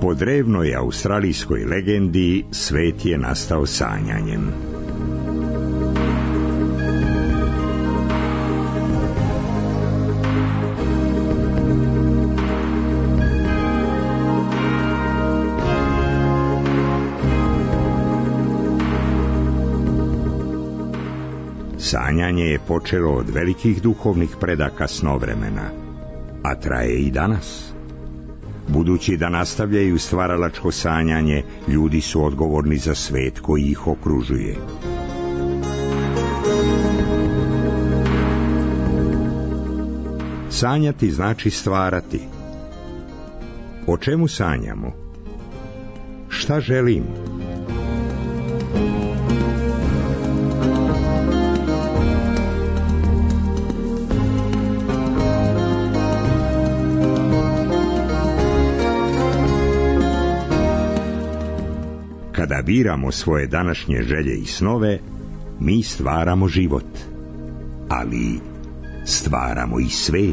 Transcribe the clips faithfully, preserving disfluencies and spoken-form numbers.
Po drevnoj australijskoj legendi, svet je nastao sanjanjem. Sanjanje je počelo od velikih duhovnih predaka snovremena, a traje i danas. Budući da nastavljaju stvaralačko sanjanje, ljudi su odgovorni za svet koji ih okružuje. Sanjati znači stvarati. O čemu sanjamo? Šta želimo? Kada biramo svoje današnje želje i snove, mi stvaramo život, ali stvaramo i svet.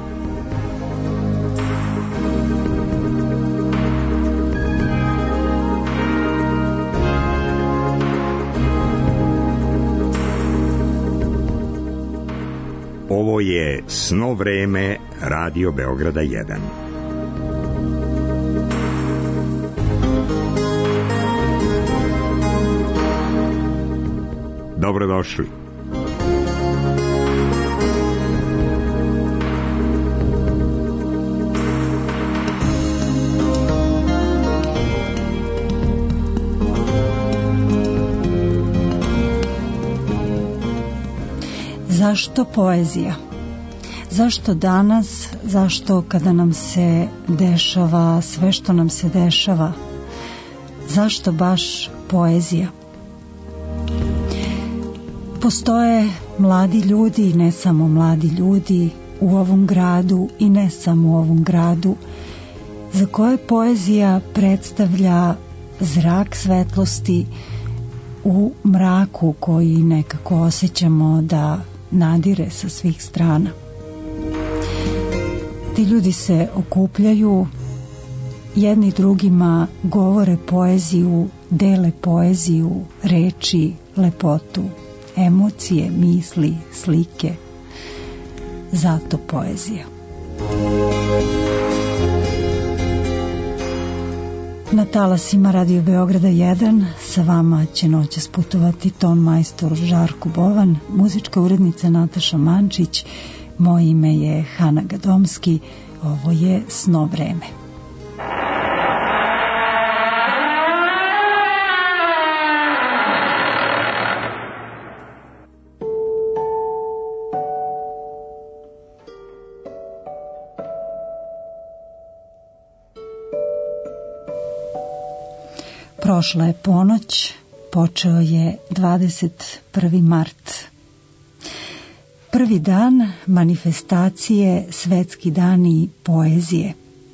Ovo je Sno vreme Radio Beograda jedan. Dobrodošli. Zašto poezija? Zašto danas? Zašto kada nam se dešava sve što nam se dešava? Zašto baš poezija? Postoje mladi ljudi, ne samo mladi ljudi, u ovom gradu i ne samo u ovom gradu, za koje poezija predstavlja zrak svetlosti u mraku koji nekako osjećamo da nadire sa svih strana. Ti ljudi se okupljaju, jedni drugima govore poeziju, dele poeziju, reči, lepotu, emocije, misli, slike. Zato poezija. Na talasima Radio Beograda jedan sa vama će noćas putovati ton majstor Žarko Bovan, muzička urednica Nataša Mančić, moje ime je Hana Gadomski, ovo je Sno vreme. Prošla je ponoć, počeo je dvadeset prvi mart. Prvi dan manifestacije Svetski dani poezije.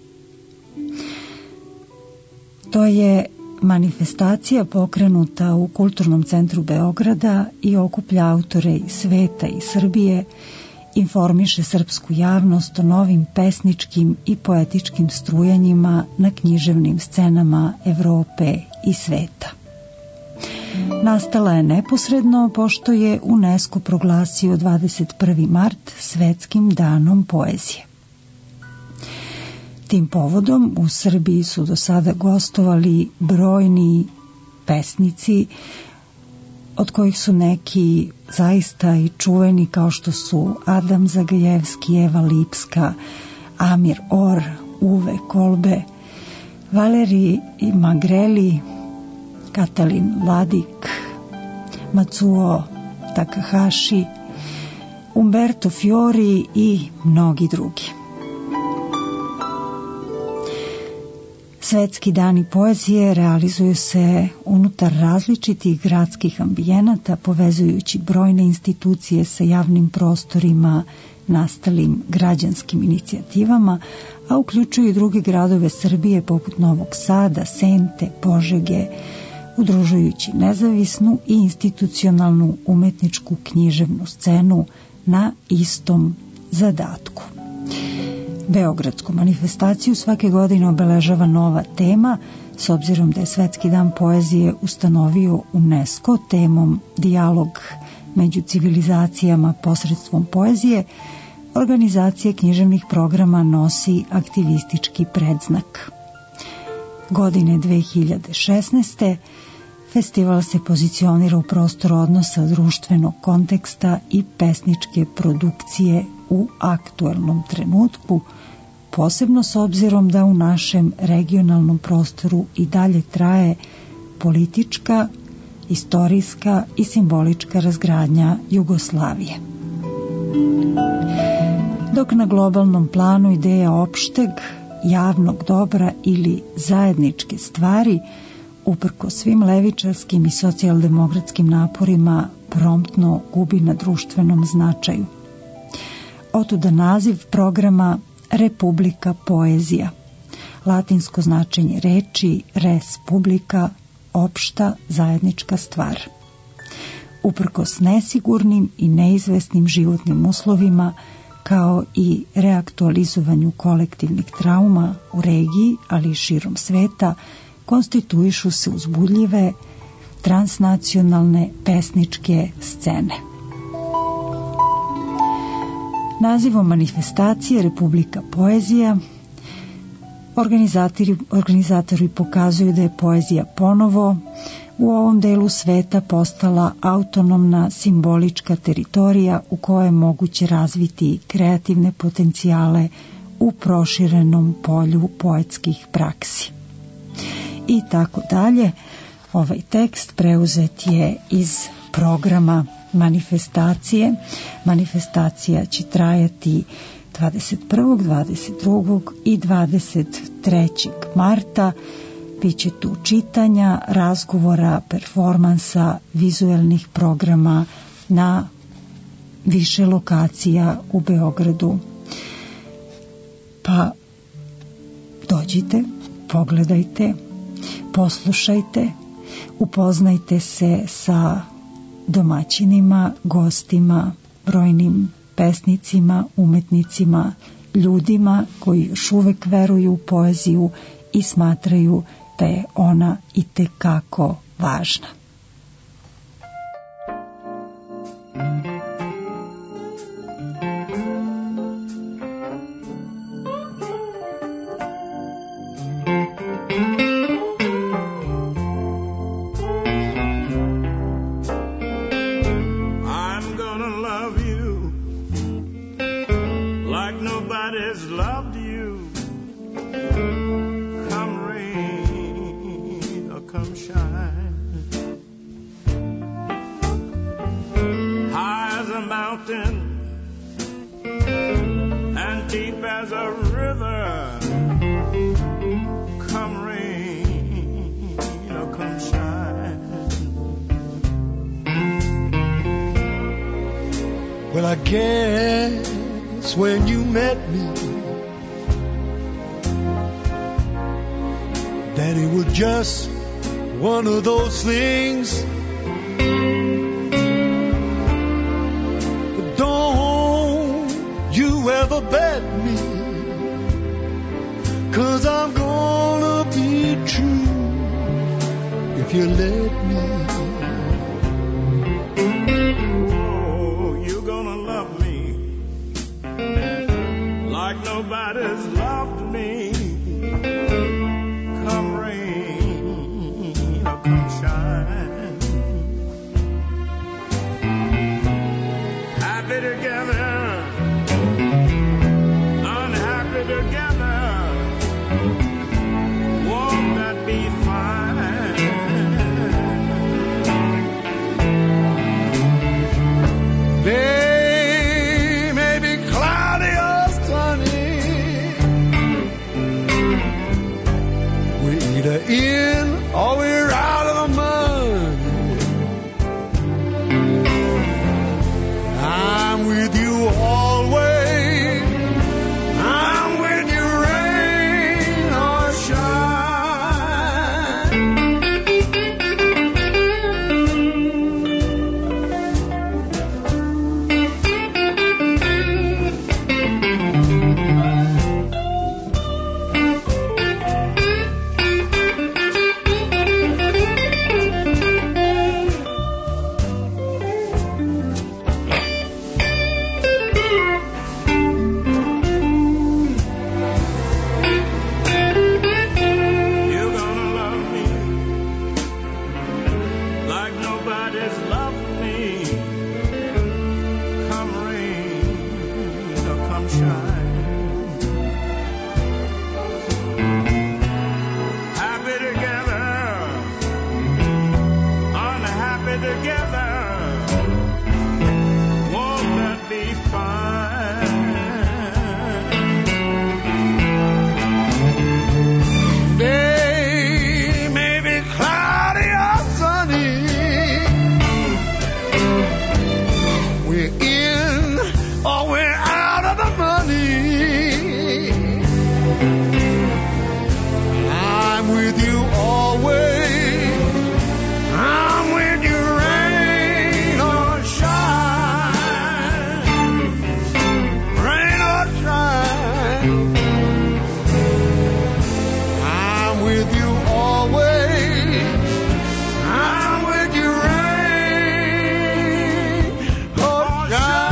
To je manifestacija pokrenuta u Kulturnom centru Beograda i okuplja autore iz sveta i Srbije, informiše srpsku javnost o novim pesničkim i poetičkim strujanjima na književnim scenama Evrope i sveta. Nastala je neposredno pošto je UNESCO proglasio dvadeset prvi mart Svetskim danom poezije. Tim povodom u Srbiji su do sada gostovali brojni pesnici, od kojih su neki zaista i čuveni kao što su Adam Zagajevski, Eva Lipska, Amir Or, Uwe Kolbe, Valerij Magreli, Katalin Ladik, Matsuo Takahashi, Umberto Fiori i mnogi drugi. Svetski dani poezije realizuju se unutar različitih gradskih ambijenata, povezujući brojne institucije sa javnim prostorima, nastalim građanskim inicijativama, a uključuju i druge gradove Srbije poput Novog Sada, Sente, Požege, udružujući nezavisnu i institucionalnu umetničku književnu scenu na istom zadatku. Beogradsku manifestaciju svake godine obeležava nova tema, s obzirom da je Svetski dan poezije ustanovio UNESCO temom dijalog među civilizacijama posredstvom poezije. Organizacija književnih programa nosi aktivistički predznak. Godine dve hiljade šesnaeste. festival se pozicionira u prostoru odnosa društvenog konteksta i pesničke produkcije u aktuelnom trenutku, posebno s obzirom da u našem regionalnom prostoru i dalje traje politička, istorijska i simbolička razgradnja Jugoslavije. Dok na globalnom planu ideja opšteg, javnog dobra ili zajedničke stvari, uprko svim levičarskim i socijaldemokratskim naporima, promptno gubi na društvenom značaju. Otuda naziv programa Republika poezija, latinsko značenje reči res publica, opšta zajednička stvar. Uprkos nesigurnim i neizvesnim životnim uslovima, kao i reaktualizovanju kolektivnih trauma u regiji, ali i širom sveta, konstituišu se uzbudljive transnacionalne pesničke scene. Nazivom manifestacije Republika poezija organizatori, organizatori pokazuju da je poezija ponovo u ovom delu sveta postala autonomna simbolička teritorija u kojoj je moguće razviti kreativne potencijale u proširenom polju poetskih praksi. I tako dalje. Ovaj tekst preuzet je iz programa manifestacije. Manifestacija će trajati dvadeset prvog, dvadeset drugog i dvadeset trećeg marta. Biće tu čitanja, razgovora, performansa, vizuelnih programa na više lokacija u Beogradu. Pa dođite, pogledajte, poslušajte, upoznajte se sa domaćinima, gostima, brojnim pesnicima, umetnicima, ljudima koji još uvek veruju u poeziju i smatraju da je ona itekako važna. Well, I guess when you met me that it was just one of those things. But don't you ever bet me, 'cause I'm gonna be true if you let me. Nobody's loved me. Come rain or come shine, happy together, unhappy together, won't that be fine? They may be cloudy or sunny, sunshine. Happy together, unhappy together. Won't that be fine? Day may be cloudy or sunny. We're in or we're out of the money. I'm with you always. I'm with you rain or shine. Rain or shine. I'm with you always. I'm with you rain or shine.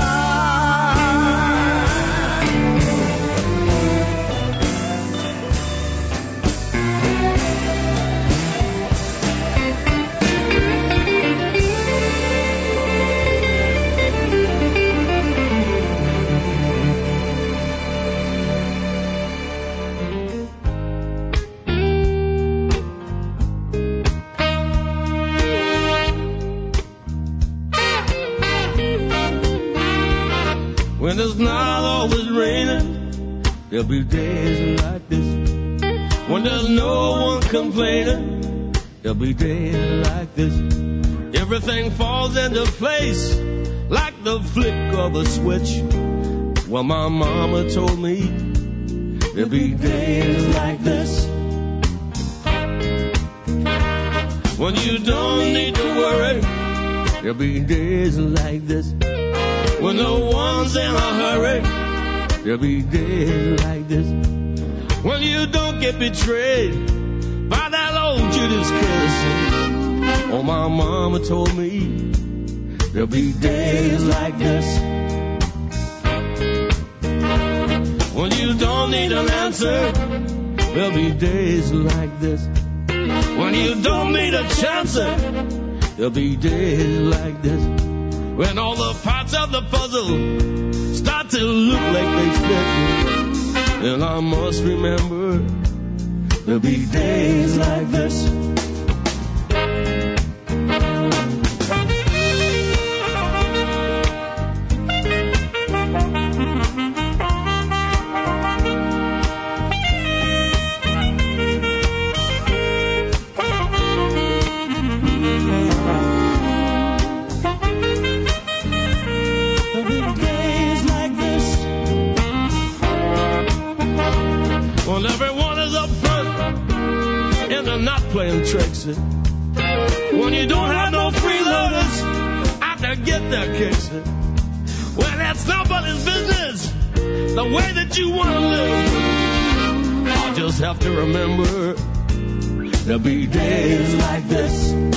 When it's not always raining, there'll be days like this. When there's no one complaining, there'll be days like this. Everything falls into place like the flick of a switch. Well, my mama told me there'll be days like this. When you don't need to worry, there'll be days like this. When no one's in a hurry, there'll be days like this. When you don't get betrayed by that old Judas kiss. Oh, my mama told me there'll be days like this. When you don't need an answer, there'll be days like this. When you don't need a chance, there'll be days like this. When all the parts of the puzzle start to look like they fit, then I must remember there'll be days like this. Playing tricks. When you don't have no freeloaders out to get their kicks. Well, that's nobody's business the way that you want to live. I'll just have to remember there'll be days like this.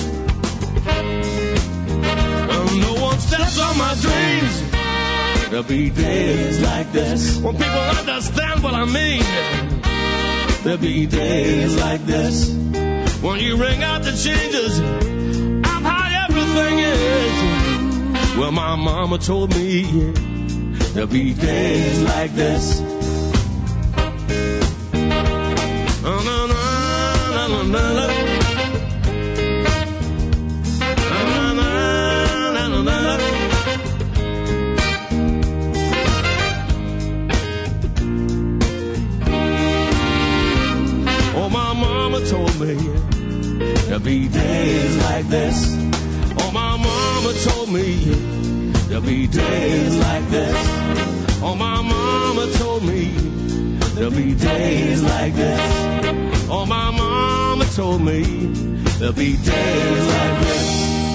When no one steps on my dreams, there'll be days like this. When people understand what I mean, there'll be days like this. When you ring out the changes of how everything is. Well, my mama told me there'll be days like this. Oh, my mama told me there'll be days like this. Oh, my mama told me there'll be days like this. Oh, my mama told me there'll be days like this. Oh, my mama told me there'll be days like this.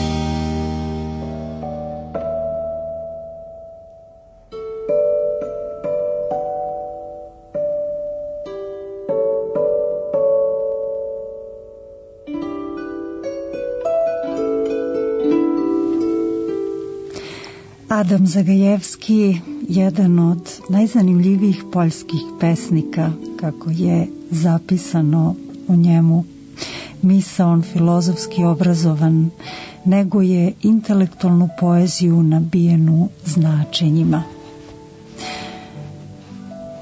Adam Zagajevski, jedan od najzanimljivijih poljskih pesnika, kako je zapisano u njemu. Misaon, filozofski obrazovan, nego je intelektualnu poeziju nabijenu značenjima.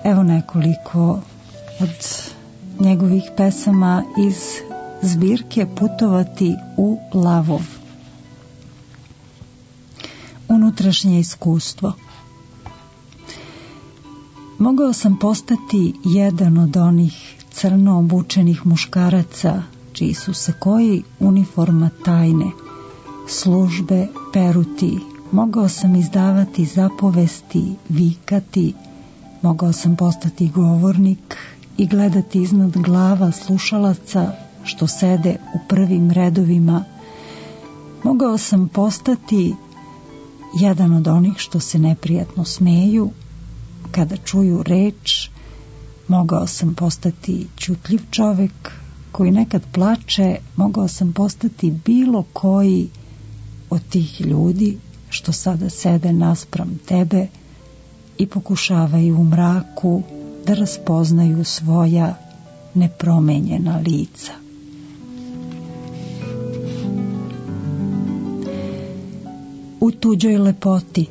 Evo nekoliko od njegovih pesama iz zbirke Putovati u lavov. Unutrašnje iskustvo. Mogao sam postati jedan od onih crno obučenih muškaraca čiji su se koji uniforma tajne, službe peruti. Mogao sam izdavati zapovesti, vikati, mogao sam postati govornik i gledati iznad glava slušalaca što sede u prvim redovima. Mogao sam postati jedan od onih što se neprijatno smeju kada čuju reč. Mogao sam postati ćutljiv čovek koji nekad plače. Mogao sam postati bilo koji od tih ljudi što sada sede naspram tebe i pokušavaju u mraku da raspoznaju svoja nepromenjena lica. U tuđoj lepoti.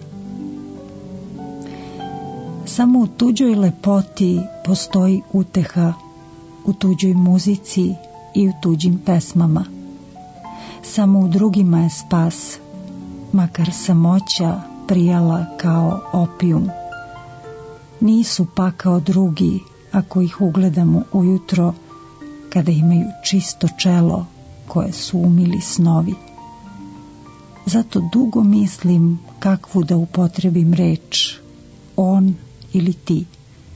Samo u tuđoj lepoti postoji uteha, u tuđoj muzici i u tuđim pesmama. Samo u drugima je spas, makar samoća prijala kao opijum. Nisu pa kao drugi, ako ih ugledamo ujutro, kada imaju čisto čelo koje su umili snovi. Zato dugo mislim kakvu da upotrebim reč, on ili ti.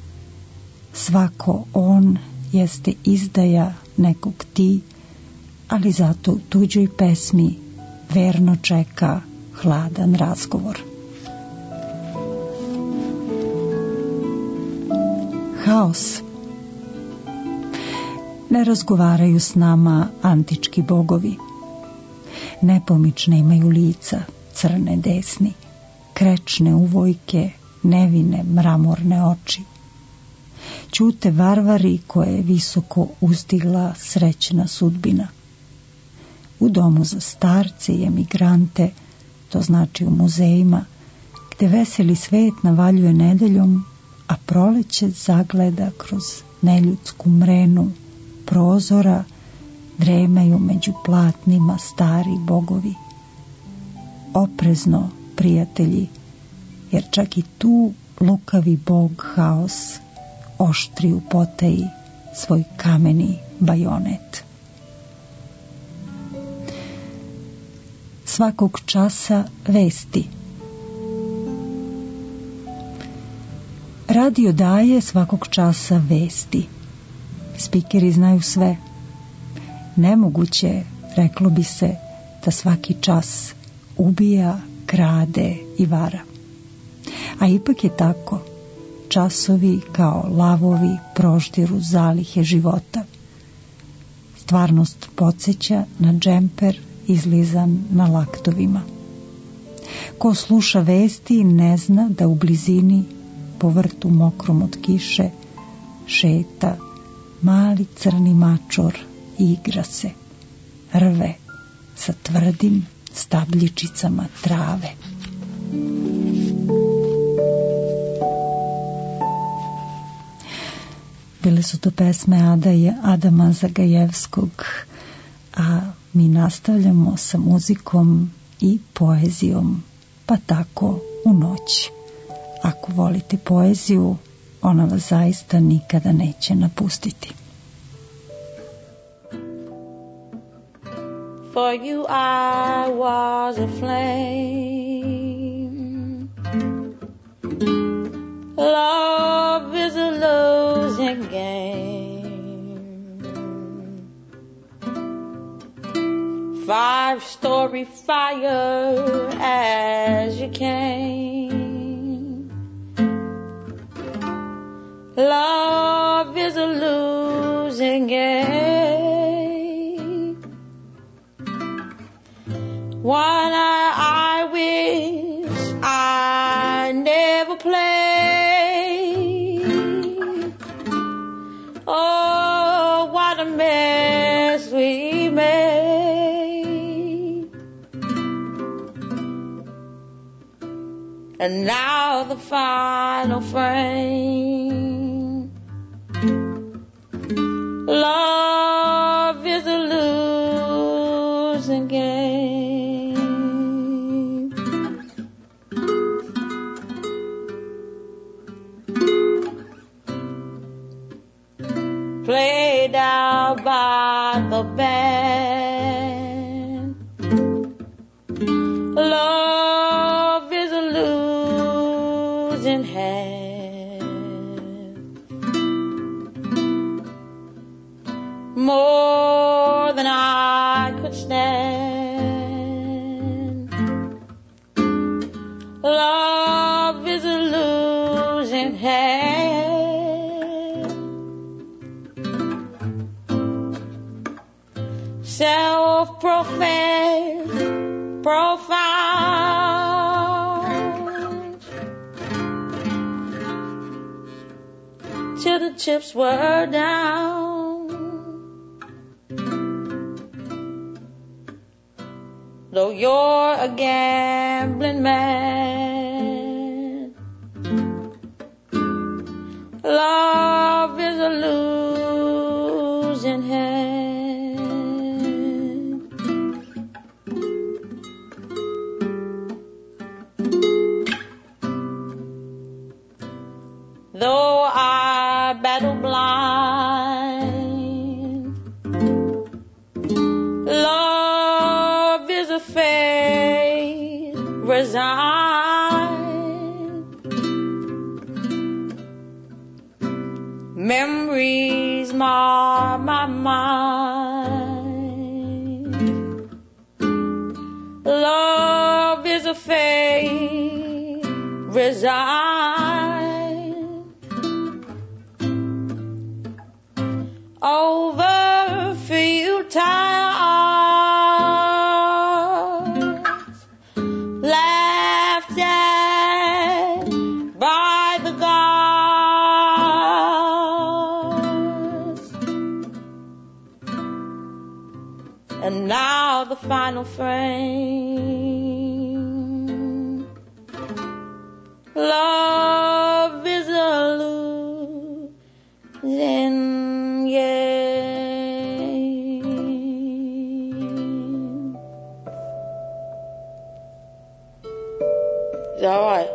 Svako on jeste izdaja nekog ti, ali zato u tuđoj pesmi verno čeka hladan razgovor. Haos. Ne razgovaraju s nama antički bogovi. Nepomične imaju lica, crne desni, krečne uvojke, nevine mramorne oči. Ćute varvari koje je visoko uzdigla srećna sudbina. U domu za starce i emigrante, to znači u muzejima, gde veseli svet navaljuje nedeljom, a proleće zagleda kroz neljudsku mrenu prozora, dremaju među platnima stari bogovi. Oprezno, prijatelji, jer čak i tu lukavi bog haos oštri u potaji svoj kameni bajonet. Svakog časa vesti. Radio daje svakog časa vesti. Spikeri znaju sve. Nemoguće, reklo bi se, da svaki čas ubija, krade i vara. A ipak je tako. Časovi kao lavovi proždiru zalihe života. Stvarnost podsjeća na džemper izlizan na laktovima. Ko sluša vesti ne zna da u blizini po vrtu mokrom od kiše šeta mali crni mačor i igra se, rve sa tvrdim stabljičicama trave. Bile su to pesme Ada i Adama Zagajevskog, a mi nastavljamo sa muzikom i poezijom, pa tako u noć. Ako volite poeziju, ona vas zaista nikada neće napustiti. For you I was a flame. Love is a losing game. Five-story fire as you came. Love is a losing game. One I, I wish I never played. Oh, what a mess we made. And now the final frame. Love is a losing game. Played out by the band. Love is a losing hand. More than I could stand. Love is a losing hand. Self-professed, profound, till the chips were down. Though you're a gambling man, love is a losing hand. Though I battle blind, love is a fate resigned. Memories mar my mind. Love is a fate resigned. Over futile odds, laughed at by the gods, and now the final frame. Love is a losing game. Is that all right?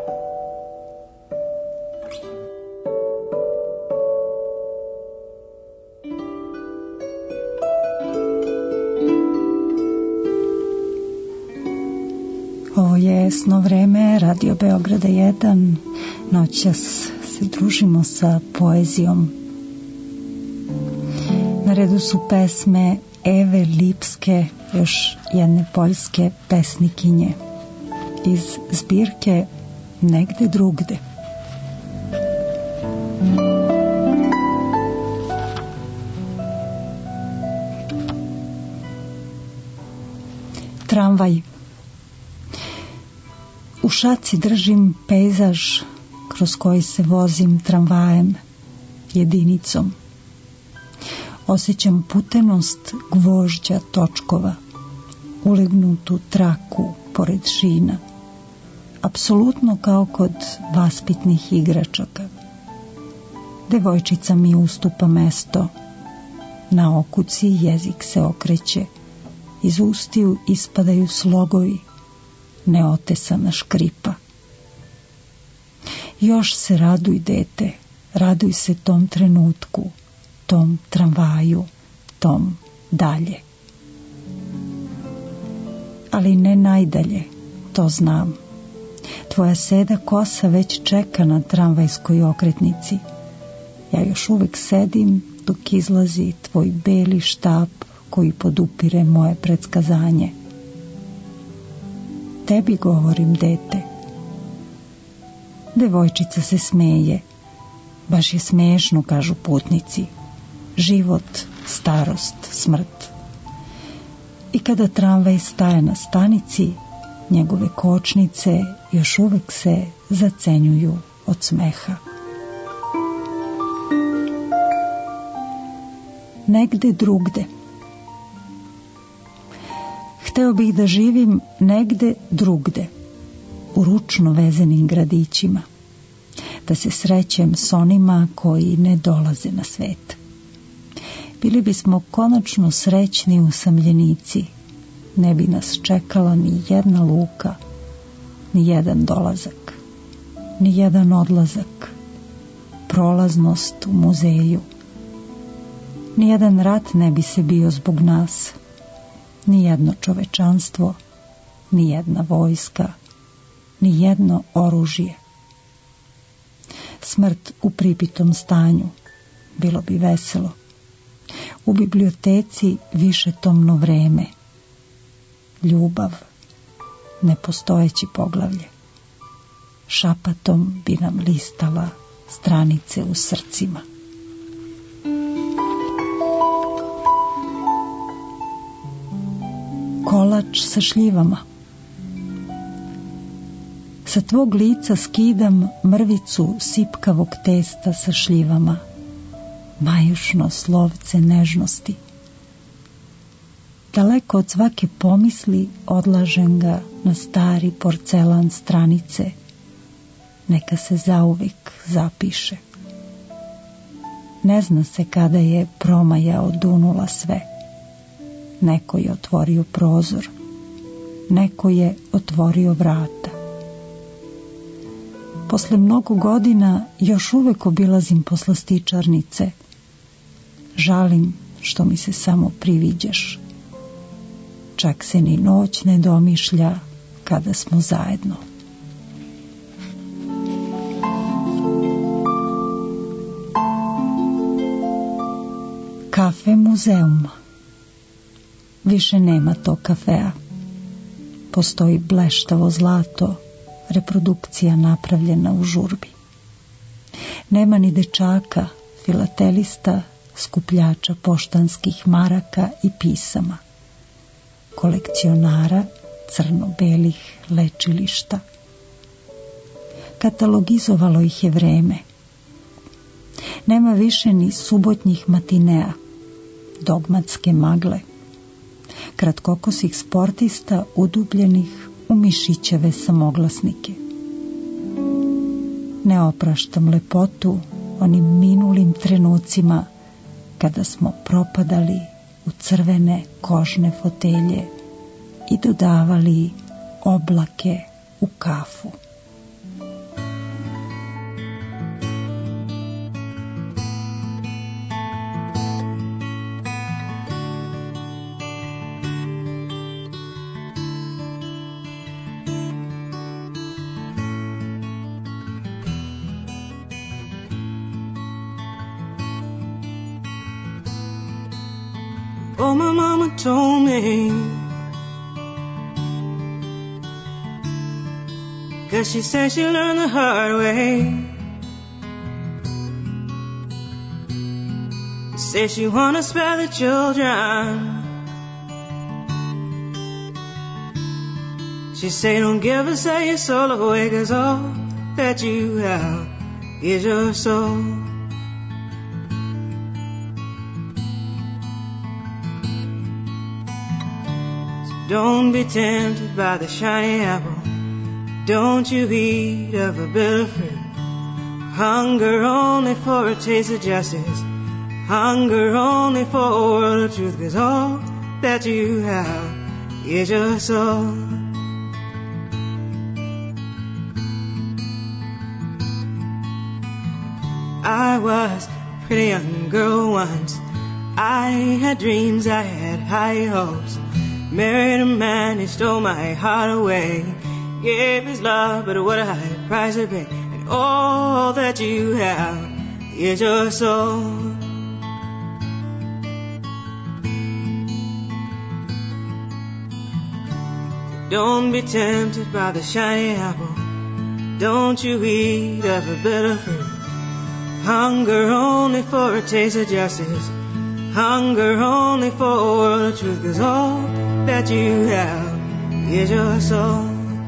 Ovo je Sno vreme, Radio Beograda jedan. Noćas se družimo sa poezijom. Na redu su pesme Eve Lipske, još jedne poljske pesnikinje, iz zbirke Negde drugde. Tramvaj. U šaci držim pejzaž kroz koji se vozim tramvajem, jedinicom. Osjećam putenost gvožđa točkova, ulegnutu traku pored šina, apsolutno kao kod vaspitnih igračaka. Devojčica mi ustupa mesto, na okuci jezik se okreće, iz ustiju ispadaju slogovi, neotesana škripa. Još se raduj, dete, raduj se tom trenutku, tom tramvaju, tom dalje. Ali ne najdalje, to znam. Tvoja seda kosa već čeka na tramvajskoj okretnici. Ja još uvek sedim dok izlazi tvoj beli štap koji podupire moje predskazanje. Tebi govorim, dete. Devojčica se smeje. Baš je smešno, kažu putnici. Život, starost, smrt. I kada tramvaj staje na stanici, njegove kočnice još uvek se zacenjuju od smeha. Negde drugde. Hteo bih da živim negde drugde, u ručno vezenim gradićima, da se srećem s onima koji ne dolaze na svet, bili bismo konačno srećni usamljenici. Ne bi nas čekala ni jedna luka, ni jedan dolazak, ni jedan odlazak, prolaznost u muzeju. Ni jedan rat ne bi se bio zbog nas, ni jedno čovečanstvo, ni jedna vojska, ni jedno oružje. Smrt u pripitom stanju, bilo bi veselo. U biblioteci višetomno vreme. Ljubav, nepostojeći poglavlje. Šapatom bi nam listala stranice u srcima. Kolač sa šljivama. Sa tvog lica skidam mrvicu sipkavog testa sa šljivama, majušno slovce nežnosti. Daleko od svake pomisli odlažem ga na stari porcelan stranice, neka se zauvek zapiše. Ne zna se kada je promaja odunula sve. Neko je otvorio prozor, neko je otvorio vrata. Posle mnogo godina još uvek obilazim poslastičarnice. Žalim što mi se samo priviđaš. Čak se ni noć ne domišlja kada smo zajedno. Kafe muzeuma. Više nema tog kafea. Postoji bleštavo zlato, reprodukcija napravljena u žurbi. Nema ni dečaka, filatelista, skupljača poštanskih maraka i pisama, kolekcionara crno-belih lečilišta. Katalogizovalo ih je vreme. Nema više ni subotnjih matinea, dogmatske magle, kratkokosih sportista udubljenih u mišićeve samoglasnike. Ne opraštam lepotu onim minulim trenucima kada smo propadali u crvene kožne fotelje i dodavali oblake u kafu. Oh, my mama told me, 'cause she said she learned the hard way. Say she wanna spare the children. She say don't give us your soul away, 'cause all that you have is your soul. Don't be tempted by the shiny apple. Don't you eat of a bitter fruit. Hunger only for a taste of justice. Hunger only for a world of truth. 'Cause all that you have is your soul. I was a pretty young girl once. I had dreams, I had high hopes. Married a man, he stole my heart away. Gave his love, but what a high price to pay. And all that you have is your soul. Don't be tempted by the shiny apple. Don't you eat of a bitter fruit. Hunger only for a taste of justice. Hunger only for a world of truth. 'Cause all that you have is your soul.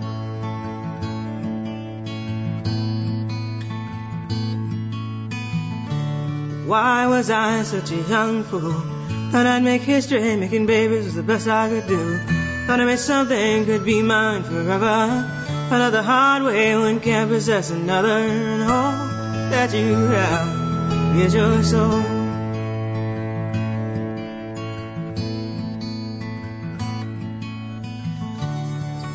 Why was I such a young fool? Thought I'd make history, making babies was the best I could do. Thought I made something could be mine forever. Found out the hard way, one can't possess another. And all that you have is your soul.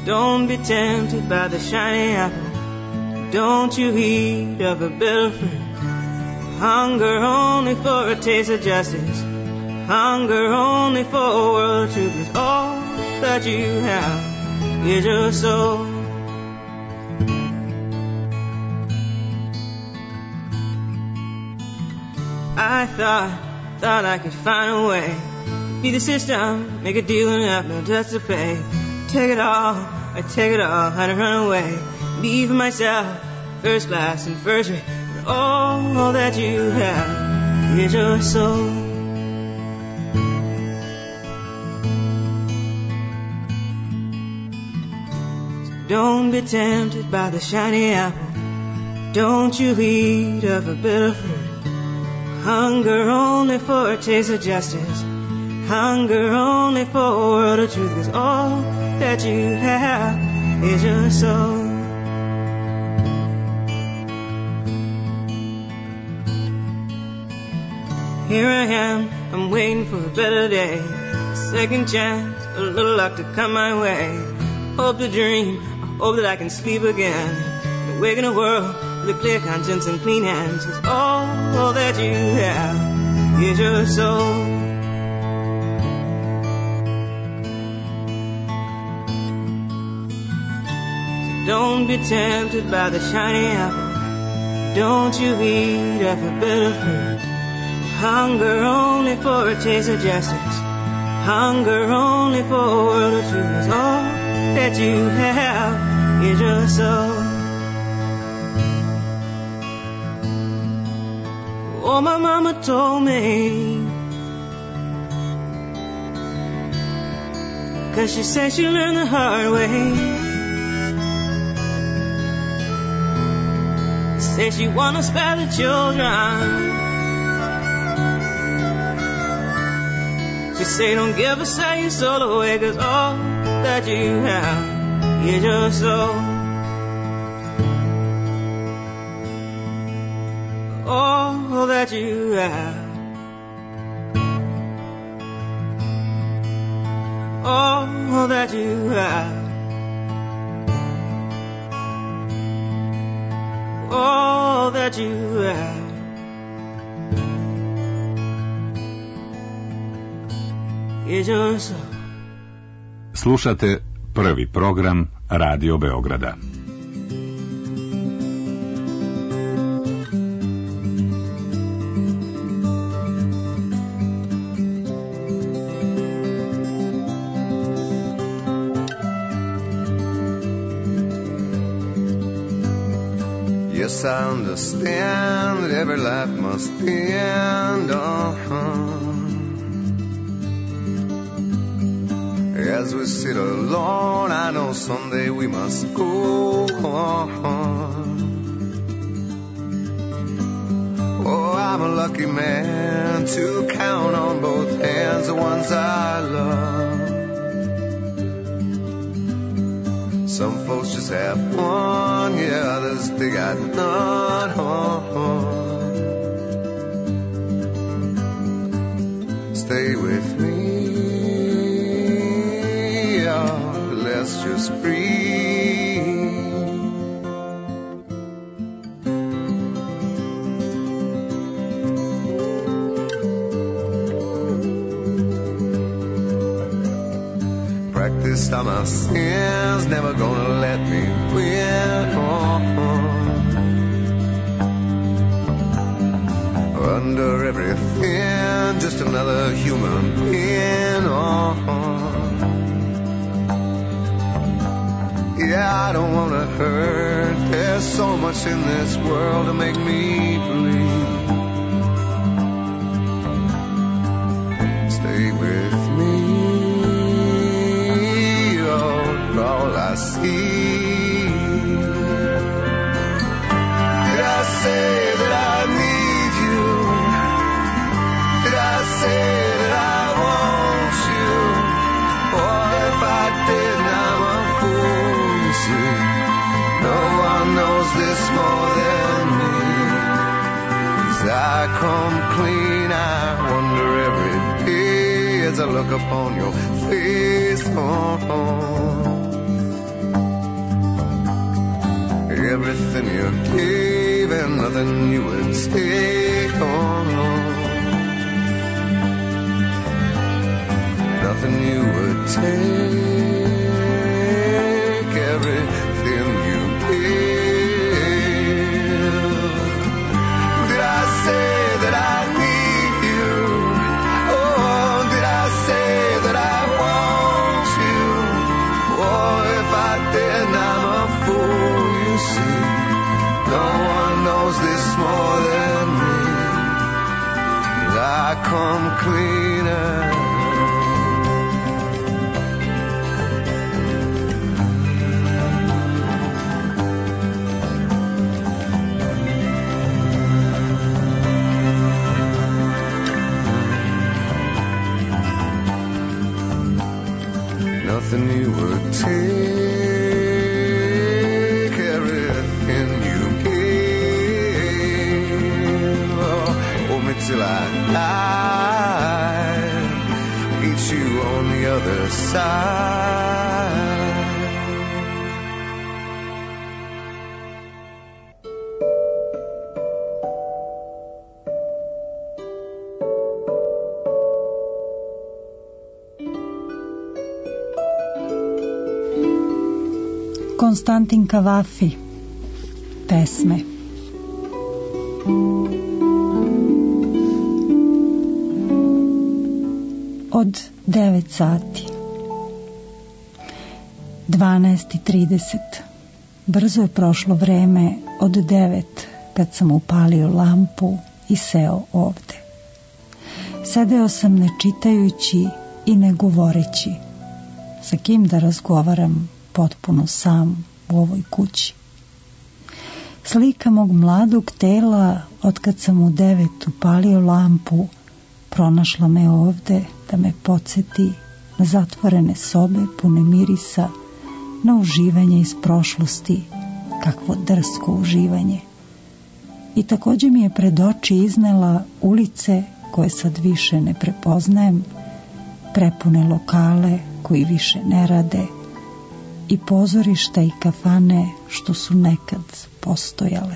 Don't be tempted by the shiny apple. Don't you eat of a bitter fruit. Hunger only for a taste of justice. Hunger only for a world of truth. 'Cause all that you have is your soul. I thought, thought I could find a way. Be the system, make a deal and have no debts to pay. Take it all, I take it all, I'd run away. Be for myself, first class and first rate. But all that you have is your soul. Don't be tempted by the shiny apple. Don't you eat of a bitter fruit. Hunger only for a taste of justice. Hunger only for a world of truth. 'Cause all that you have is your soul. Here I am, I'm waiting for a better day. A second chance, a little luck to come my way. Hope to dream, I hope that I can sleep again. Awake in a world with a clear conscience and clean hands. 'Cause all, all that you have is your soul. So don't be tempted by the shiny apple. Don't you eat of a bitter fruit. Hunger only for a taste of justice. Hunger only for a world of truth. 'Cause all that you have is your soul. Oh, my mama told me, 'cause she said she learned the hard way. Say she wanna spare the children. She say don't give a say your soul away. 'Cause all that you have is your soul. All that you have. All that you have. All that you have. Is your soul. Slušate prvi program Radio Beograda. Yes, I understand that every life must end. Uh-huh. As we sit alone, I know someday we must go on. Oh, I'm a lucky man to count on both hands the ones I love. Some folks just have one, yeah, others they got none. Stay with me. Let's just breathe. Practiced on my sins, never gonna let me win. Under everything, just another human being. Yeah, I don't want to hurt. There's so much in this world to make me bleed. Stay with me. Oh, all I see. Did I say that I need you? Did I say that I want you? Or if I did, I'm a fool. No one knows this more than me. As I come clean, I wonder every day as I look upon your face. Oh, oh. everything you gave and nothing you would take on. Nothing you would take, everything you give. Did I say that I need you? Oh, did I say that I want you? Oh, if I did, I'm a fool, you see. No one knows this more than me. I come cleaner. Nothing you would take, everything you gave. Oh, hold me till I die, meet you on the other side. Konstantin Kavafi, pesme. Od devet sati. dvanaest i trideset. Brzo je prošlo vreme od devet kad sam upalio lampu i seo ovde. Sedeo sam ne čitajući i ne govoreći. Sa kim da razgovaram potpuno sam u ovoj kući. Slika mog mladog tela, otkad sam u devet upalio lampu, pronašla me ovde da me podsjeti na zatvorene sobe pune mirisa, na uživanje iz prošlosti, kakvo drsko uživanje. I također mi je pred oči iznela ulice koje sad više ne prepoznajem, prepune lokale koji više ne rade, i pozorišta i kafane što su nekad postojale.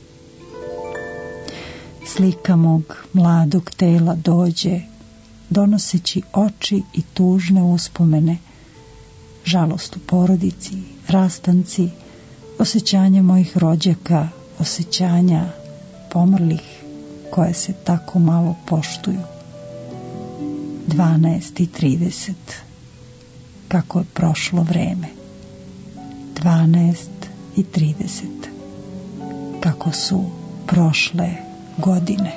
Slika mog mladog tela dođe, donoseći oči i tužne uspomene, žalost u porodici, rastanci, osjećanje mojih rođaka, osjećanja pomrlih koje se tako malo poštuju. dvanaest i trideset. Kako je prošlo vreme. dvanaest i trideset. Kako su prošle godine.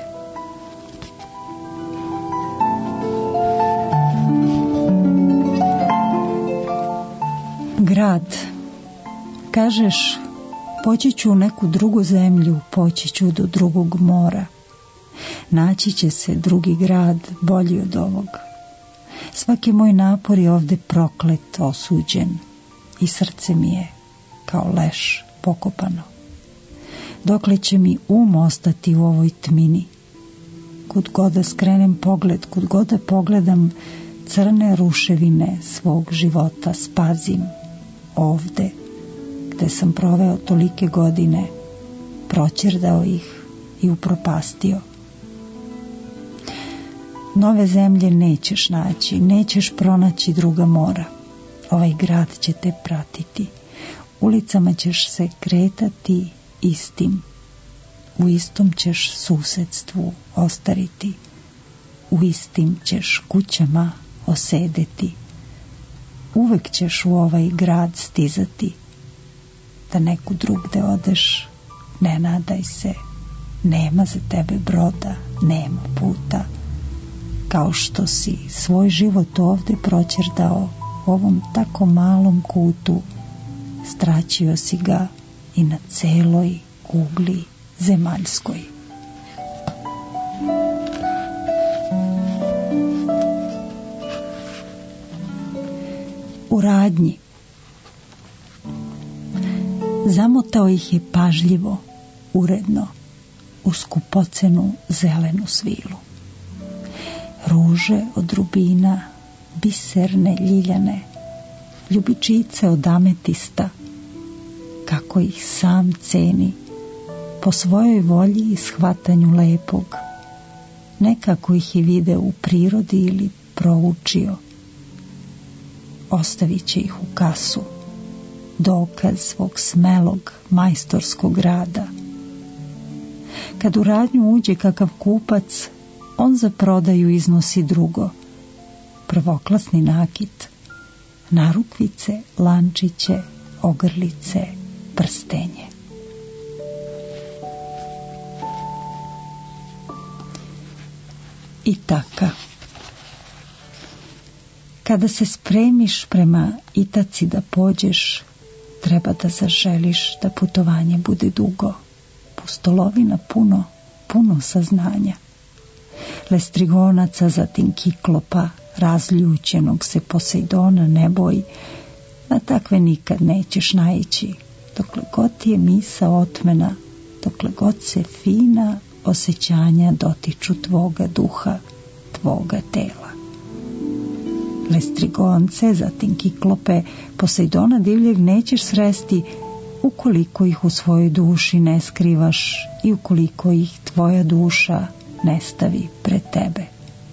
Grad. Kažeš, poći ću u neku drugu zemlju, poći ću do drugog mora. Naći će se drugi grad bolji od ovog. Svaki moj napor je ovde proklet, osuđen, i srce mi je kao leš pokopano. Dokle će mi um ostati u ovoj tmini? Kud god da skrenem pogled, kud god da pogledam crne ruševine svog života, spazim ovde gde sam proveo tolike godine, proćerdao ih i upropastio. Nove zemlje nećeš naći, nećeš pronaći druga mora. Ovaj grad će te pratiti. Ulicama ćeš se kretati istim. U istom ćeš susedstvu ostariti. U istim ćeš kućama osedeti. Uvek ćeš u ovaj grad stizati. Da neku drugde odeš, ne nadaj se. Nema za tebe broda, nema puta. Kao što si svoj život ovde proćerdao u ovom tako malom kutu, straćio si ga i na celoj kugli zemaljskoj. U radnji. Zamotao ih je pažljivo, uredno, u skupocenu zelenu svilu. Ruže od rubina, biserne ljiljane, ljubičice od ametista, kako ih sam ceni, po svojoj volji i shvatanju lepog, ne kako ih je video u prirodi ili proučio. Ostavit će ih u kasu, dokaz svog smelog majstorskog rada. Kad u radnju uđe kakav kupac, on za prodaju iznosi drugo, prvoklasni nakit, narukvice, lančiće, ogrlice, prstenje. I taka. Kada se spremiš prema Itaci da pođeš, treba da zaželiš da putovanje bude dugo, pustolovina puno, puno saznanja. Lestrigonaca, zatim Kiklopa, razljućenog se Posejdona ne boj, na takve nikad nećeš naići, dokle god ti je misa otmena, dokle god se fina osjećanja dotiču tvoga duha, tvoga tela. Lestrigonce, zatim Kiklope, Posejdona divljeg nećeš sresti ukoliko ih u svojoj duši ne skrivaš i ukoliko ih tvoja duša ne stavi pred tebe.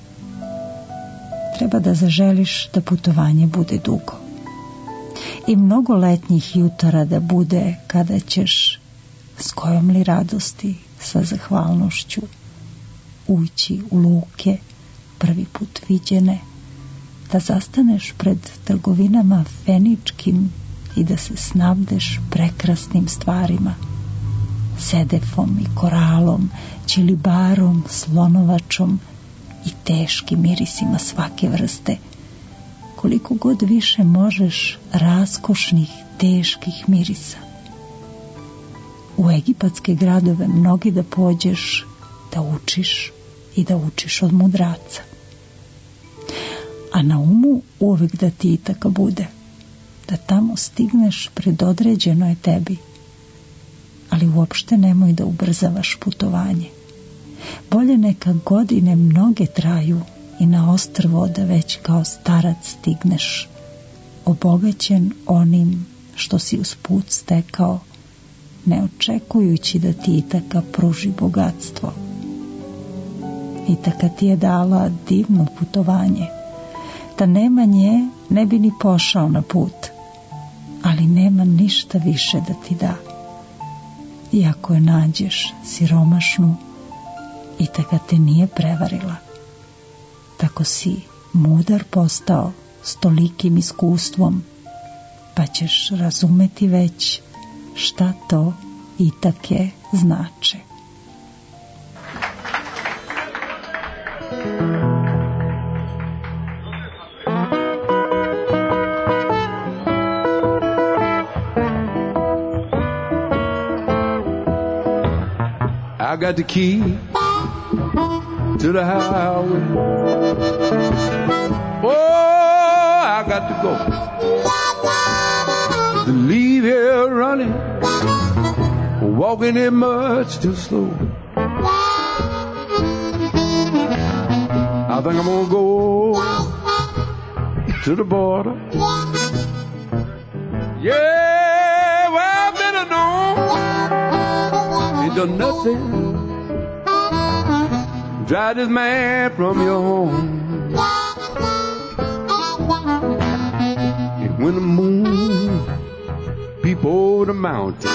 Treba da zaželiš da putovanje bude dugo i mnogo letnjih jutara da bude kada ćeš, s kojom li radosti, sa zahvalnošću, ući u luke prvi put viđene, da zastaneš pred trgovinama feničkim i da se snabdeš prekrasnim stvarima, sedefom i koralom, ćilibarom, slonovačom i teškim mirisima svake vrste, koliko god više možeš raskošnih, teških mirisa. U egipatske gradove mnogi da pođeš, da učiš i da učiš od mudraca. A na umu uvek da ti Itaka bude, da tamo stigneš predodređeno je tebi, ali uopšte nemoj da ubrzavaš putovanje. Bolje neka godine mnoge traju i na ostrvo da već kao starac stigneš, obogaćen onim što si usput stekao, ne očekujući da ti Itaka pruži bogatstvo. Itaka ti je dala divno putovanje, da nema nje ne bi ni pošao na put, ali nema ništa više da ti da. Iako je nađeš siromašnu, Itaka te nije prevarila. Tako si mudar postao s tolikim iskustvom, pa ćeš razumeti već šta to Itake znače. I got the key to the highway. Oh, I got to go. To leave here running, walking it much too slow. I think I'm gonna go to the border. Yeah, well, I've been alone, ain't done nothing. Drive this man from your home. And when the moon peep over the mountain,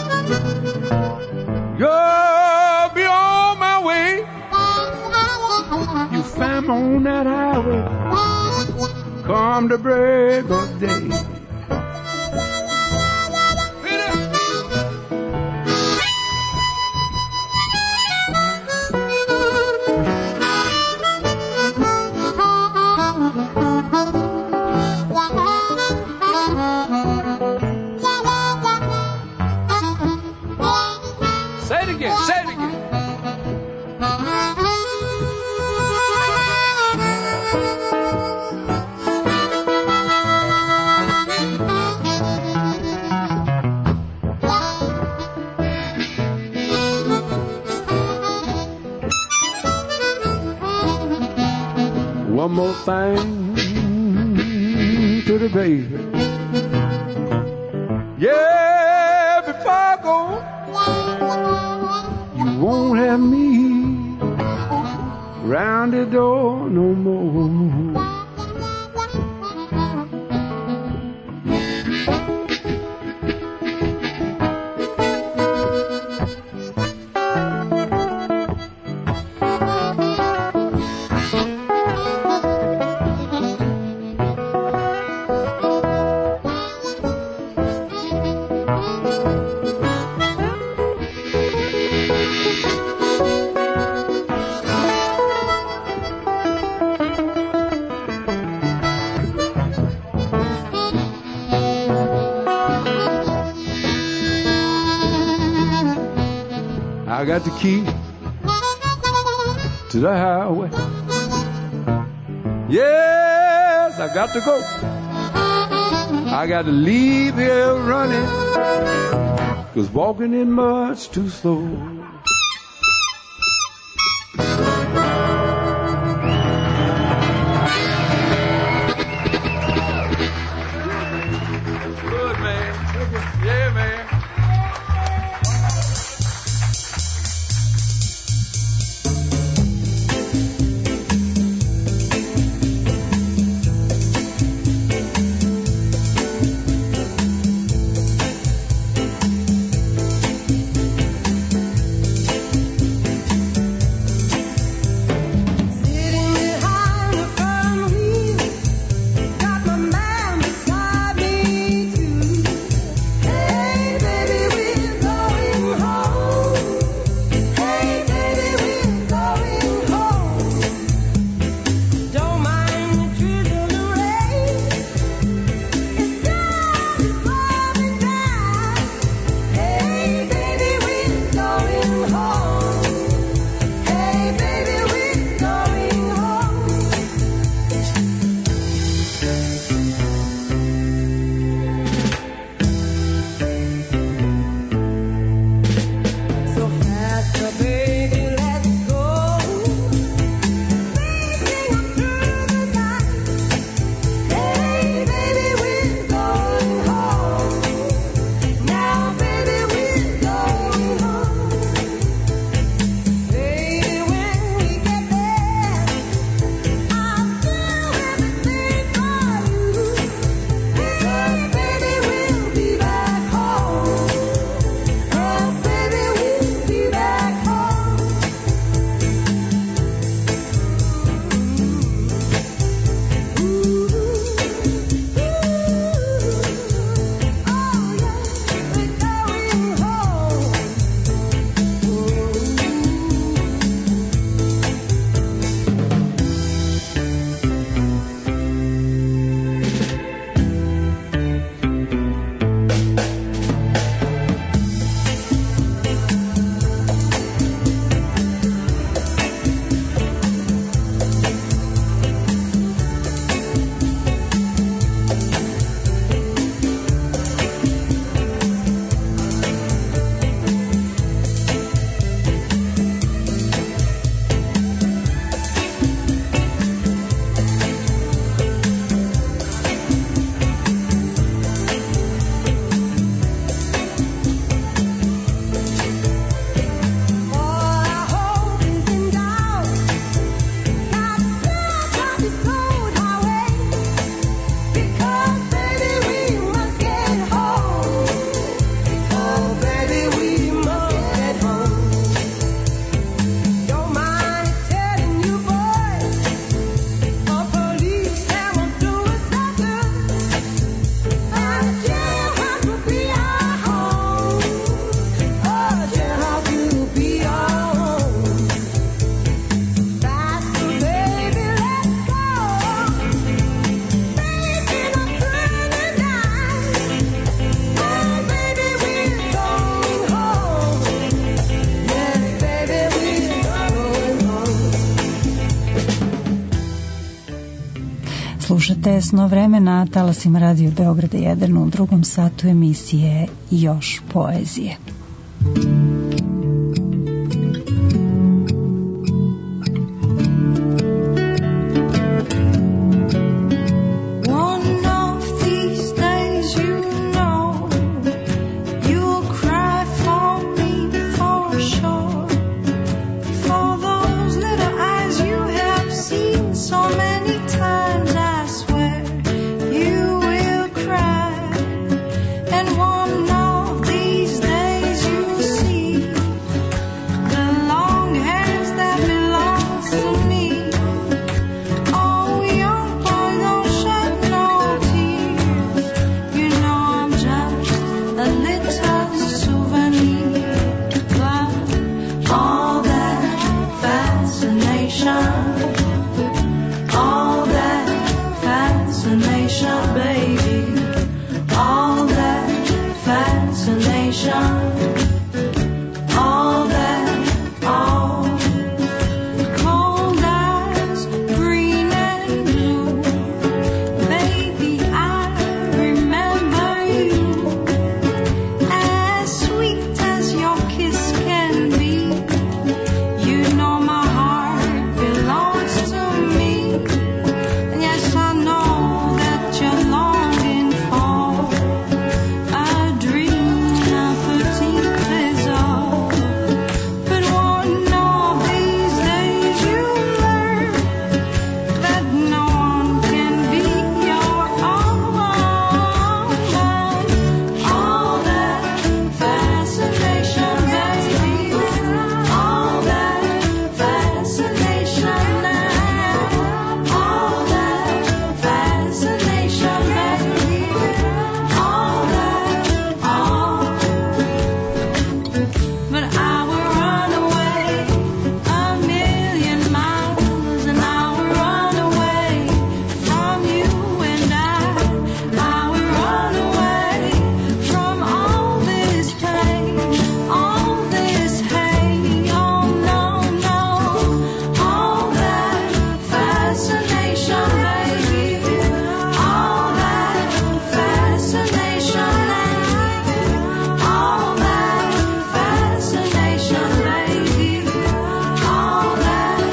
you'll be on my way. You find me on that highway, come the break of day. One more thing to the baby. Yeah, won't have me round the door no more. I got the key to the highway. Yes, I got to go. I got to leave here running, 'cause walking is much too slow. Good, man. Yeah, man. Slušate Snov vremena na talasima Radio Beograda jedan u drugom satu emisije Još poezije. Sure. fascination, all that fascination, baby, all that fascination, all that, all cold eyes, green and blue, baby, I remember you, as sweet as your kiss can be. You know my heart belongs to me, and yes, I know that you're longing for a dream, a petite trésor. But one of these days you'll learn that no one can be your own. All that fascination, baby, all that fascination now, all that fascination, baby, all that, all. But I will run away a million miles, and I will run away from you, and I, I will run away from all this pain, all this hate. Oh no, no, all that fascination, baby, all that fascination now, all that fascination, baby, all that,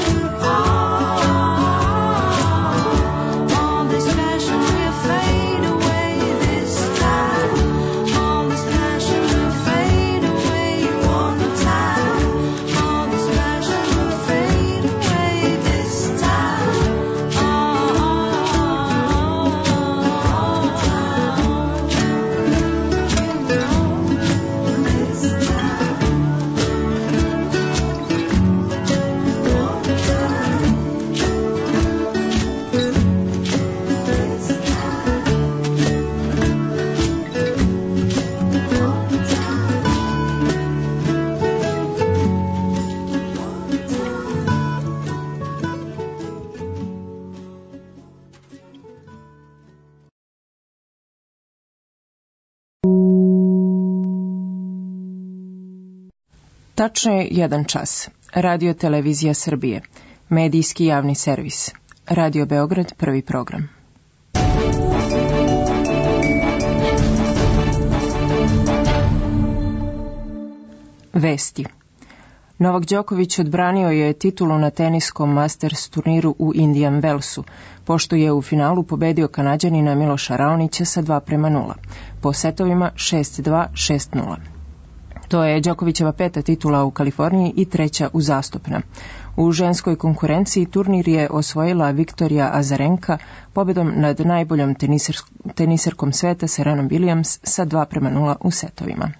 all, all this passion will fade away this time, all this passion will fade away one time, all this passion will fade away this time, Tačno je jedan čas. Radio Televizija Srbije. Medijski javni servis. Radio Beograd, prvi program. Vesti. Novak Đoković odbranio je titulu na teniskom Masters turniru u Indian Wellsu, pošto je u finalu pobedio Kanađanina Miloša Raonića sa dva prema nula, po setovima šest dva, šest nula. To je Đokovićeva peta titula u Kaliforniji i treća uzastopna. U ženskoj konkurenciji turnir je osvojila Viktorija Azarenka pobedom nad najboljom teniser- teniserkom sveta Serenom Williams sa dva prema nula u setovima.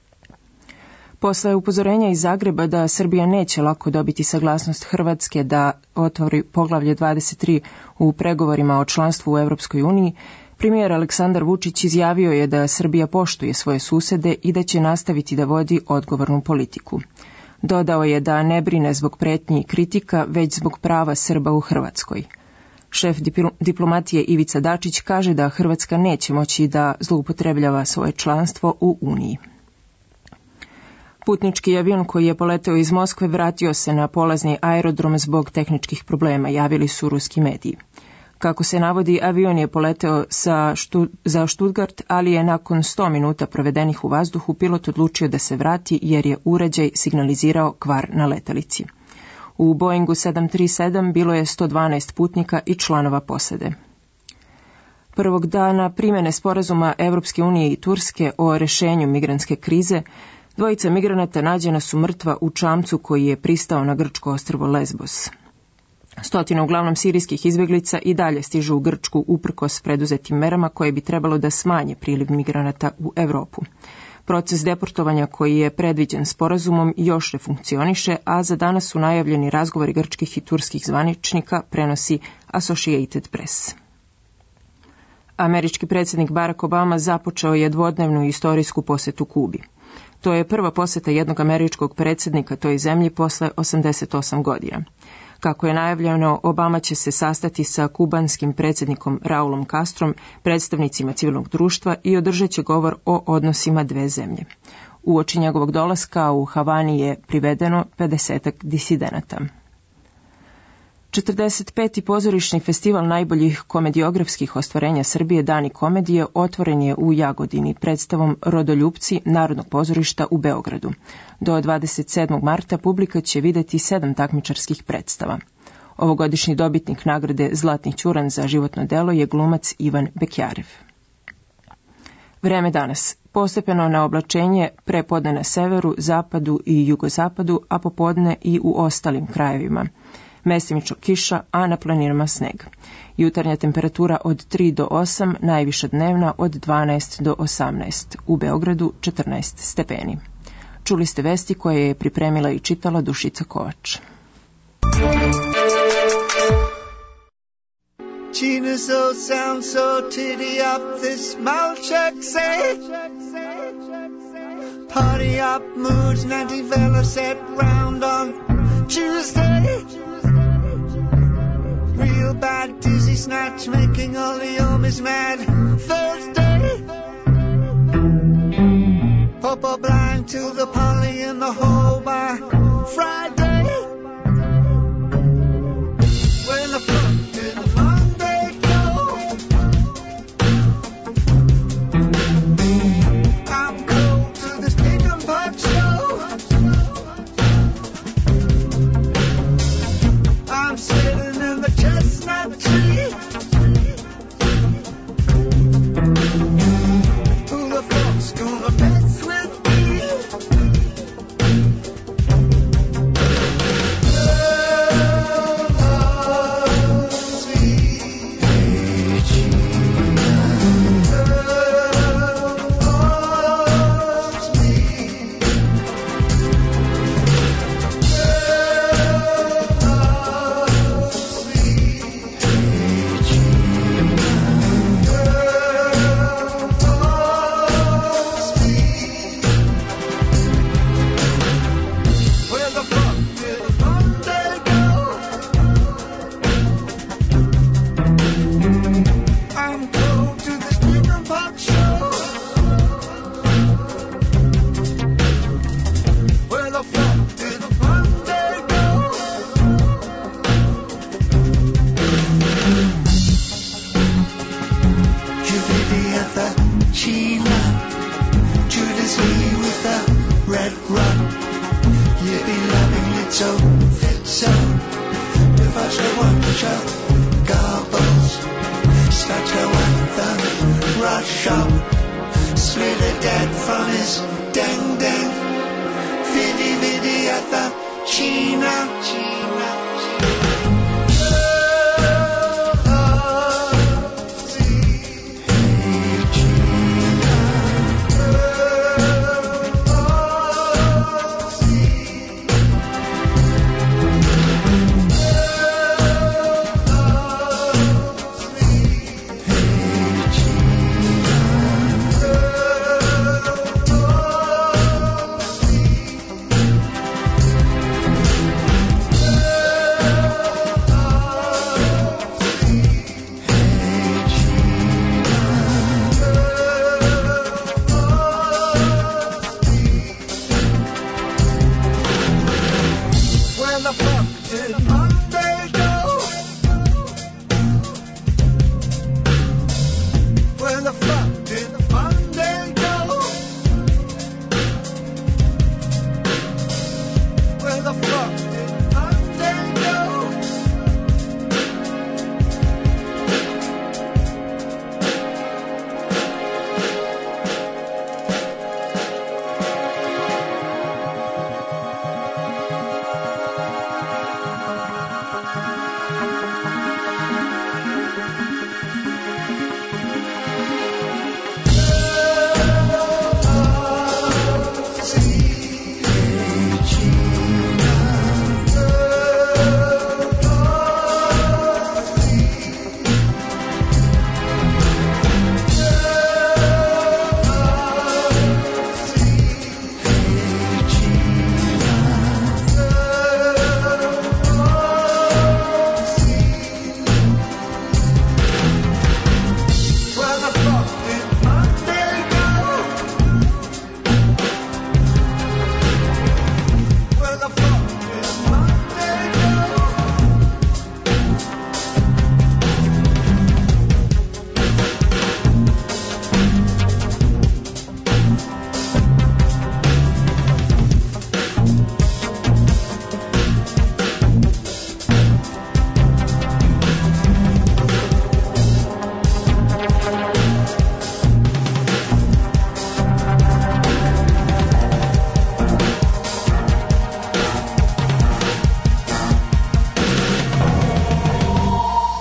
Posle upozorenja iz Zagreba da Srbija neće lako dobiti saglasnost Hrvatske da otvori poglavlje dvadeset tri u pregovorima o članstvu u Europskoj uniji, premijer Aleksandar Vučić izjavio je da Srbija poštuje svoje susede i da će nastaviti da vodi odgovornu politiku. Dodao je da ne brine zbog pretnji i kritika, već zbog prava Srba u Hrvatskoj. Šef diplomatije Ivica Dačić kaže da Hrvatska neće moći da zloupotrebljava svoje članstvo u Uniji. Putnički avion koji je poleteo iz Moskve vratio se na polazni aerodrom zbog tehničkih problema, javili su ruski mediji. Kako se navodi, avion je poleteo sa štu, za Stuttgart, ali je nakon sto minuta provedenih u vazduhu pilot odlučio da se vrati jer je uređaj signalizirao kvar na letelici. U Boeingu sedam tri sedam bilo je sto dvanaest putnika i članova posade. Prvog dana primjene sporazuma Evropske unije i Turske o rešenju migrantske krize, dvojica migranata nađena su mrtva u čamcu koji je pristao na grčko ostrvo Lesbos. Stotine uglavnom sirijskih izbjeglica i dalje stižu u Grčku uprkos preduzetim merama koje bi trebalo da smanje priliv migranata u Evropu. Proces deportovanja koji je predviđen sporazumom još ne funkcioniše, a za danas su najavljeni razgovori grčkih i turskih zvaničnika, prenosi Associated Press. Američki predsjednik Barack Obama započeo je dvodnevnu istorijsku posetu Kubi. To je prva posjeta jednog američkog predsjednika toj zemlji posle osamdeset osam godina. Kako je najavljeno, Obama će se sastati sa kubanskim predsjednikom Raulom Castrom, predstavnicima civilnog društva i održat će govor o odnosima dve zemlje. Uoči njegovog dolaska u Havani je privedeno pedesetak disidenata. četrdeset peti pozorišni festival najboljih komediografskih ostvarenja Srbije Dani komedije otvoren je u Jagodini predstavom Rodoljupci Narodnog pozorišta u Beogradu. Do dvadeset sedmog marta publika će vidjeti sedam takmičarskih predstava. Ovogodišnji dobitnik nagrade Zlatni ćuran za životno delo je glumac Ivan Bekjarev. Vreme danas. Postepeno na oblačenje prepodne na severu, zapadu i jugozapadu, a popodne i u ostalim krajevima. Mestimično kiša, a na planinama sneg. Jutarnja temperatura od tri do osam, najviša dnevna od dvanaest do osamnaest. U Beogradu četrnaest stepeni. Čuli ste vesti koje je pripremila i čitala Dušica Kovač. Tina so sound so titty up this mouth check say party up moods ninety fellas set round on Tuesday. Real bad dizzy snatch making all the homies mad Thursday. Popo blind to the poly in the hole by Friday. When the fuck did the Monday go? I'm cold to this pig and pot show. I'm sitting in the chestnut tree. Who the fuck's gonna mess with me?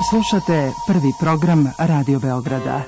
Slušate prvi program Radio Beograda.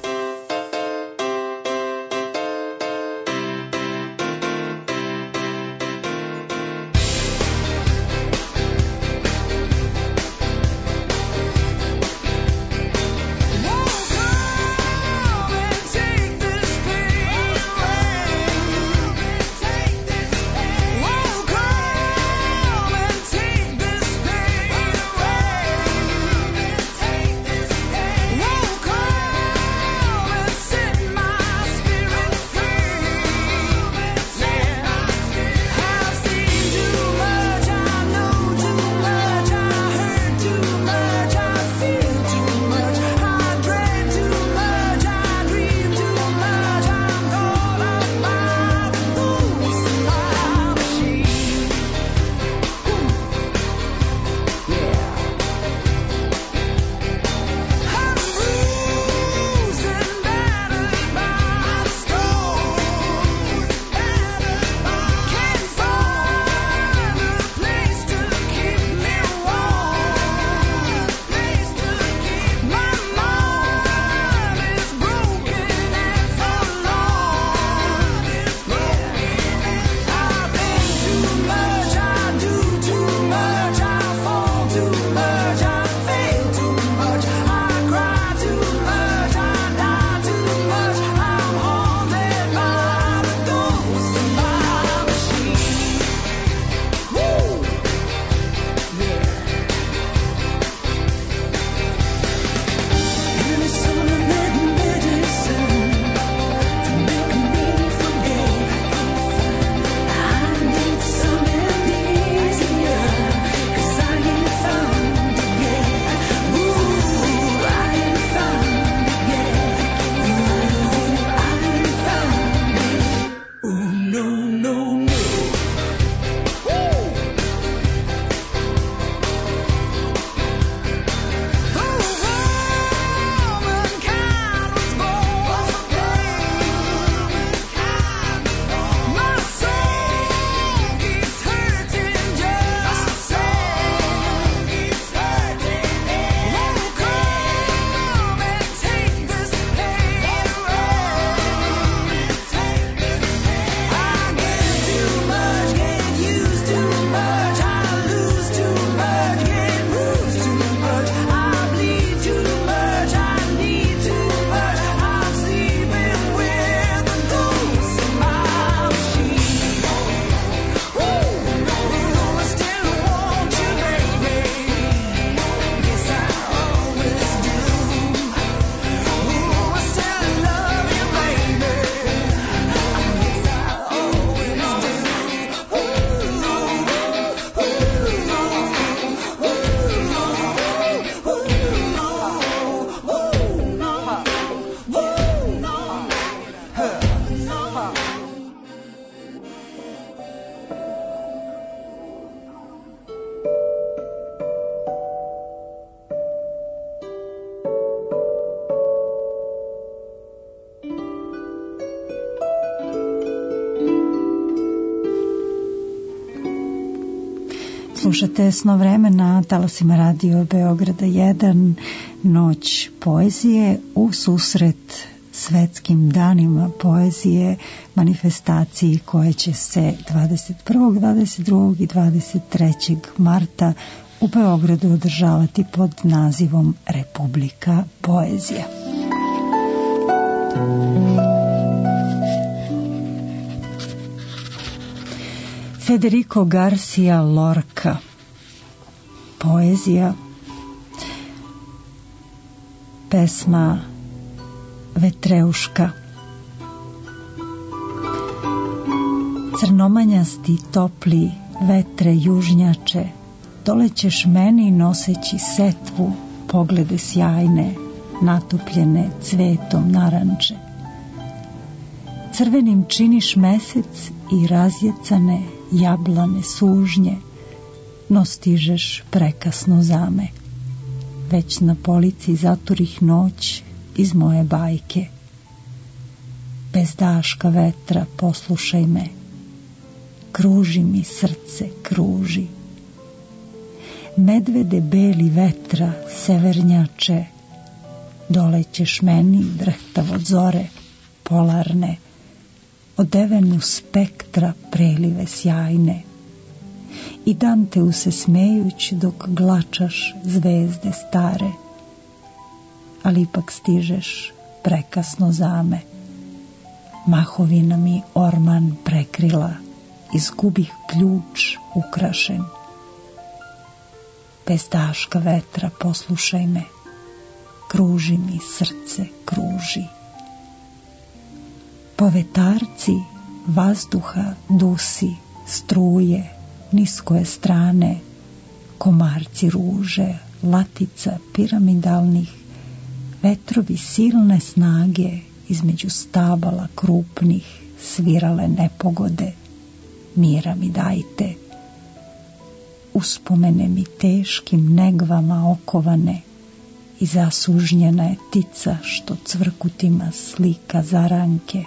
Slušate Sno vremena na talasima Radio Beograda jedan, noć poezije u susret svetskim danima poezije, manifestaciji koje će se dvadeset prvog, dvadeset drugog i dvadeset trećeg marta u Beogradu održavati pod nazivom Republika poezija. Federico Garcia Lorca, poezija, pesma Vetreuška. Crnomanjasti topli vetre južnjače, dolećeš meni noseći setvu, poglede sjajne, natupljene cvetom naranče. Crvenim činiš mesec i razjecane jablane sužnje, no stižeš prekasno za me. Već na polici zaturih noć iz moje bajke. Bez daška vetra poslušaj me, kruži mi srce, kruži. medvede beli vetra, severnjače, dolećeš meni drhtav od zore, polarne, odevenu spektra prelive sjajne. I Danteu se smejuć dok glačaš zvezde stare, ali ipak stižeš prekasno zame. Mahovina mi orman prekrila, izgubih ključ ukrašen. Bez daška vetra poslušaj me, kruži mi srce, kruži. Povetarci vazduha dusi, struje, niskoje strane, komarci ruže, latica piramidalnih, vetrovi silne snage između stabala krupnih, svirale nepogode, mira mi dajte. Uspomene mi teškim negvama okovane i zasužnjena je tica što cvrkutima slika zaranke.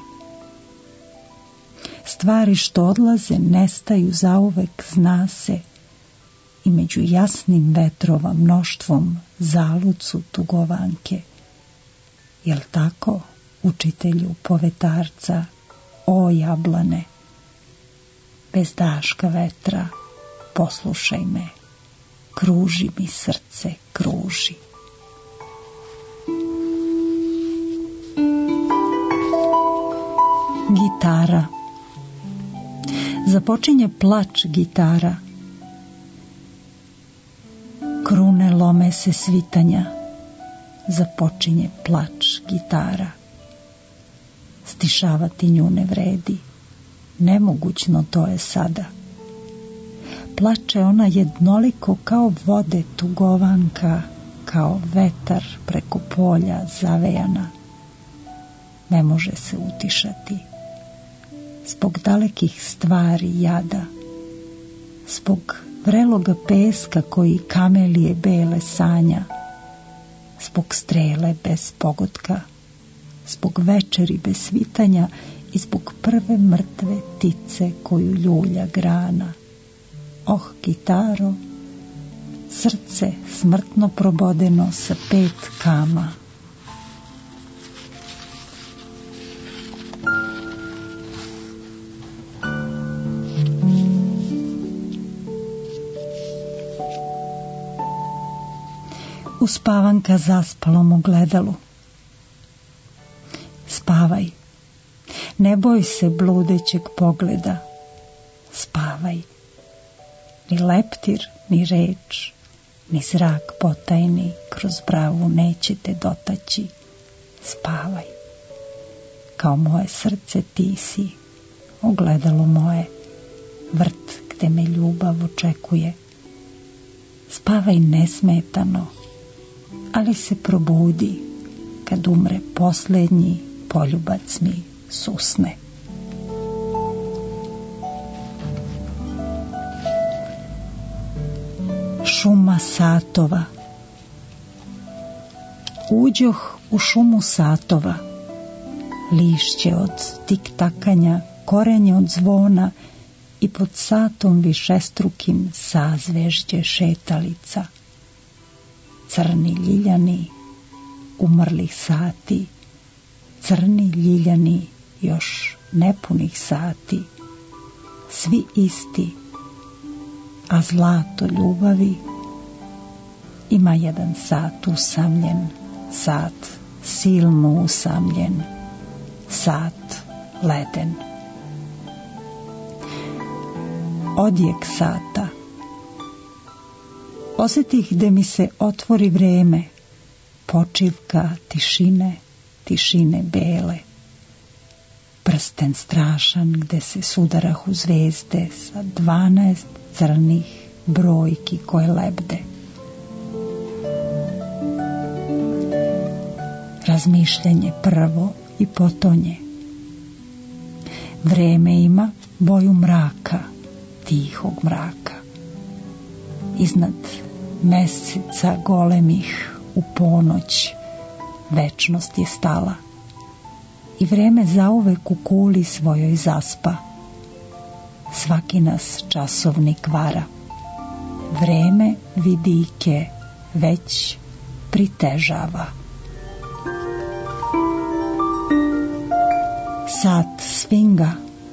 Stvari što odlaze nestaju zauvek, zna se, i među jasnim vetrova mnoštvom zalucu tugovanke. Jel tako, učitelju povetarca, o jablane? Bez daška vetra poslušaj me, kruži mi srce, kruži. Gitara. Započinje plač gitara. Krune lome se svitanja. Započinje plač gitara. Stišavati nju ne vredi. Nemogućno to je sada. Plače ona jednoliko kao vode tugovanka, kao vetar preko polja zavejana. Ne može se utišati. Zbog dalekih stvari jada, zbog vreloga peska koji kamelije bele sanja, zbog strele bez pogotka, zbog večeri bez svitanja i zbog prve mrtve tice koju ljulja grana. Oh, gitaro, srce smrtno probodeno sa pet kama. Uspavanka zaspalom ogledalu. Spavaj, ne boj se bludećeg pogleda. Spavaj, ni leptir, ni reč, ni zrak potajni kroz bravu neće te dotaći. Spavaj, kao moje srce ti si, ogledalo moje, vrt gde me ljubav očekuje. Spavaj nesmetano, ali se probudi kad umre posljednji poljubac mi susne. Šuma satova. Uđoh u šumu satova, lišće od tiktakanja, korenje od zvona i pod satom višestrukim sazvežđe šetalica. Crni ljiljani umrlih sati, crni ljiljani još nepunih sati, svi isti, a zlato ljubavi ima jedan sat usamljen, sat silno usamljen, sat leden. Odjek sata. Osjetih da mi se otvori vreme, počivka tišine, tišine bele. Prsten strašan gde se sudarahu zvezde sa dvanaest crnih brojki koje lebde. Razmišljanje prvo i potonje. Vreme ima boju mraka, tihog mraka. Iznad meseca golemih u ponoć večnost je stala i vreme zauvek u kuli svojoj zaspa. Svaki nas časovnik vara. vreme vidike već pritežava. Sat svinga.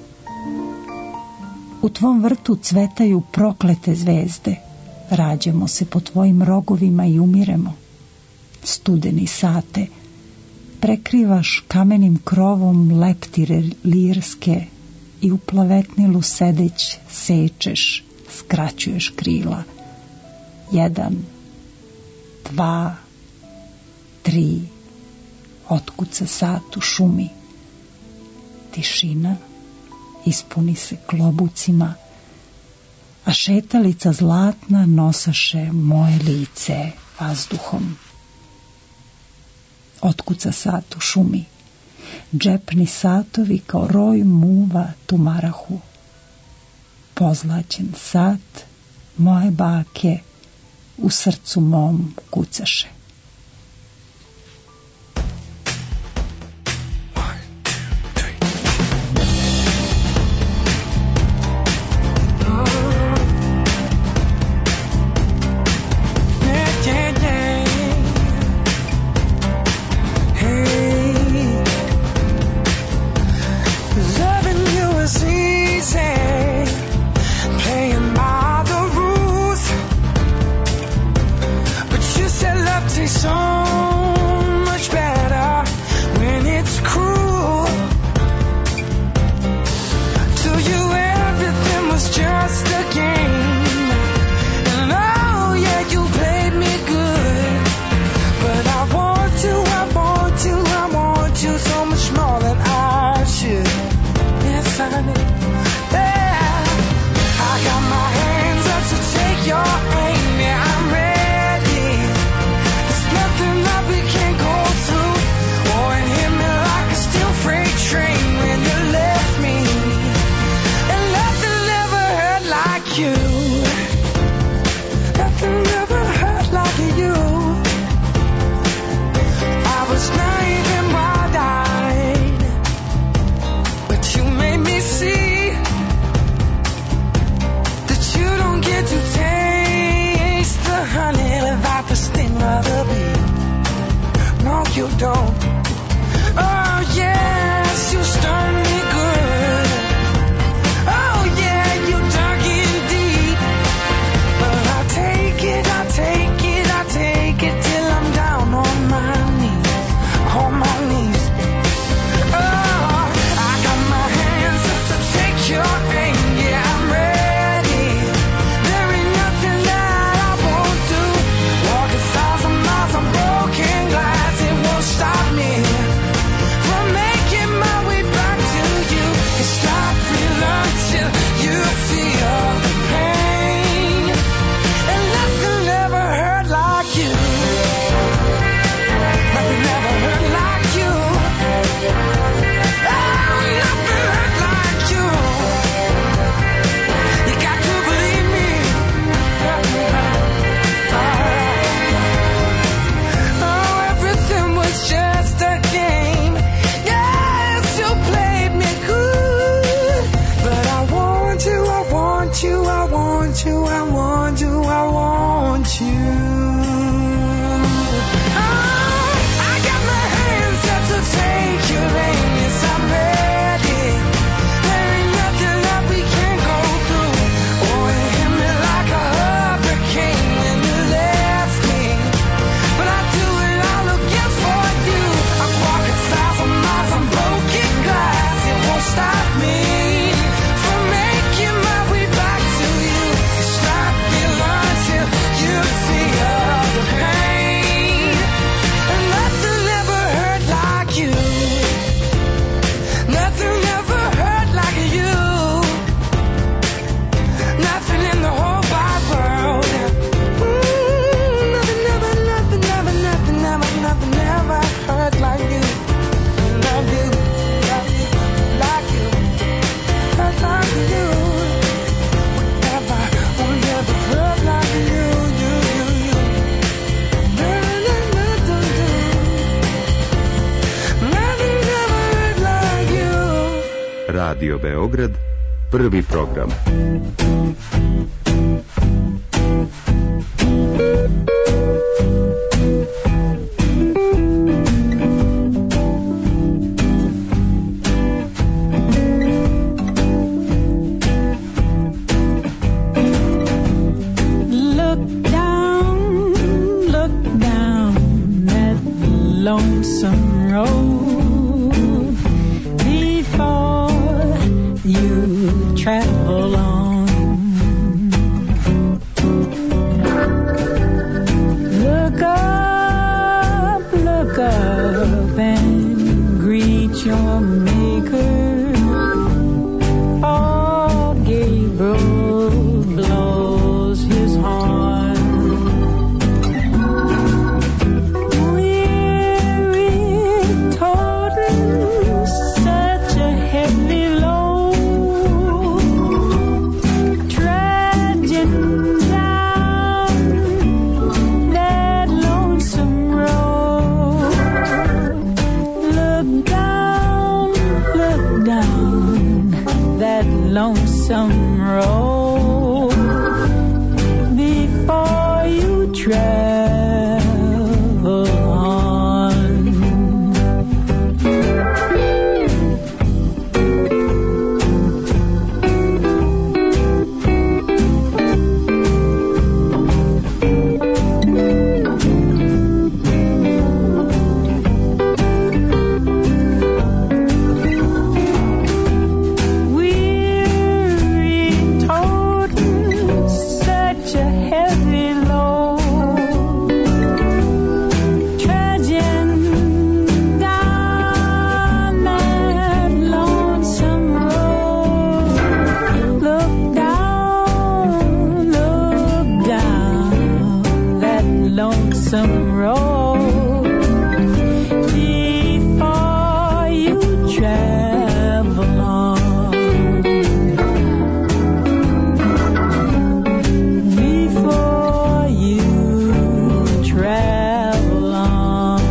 U tvom vrtu cvetaju proklete zvezde. Rađamo se po tvojim rogovima i umiremo. Studeni sate, prekrivaš kamenim krovom leptire lirske i u plavetnilu sedeć sečeš, skraćuješ krila. Jedan, dva, tri, otkuca sat u šumi. Tišina ispuni se klobucima, a šetalica zlatna nosaše moje lice vazduhom. Otkuca sat u šumi, džepni satovi kao roj muva tumarahu. Pozlaćen sat moje bake u srcu mom kucaše. Radio Beograd, prvi program. lonesome road before you travel on. Look up, look up and greet your maker. Oh, Gabriel blows his horn. Weary, toting such a heavy load, trudging down that lonesome road. Look down, look down that lonesome road before you travel on. Weary, toting such a heavy load, trudging down that lonesome road. Look down, look down that lonesome road before you travel on. Before you travel on.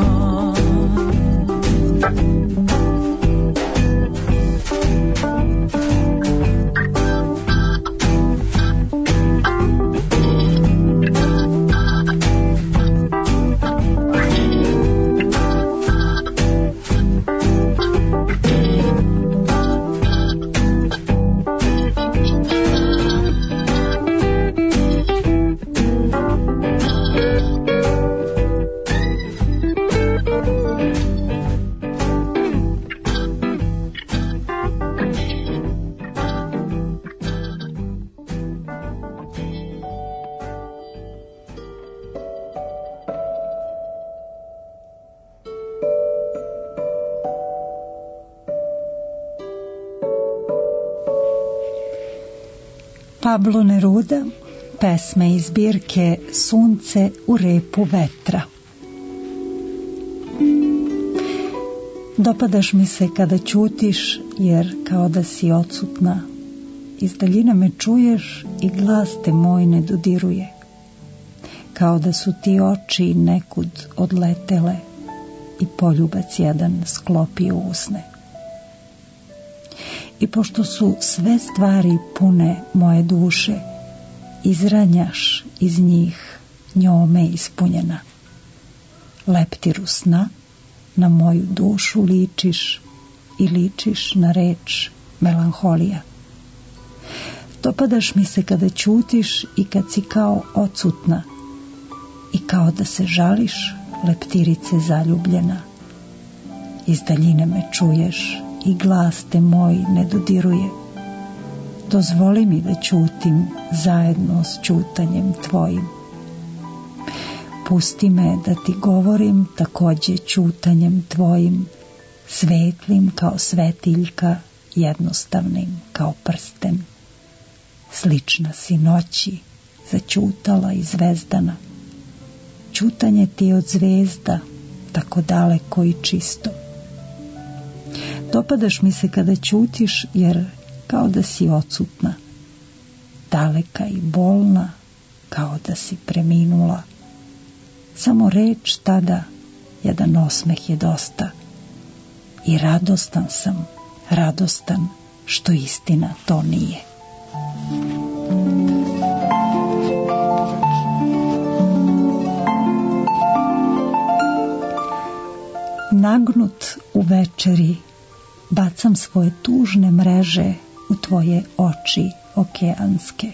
Pablo Neruda, pesme iz zbirke Sunce u repu vetra. Dopadaš mi se kada ćutiš, jer kao da si odsutna. Iz daljine me čuješ i glas te moj ne dodiruje. Kao da su ti oči nekud odletele i poljubac jedan sklopio usne. I pošto su sve stvari pune moje duše, izranjaš iz njih njome ispunjena. Leptiru sna na moju dušu ličiš i ličiš na reč melanholija. Dopadaš mi se kada ćutiš i kad si kao odsutna i kao da se žališ, leptirice zaljubljena. Iz daljine me čuješ i glas te moj ne dodiruje. Dozvoli mi da ćutim zajedno s ćutanjem tvojim. Pusti me da ti govorim takođe ćutanjem tvojim, svetlim kao svetiljka, jednostavnim kao prsten. Slična si noći, začutala i zvezdana. Ćutanje ti od zvezda, tako daleko i čisto. Dopadaš mi se kada ćutiš, jer kao da si odsutna, daleka i bolna, kao da si preminula. Samo reč tada, jedan osmeh je dosta. I radostan sam, radostan, što istina to nije. Nagnut u večeri, bacam svoje tužne mreže u tvoje oči okeanske.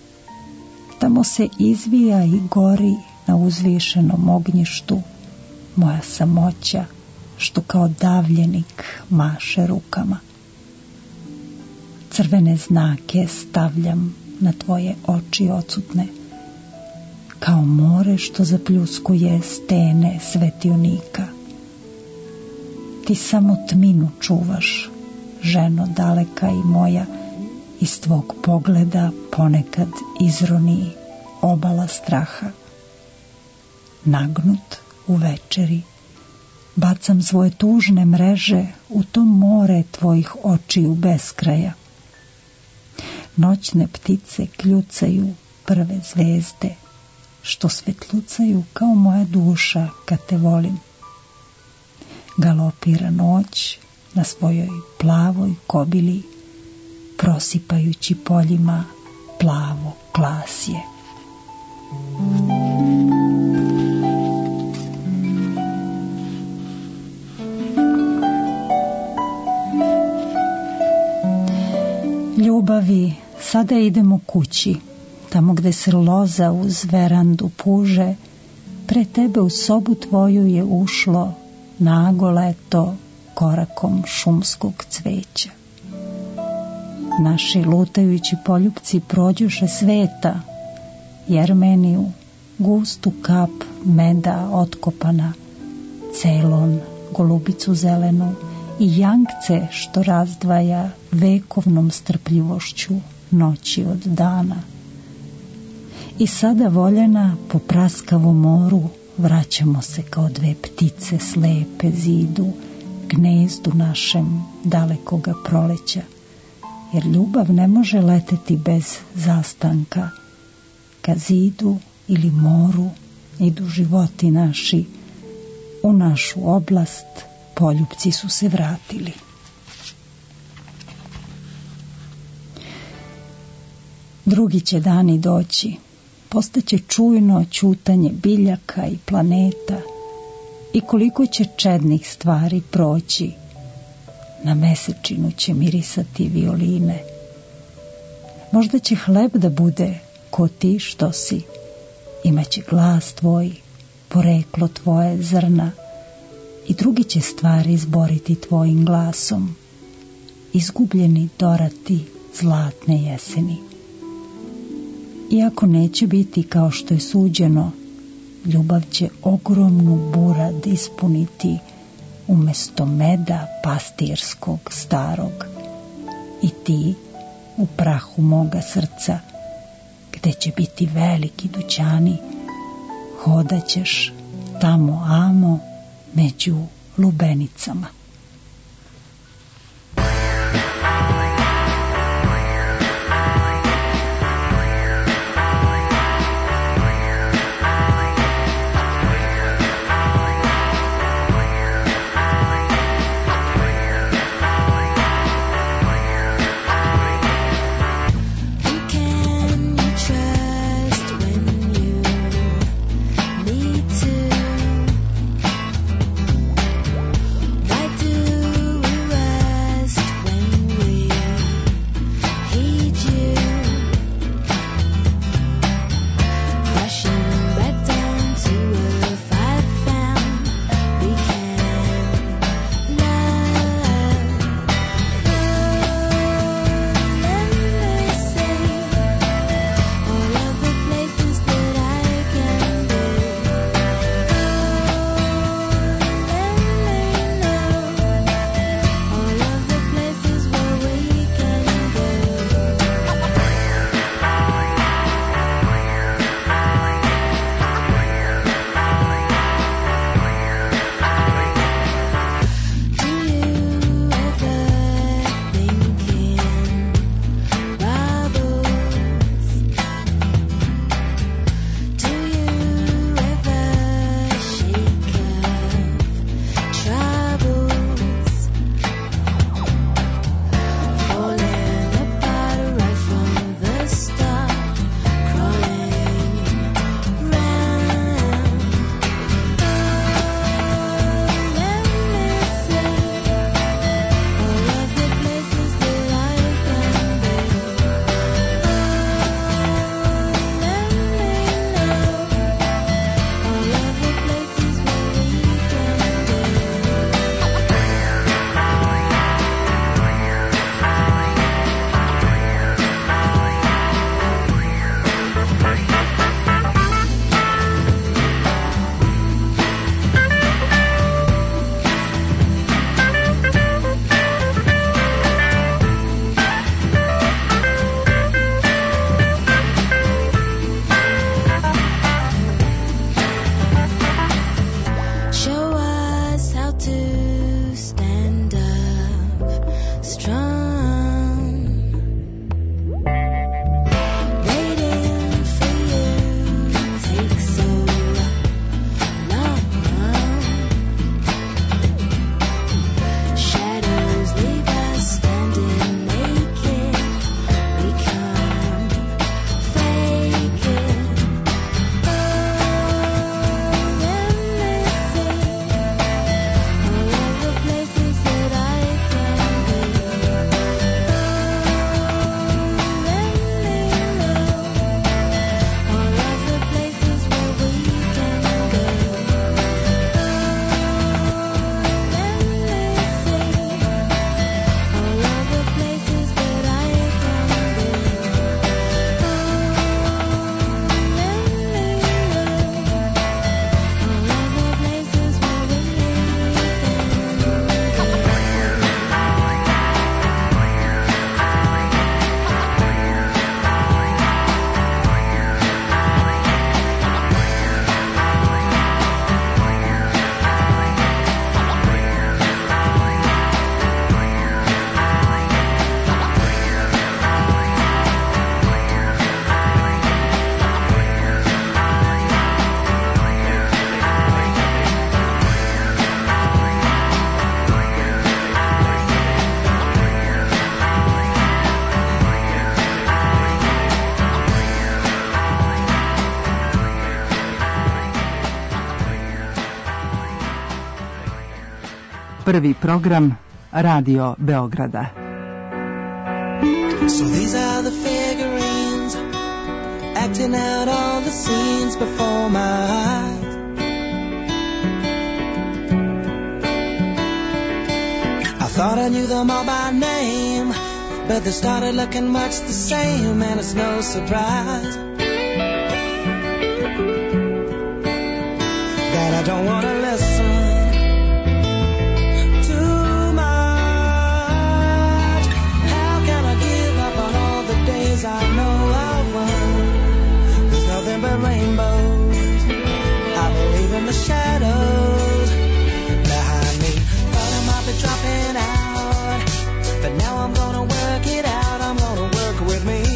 Tamo se izvija i gori na uzvišenom ognjištu moja samoća, što kao davljenik maše rukama. Crvene znake stavljam na tvoje oči odsutne, kao more što zapljuskuje stene svetionika. Ti samo tminu čuvaš, ženo daleka i moja, iz tvog pogleda ponekad izroni obala straha. Nagnut u večeri, bacam svoje tužne mreže u to more tvojih očiju beskraja. Noćne ptice kljucaju prve zvezde, što svetlucaju kao moja duša kad te volim. Galopira noć na svojoj plavoj kobili, prosipajući poljima plavo klasje. Ljubavi, sada idemo kući, tamo gde se loza uz verandu puže, pre tebe u sobu tvoju je ušlo nago leto korakom šumskog cveća. Naši lutajući poljupci prođuše sveta, Jermeniju, gustu kap meda otkopana, Ceylon, golubicu zelenu i Jankce što razdvaja vekovnom strpljivošću noći od dana. I sada voljena po praskavom moru vraćamo se kao dve ptice slepe zidu, gnezdu našem dalekoga proleća, jer ljubav ne može leteti bez zastanka. Ka zidu ili moru idu životi naši, u našu oblast poljupci su se vratili. Drugi će dani doći, postaće čujno ćutanje biljaka i planeta, i koliko će čednih stvari proći, na mesečinu će mirisati violine. Možda će hleb da bude ko ti što si, imaće glas tvoj, poreklo tvoje zrna, i drugi će stvari izboriti tvojim glasom, izgubljeni dorati zlatne jeseni. Iako neće biti kao što je suđeno, ljubav će ogromnu burad ispuniti umesto meda pastirskog starog, i ti u prahu moga srca, gde će biti veliki dućani, hodaćeš tamo amo među lubenicama. Right Prvi program Radio Beograda. So these are the figurines acting out all the scenes before my eyes. I thought I knew them all by name, but they started looking much the same, and it's no surprise that I don't want to listen too much. How can I give up on all the days I know I won? There's nothing but rainbows. I believe in the shadows behind me. Thought I might be dropping out, but now I'm gonna work it out. I'm gonna work with me.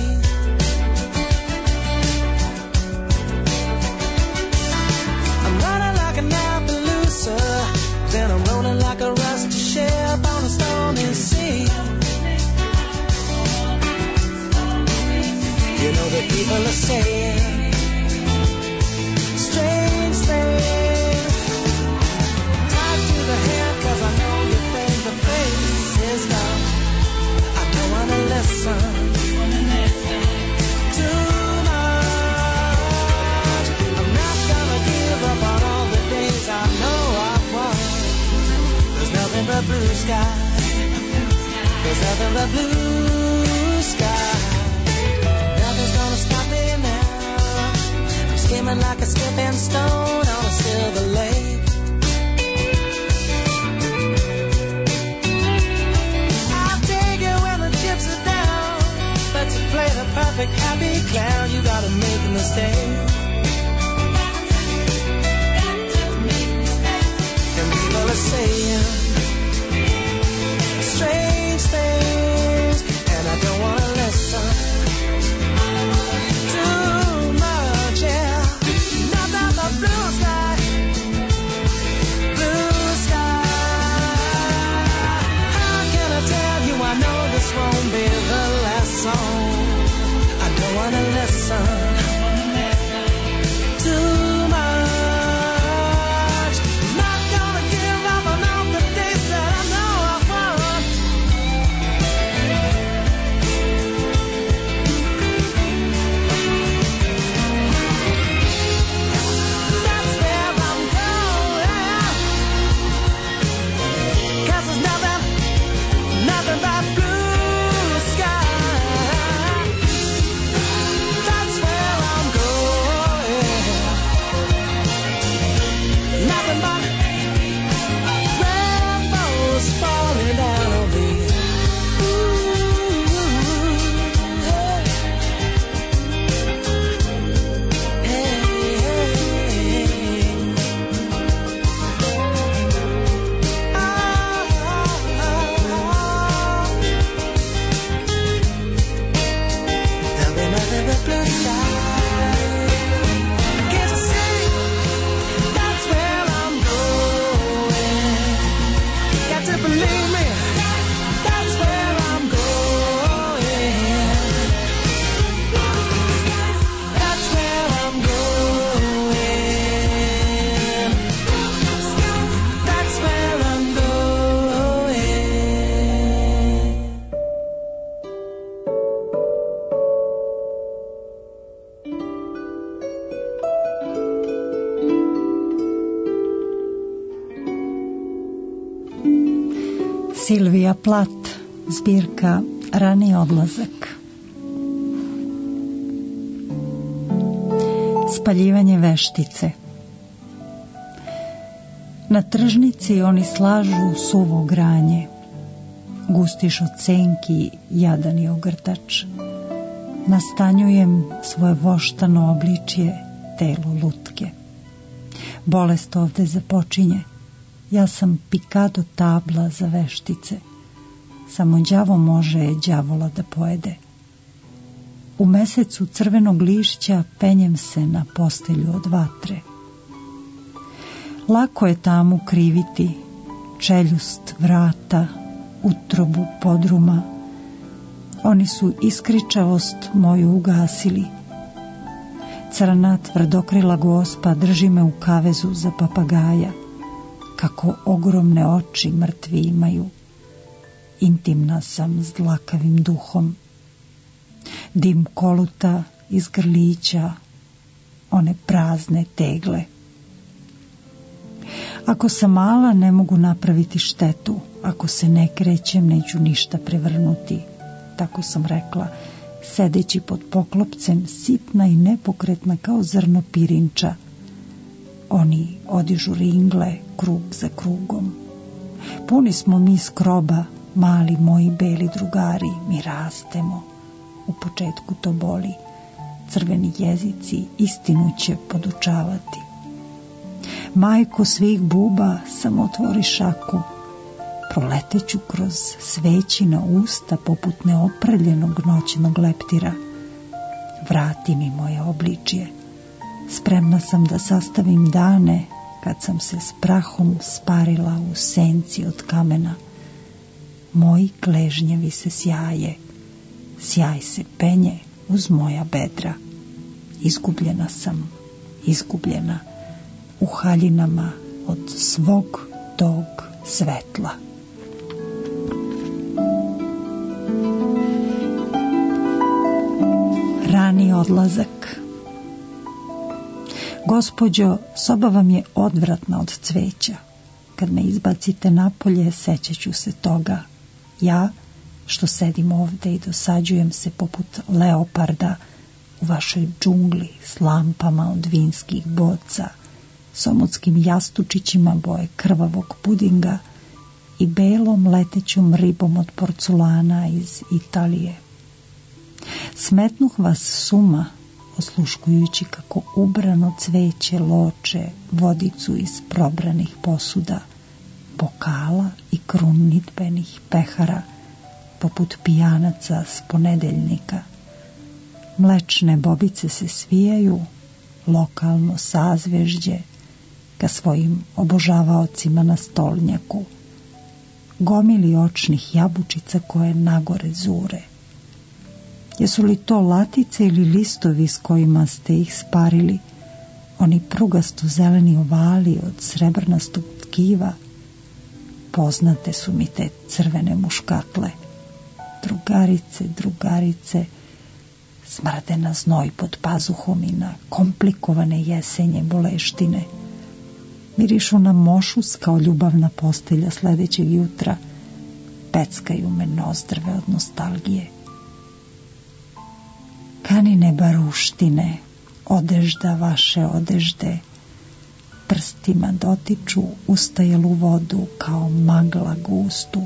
I'm running like an Appaloosa, then I'm rolling like a rusty ship on a stormy sea. You know that people are saying strange things. Tied to the head, cause I know you think the face is done. I don't wanna listen too much. I'm not gonna give up on all the days I know I've won. There's nothing but blue sky. There's nothing but blue sky. Nothing's gonna stop me now. I'm skimming like a stepping stone on a silver lake. I'll take it when the chips are down, but to play the perfect happy clown, you gotta make a mistake. And people are saying strange things, and I don't wanna listen too much, yeah. Nothing but blue sky, blue sky. How can I tell you I know this won't be the last song? I don't wanna listen too much. Not gonna give up on all the days that I know I've won. That's where I'm going. 'Cause there's nothing, nothing but blue sky. That's where I'm going. Nothing but rainbows falling down on me. Hey, hey, ah, there'll be nothing but blue sky. Can't you see? That's where I'm going. Got to believe me. That's where I'm going. That's where I'm going. That's where I'm going. Silvija Plath, zbirka Rani odlazak. Spaljivanje veštice. Na tržnici oni slažu suvo granje, gustiš od senki jadani ogrtač. Nastanjujem svoje voštano obličje telu lutke. Bolest ovde započinje. Ja sam pikado tabla za veštice. Samo đavo može đavola da pojede. U mesecu crvenog lišća penjem se na postelju od vatre. Lako je tamo kriviti čeljust vrata, utrobu podruma. Oni su iskričavost moju ugasili. Crna tvrdokrila gospa drži me u kavezu za papagaja. kako ogromne oči mrtvi imaju. Intimna sam s dlakavim duhom. Dim koluta iz grlića, one prazne tegle. Ako sam mala, ne mogu napraviti štetu. Ako se ne krećem, neću ništa prevrnuti. Tako sam rekla, sedeći pod poklopcem, sitna i nepokretna kao zrno pirinča. Oni odižu ringle, krug za krugom. Puni smo mi skroba, mali moji beli drugari, mi rastemo. U početku to boli. Crveni jezici istinu će podučavati. Majko svih buba, samo otvori šaku. Proleteću kroz svećina usta poput neoprljenog noćnog leptira. Vrati mi moje obličje. Spremna sam da sastavim dane kad sam se s prahom sparila u senci od kamena. Moji gležnjevi se sjaje. Sjaj se penje uz moja bedra. Izgubljena sam, izgubljena u haljinama od svog tog svetla. Rani odlazak. Gospođo, soba vam je odvratna od cveća. Kad me izbacite napolje, sećaću se toga. Ja, što sedim ovde i dosađujem se poput leoparda u vašoj džungli s lampama od vinskih boca, somotskim jastučićima boje krvavog pudinga i belom letećom ribom od porculana iz Italije. Smetnuh vas suma, osluškujući kako ubrano cveće loče vodicu iz probranih posuda, bokala i krunitbenih pehara, poput pijanaca s ponedeljnika. Mlečne bobice se svijaju, lokalno sazvežđe, ka svojim obožavaocima na stolnjaku, gomili očnih jabučica koje nagore zure. Jesu li to latice ili listovi s kojima ste ih sparili, oni prugasto zeleni ovali od srebrnastog tkiva? Poznate su mi te crvene muškatle. Drugarice, drugarice, smrde na znoj pod pazuhom i na komplikovane jesenje boleštine. Mirišu na mošus kao ljubavna postelja sledećeg jutra. Peckaju me nozdrve od nostalgije. Kanine baruštine, odežda vaše odežde, prstima dotiču ustajelu vodu kao magla gustu.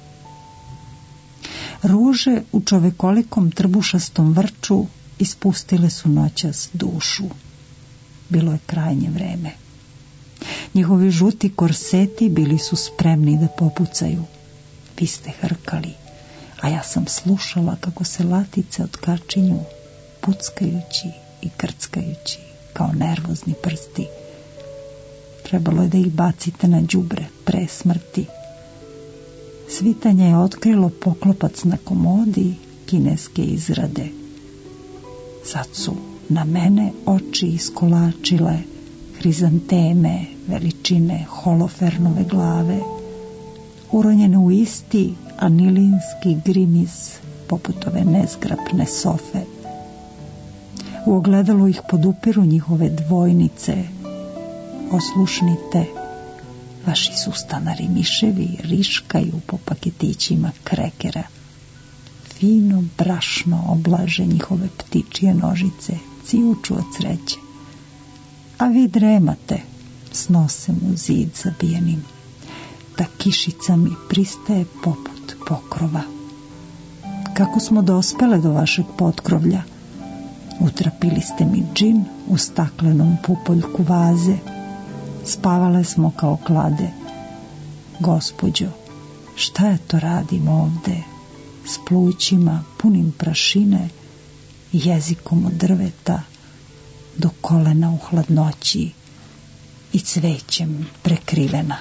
Ruže u čovekolikom trbušastom vrču ispustile su noćas dušu. Bilo je krajnje vreme. Njihovi žuti korseti bili su spremni da popucaju. Vi ste hrkali, a ja sam slušala kako se latice otkačinju, puckajući i krckajući kao nervozni prsti. Trebalo je da ih bacite na đubre pre smrti. Svitanje je otkrilo poklopac na komodi kineske izrade. Sad su na mene oči iskolačile hrizanteme veličine holofernove glave, uronjene u isti anilinski grimiz poput ove nezgrapne sofe. U ogledalu ih podupiru njihove dvojnice. Oslušnite, vaši sustanari miševi riškaju po paketićima krekera. Fino brašno oblaže njihove ptičije nožice, cijuču od sreće. A vi dremate s nosem u zid zabijenim. Ta kišica mi pristaje poput pokrova. Kako smo dospele do vašeg potkrovlja? Utrapili ste mi džin u staklenom pupoljku vaze. Spavale smo kao klade. Gospođo, šta je to radim ovde? S plućima punim prašine, jezikom od drveta, do kolena u hladnoći i cvećem prekrivena.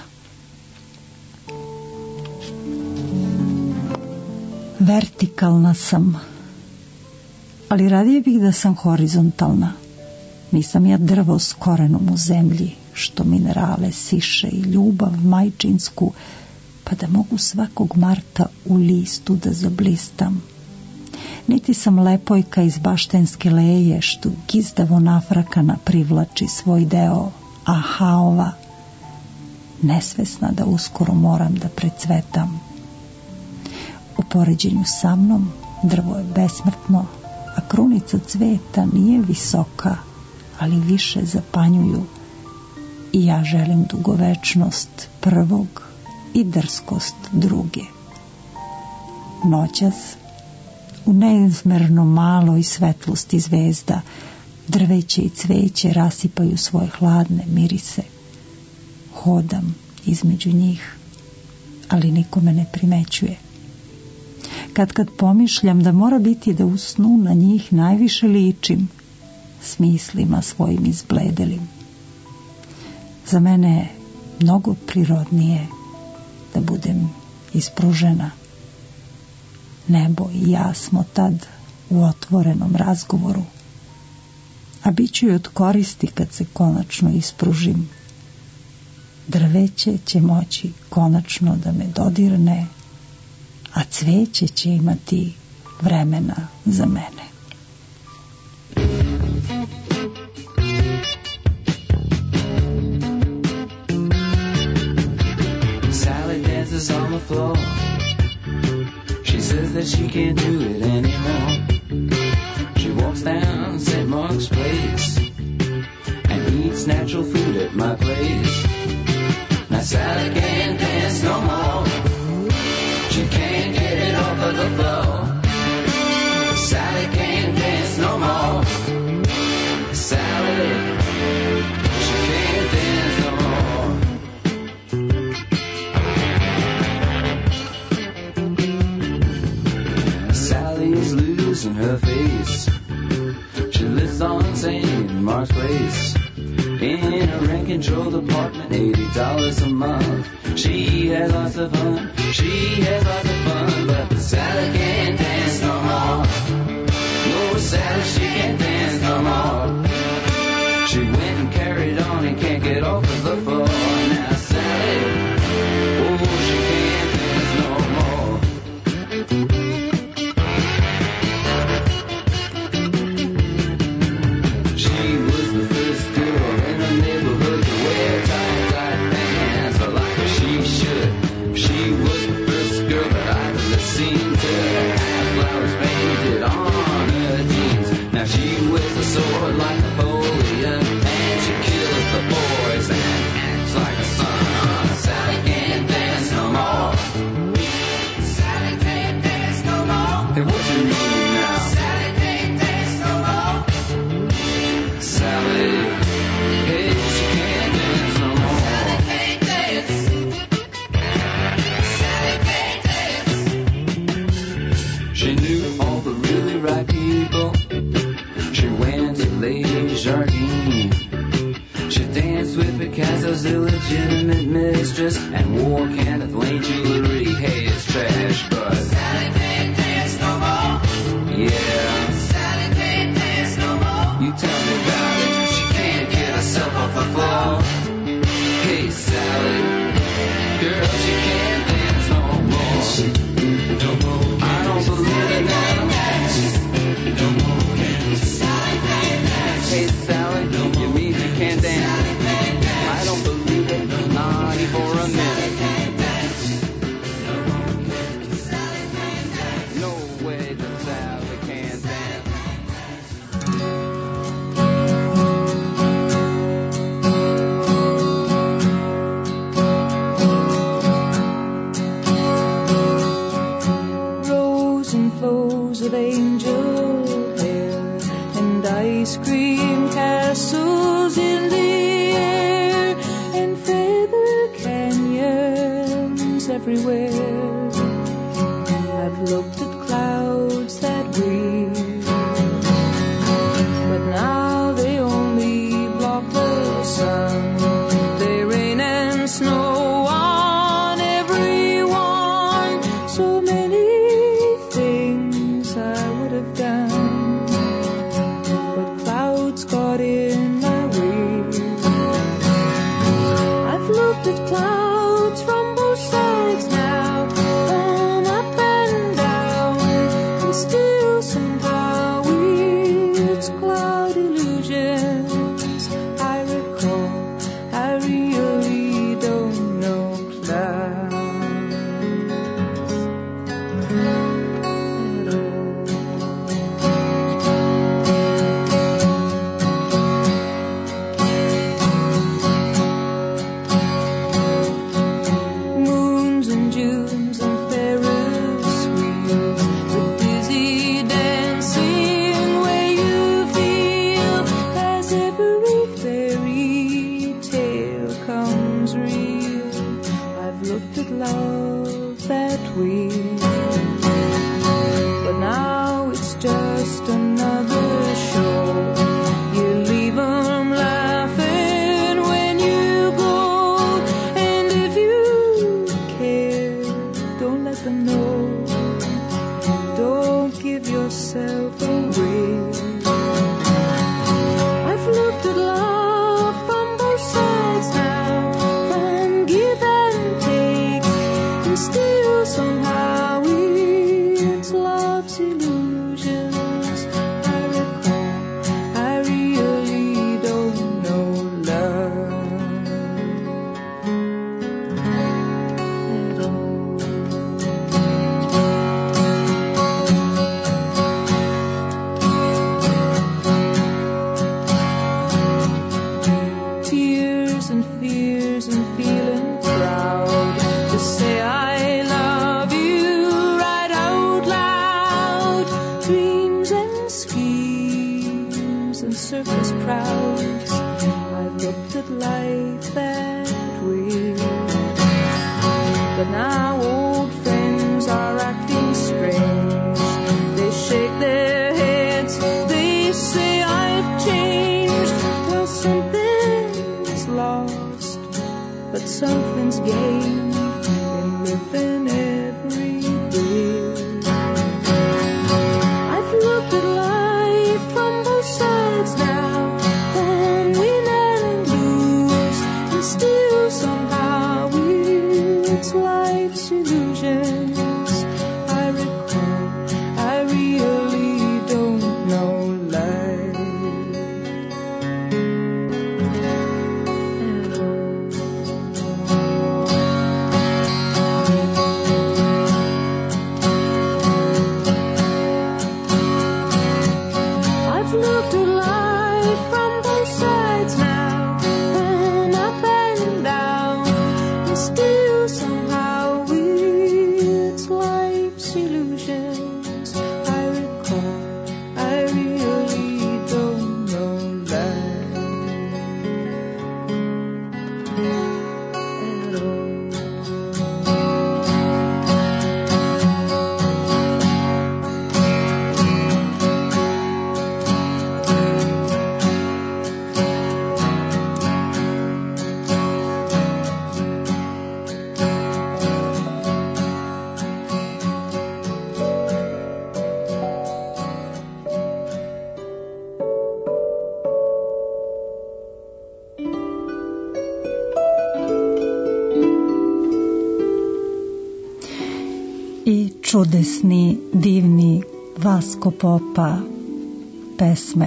Vertikalna sam, ali radije bih da sam horizontalna. Nisam ja drvo s korenom u zemlji, što minerale siše i ljubav majčinsku, pa da mogu svakog marta u listu da zablistam. Niti sam lepojka iz baštenske leje, što gizdavo nafrakana privlači svoj deo ahaova, nesvesna da uskoro moram da precvetam. U poređenju sa mnom drvo je besmrtno, a krunica cveta nije visoka, ali više zapanjuju, i ja želim dugovečnost prvog i drskost druge. Noćas, u neizmerno maloj svetlosti zvezda, drveće i cveće rasipaju svoje hladne mirise. Hodam između njih, ali niko me ne primećuje. Kad kad pomišljam da mora biti da u snu na njih najviše ličim, s mislima svojim izbledelim. Za mene je mnogo prirodnije da budem ispružena. Nebo i ja smo tad u otvorenom razgovoru, a bit ću i od koristi kad se konačno ispružim. Drveće će moći konačno da me dodirne, a cveće će imati vremena za mene. Sally dances on the floor. She says that she can't do it anymore. She walks down Saint Mark's Place and eats natural food at my place. Now Sally can't dance no more. She can't get it off of the floor. Sally can't dance no more. Sally, she can't dance no more. Sally's losing her face. She lives on Saint Mark's Place in a rent-controlled apartment, eighty dollars a month. She has lots of fun, she has lots of fun, but Sally can't dance no more. No, Sally, she can't dance no more. She went and carried on and can't get off of the floor. Now Sally, oh, she can't dance no more. She was the first girl in the neighborhood to wear tight, tight pants like she should. She was the first girl that I've ever seen to have flowers painted on her jeans. Now she wears a sword like Napoleon, and she kills the boys and acts like a son. Sally can't dance no more. Sally can't dance no more. Hey, what's your meaning now? Sally can't dance no more. Sally, hey, she can't dance no more. Sally can't dance. Sally can't dance. She knew all the really right people. She went to Lady Jardine. She danced with Picasso's illegitimate mistress and wore Kenneth Lane jewelry. Hey, it's trash, but Sally can't dance no more. Yeah, Sally can't dance no more. You tell me about it. She can't get herself off the floor. Hey, Sally, girl, she can't dance no more. I don't believe it now. Hey, Sally, you mean you can't dance? I don't believe it, not even for a minute. No way that Sally can't dance. Rows and flows of angel hair and ice cream castles in the air and feather canyons everywhere. I've looked at clouds that way, but now they only block the sun. They rain and snow on everyone. So many things I would have done, but clouds got in looked at love that way, but now it's just another show. You leave 'em laughing when you go, and if you care, don't let them know. Don't give yourself away. I've looked at love from both sides now, from give and take, and still somehow it's love's illusions I recall. I really don't know love at all. Tears and fears and feeling proud to say I love you right out loud. Dreams and schemes and circus crowds. I've looked at life that way, but now old friends are acting strange. They shake their heads, they say I've changed. Well, something's lost, but something's gained in living every day. I've looked at life from both sides now, from win and lose, and still somehow it's life's illusions I recall. I really don't know life at all. I've looked at life from both sides now, from up and down, and still somehow it's life's illusions I recall. I really don't know life at all. I čudesni, divni Vasko Popa pesme.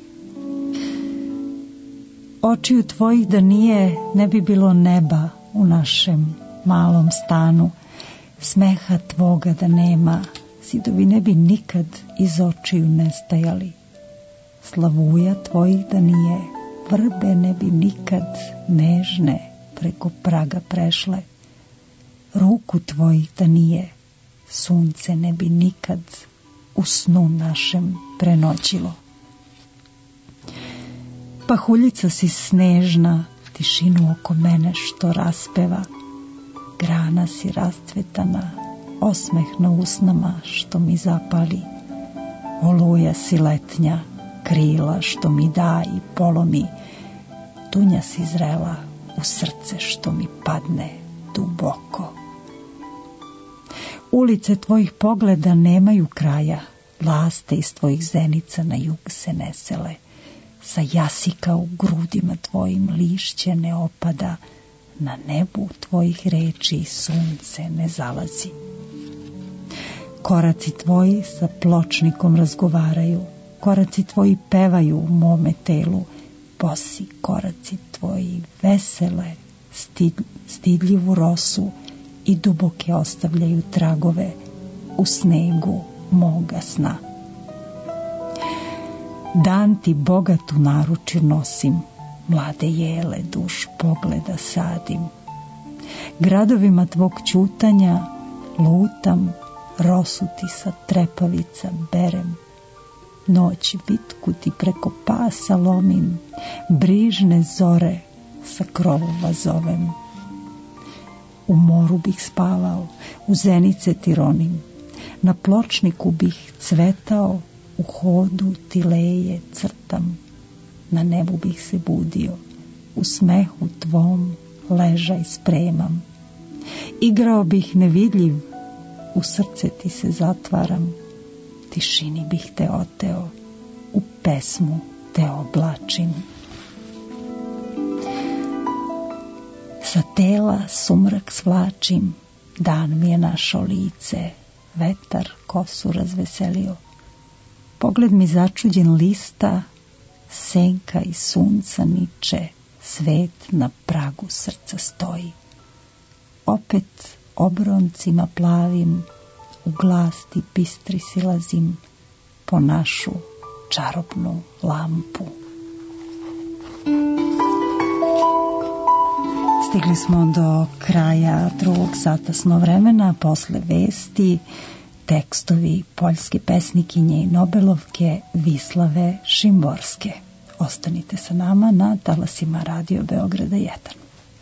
Očiju tvojih da nije, ne bi bilo neba u našem malom stanu. Smeha tvoga da nema, zidovi ne bi nikad iz očiju nestajali. Slavuja tvojih da nije, vrbe ne bi nikad nežne preko praga prešle. Ruku tvojih da nije, sunce ne bi nikad u snu našem prenoćilo. Pahuljica si snežna, tišinu oko mene što raspeva. Grana si rascvetana, osmeh na usnama što mi zapali. Oluja si letnja, krila što mi da i polomi. Dunja si zrela u srce što mi padne duboko. Ulice tvojih pogleda nemaju kraja, laste iz tvojih zenica na jug se ne sele. Sa jasika u grudima tvojim lišće ne opada, na nebu tvojih reči sunce ne zalazi. Koraci tvoji sa pločnikom razgovaraju, koraci tvoji pevaju u mome telu, bosi koraci tvoji vesele, stid, stidljivu rosu i duboke ostavljaju tragove u snegu moga sna. Dan ti bogatu naručju nosim, mlade jele duš pogleda sadim. Gradovima tvog ćutanja lutam, rosu ti sa trepavica berem. Noć vitku ti preko pasa lomim, brižne zore sa krovova zovem. u moru bih spavao, u zenice ti ronim, na pločniku bih cvetao, u hodu ti leje crtam, na nebu bih se budio, u smehu tvom ležaj spremam. Igrao bih nevidljiv, u srce ti se zatvaram, tišini bih te oteo, u pesmu te oblačim. Sa tela sumrak svlačim, dan mi je našao lice, vetar kosu razveselio. Pogled mi začuđen lista, senka i sunca niče, svet na pragu srca stoji. Opet obroncima plavim, u glas ti bistri silazim, po našu čarobnu lampu. Stigli smo do kraja drugog sata snovremena, posle vesti, tekstovi poljske pesnikinje i nobelovke Vislave Šimborske. Ostanite sa nama na talasima Radio Beograda jedan.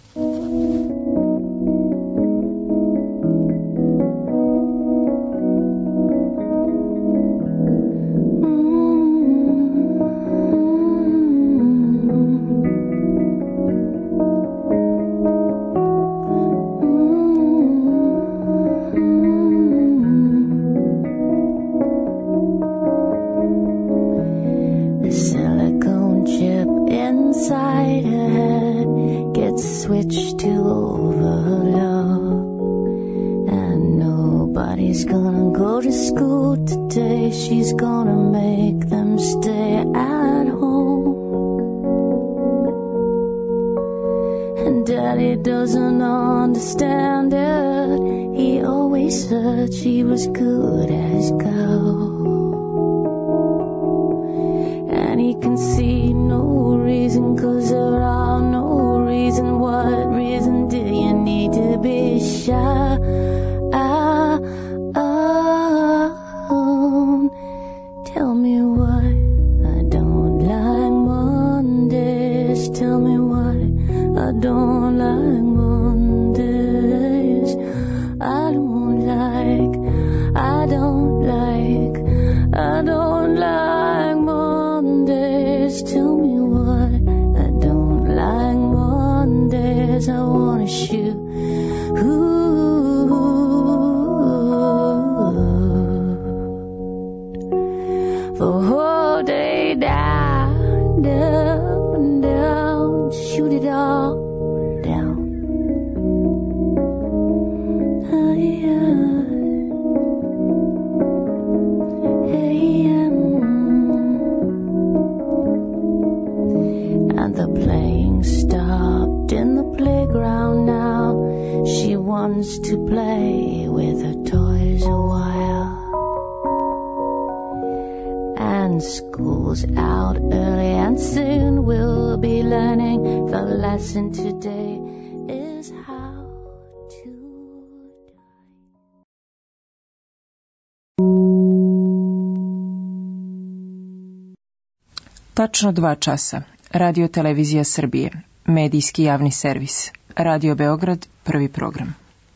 Tačno dva časa. Radio Televizija Srbije. Medijski javni servis. Radio Beograd, prvi program.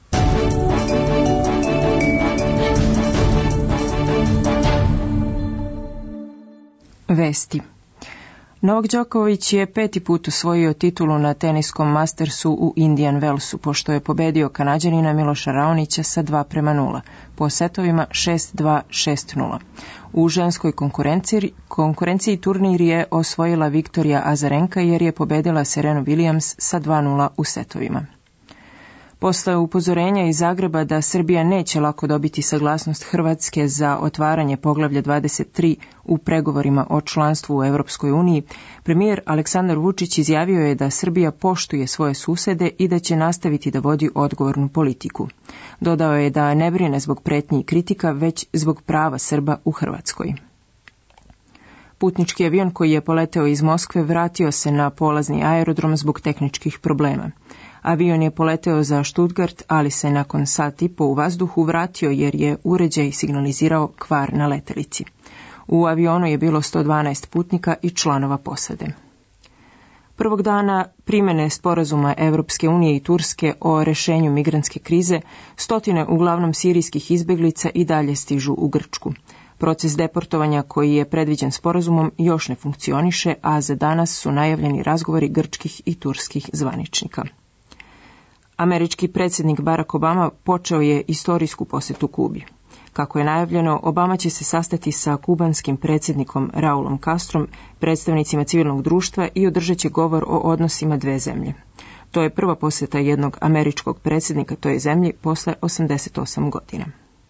Vesti. Novak Đoković je peti put osvojio titulu na teniskom Mastersu u Indian Wellsu, pošto je pobedio Kanađanina Miloša Raonića sa dva prema nula, po setovima šest dva šest nula. U ženskoj konkurenciji, konkurenciji turnir je osvojila Viktorija Azarenka jer je pobedila Serenu Williams sa dva nula u setovima. Posle upozorenja iz Zagreba da Srbija neće lako dobiti saglasnost Hrvatske za otvaranje poglavlja dvadeset tri u pregovorima o članstvu u Europskoj uniji, premijer Aleksandar Vučić izjavio je da Srbija poštuje svoje susede i da će nastaviti da vodi odgovornu politiku. Dodao je da ne brine zbog pretnji i kritika, već zbog prava Srba u Hrvatskoj. Putnički avion koji je poleteo iz Moskve vratio se na polazni aerodrom zbog tehničkih problema. Avion je poleteo za Stuttgart, ali se nakon sat i po u vazduhu vratio jer je uređaj signalizirao kvar na letelici. U avionu je bilo sto dvanaest putnika i članova posade. Prvog dana primene sporazuma Evropske unije i Turske o rešenju migrantske krize, stotine uglavnom sirijskih izbeglica i dalje stižu u Grčku. Proces deportovanja koji je predviđen sporazumom još ne funkcioniše, a za danas su najavljeni razgovori grčkih i turskih zvaničnika. Američki predsjednik Barack Obama počeo je istorijsku posetu Kubi. Kako je najavljeno, Obama će se sastati sa kubanskim predsjednikom Raulom Castrom, predstavnicima civilnog društva i održat će govor o odnosima dve zemlje. To je prva posjeta jednog američkog predsjednika toj zemlji posle osamdeset osam godina.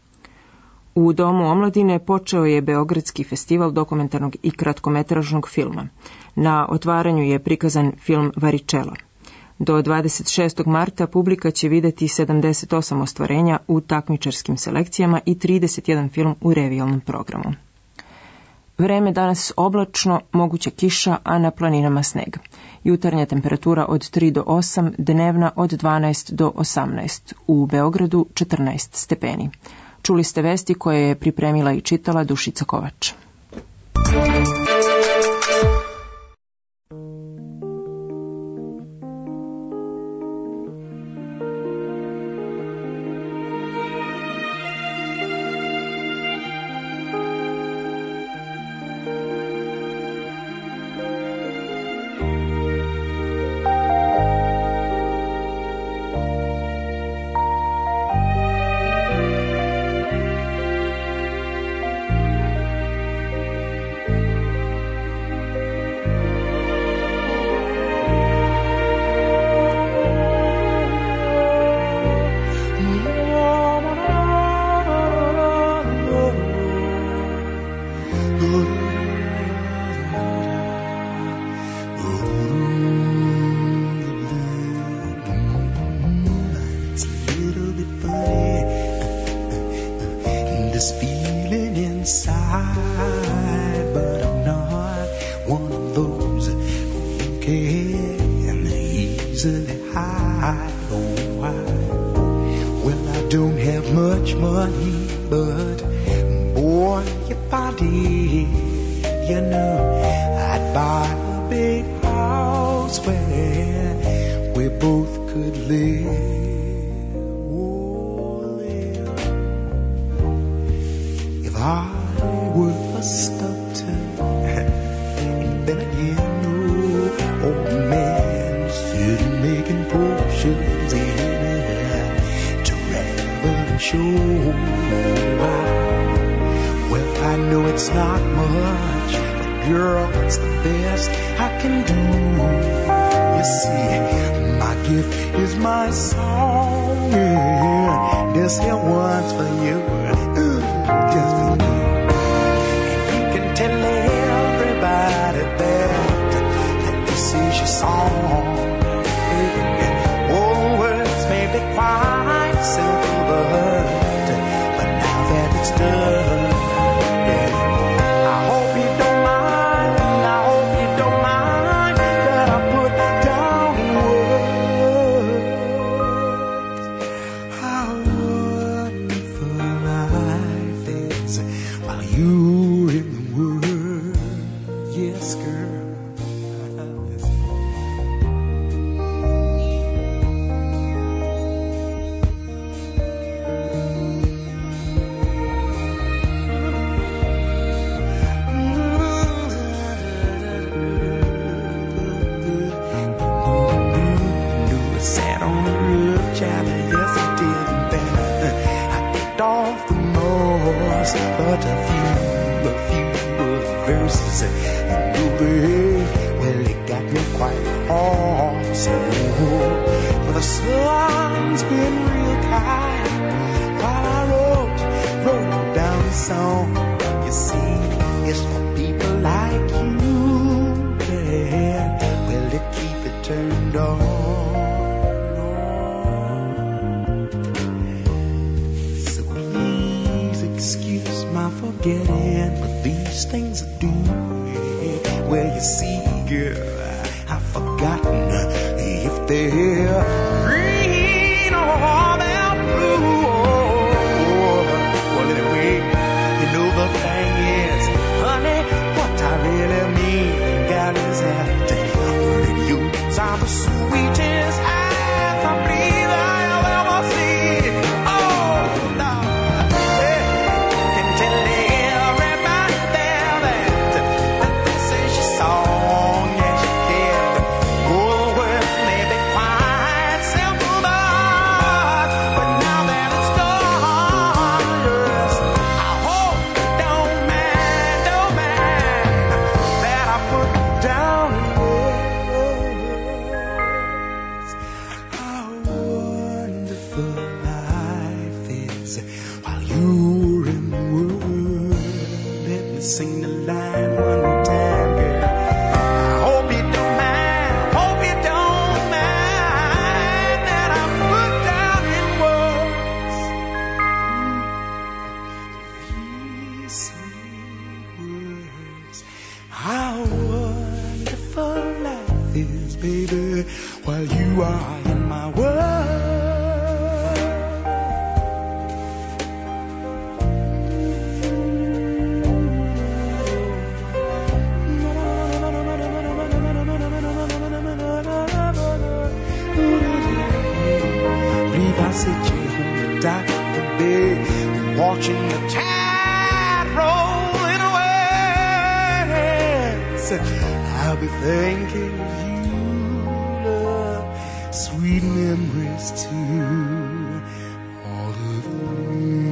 U Domu omladine počeo je Beogradski festival dokumentarnog i kratkometražnog filma. Na otvaranju je prikazan film Varičelo. Do dvadeset šestog marta publika će videti sedamdeset osam ostvarenja u takmičarskim selekcijama i trideset jedan film u revijalnom programu. Vreme danas oblačno, moguća kiša, a na planinama sneg. Jutarnja temperatura od tri do osam, dnevna od dvanaest do osamnaest, u Beogradu četrnaest stepeni. Čuli ste vesti koje je pripremila i čitala Dušica Kovač. Honey, what I really mean, got is that sitting on the dock of the bay, watching the tide rolling away. Said, I'll be thinking of you, love, sweet memories too, all of you.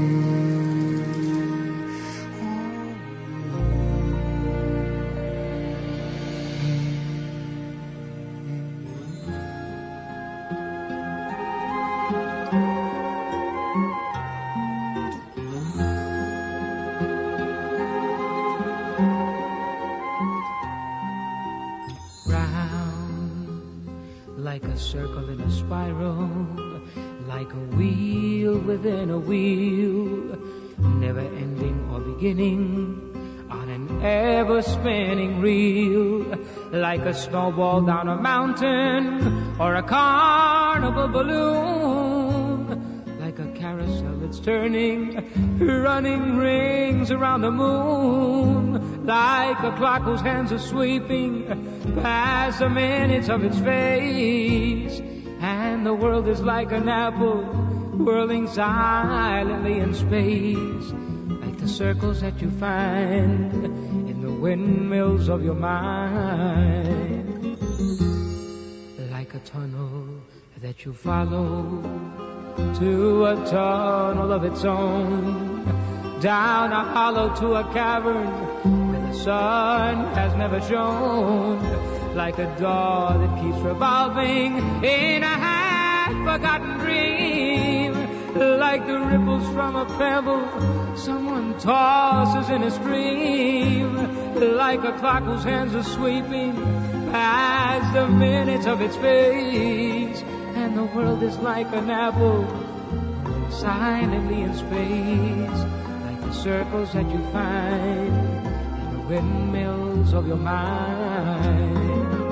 Like a circle in a spiral, like a wheel within a wheel, never ending or beginning, on an ever-spinning reel, like a snowball down a mountain, or a carnival balloon, like a carousel that's turning, running rings around the moon, like a clock whose hands are sweeping past the minutes of its face, and the world is like an apple whirling silently in space, like the circles that you find in the windmills of your mind, like a tunnel that you follow to a tunnel of its own, down a hollow to a cavern where the sun has never shone, like a door that keeps revolving in a half-forgotten dream, like the ripples from a pebble someone tosses in a stream, like a clock whose hands are sweeping past the minutes of its face, and the world is like an apple silently in space, like the circles that you find in the windmills of your mind.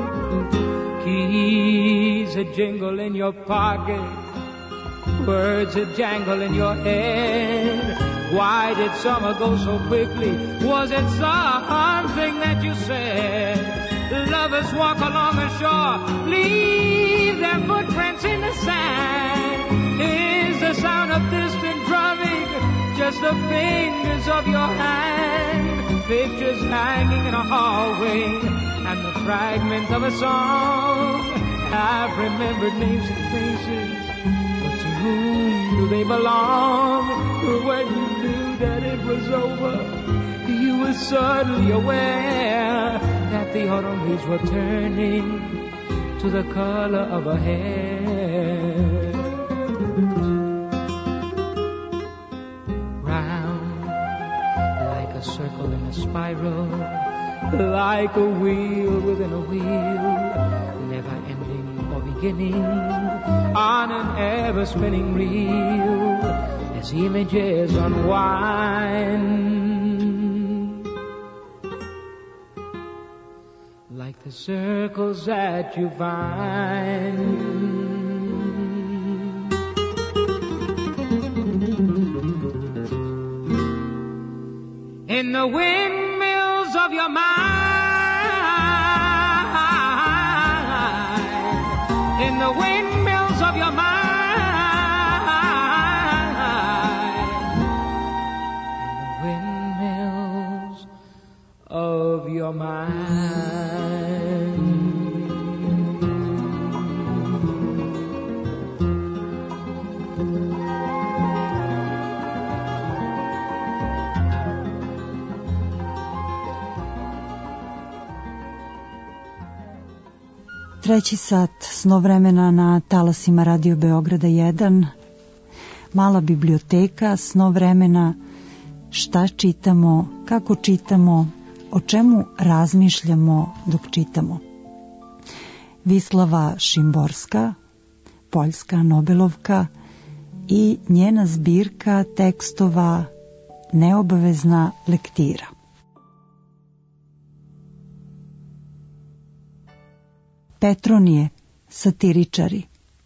Keys a jingle in your pocket, words a jangle in your head. Why did summer go so quickly? Was it something that you said? Lovers walk along the shore, leave their footprints in the sand. Is the sound of distant drumming just the fingers of your hand? Pictures hanging in a hallway and the fragment of a song. I've remembered names and faces, but to whom do they belong? When you knew that it was over, you were suddenly aware that the autumn leaves were turning to the color of her hair. Round like a circle in a spiral, like a wheel within a wheel, never ending or beginning, on an ever-spinning reel, as images unwind, like the circles that you find in the windmills of your mind, in the windmills of your mind, in the windmills of your mind. Treći sat snovremena na talasima Radio Beograda jedan, mala biblioteka snovremena, šta čitamo, kako čitamo, o čemu razmišljamo dok čitamo. Vislava Šimborska, poljska Nobelovka, i njena zbirka tekstova Neobavezna lektira. Petronije, satiričari.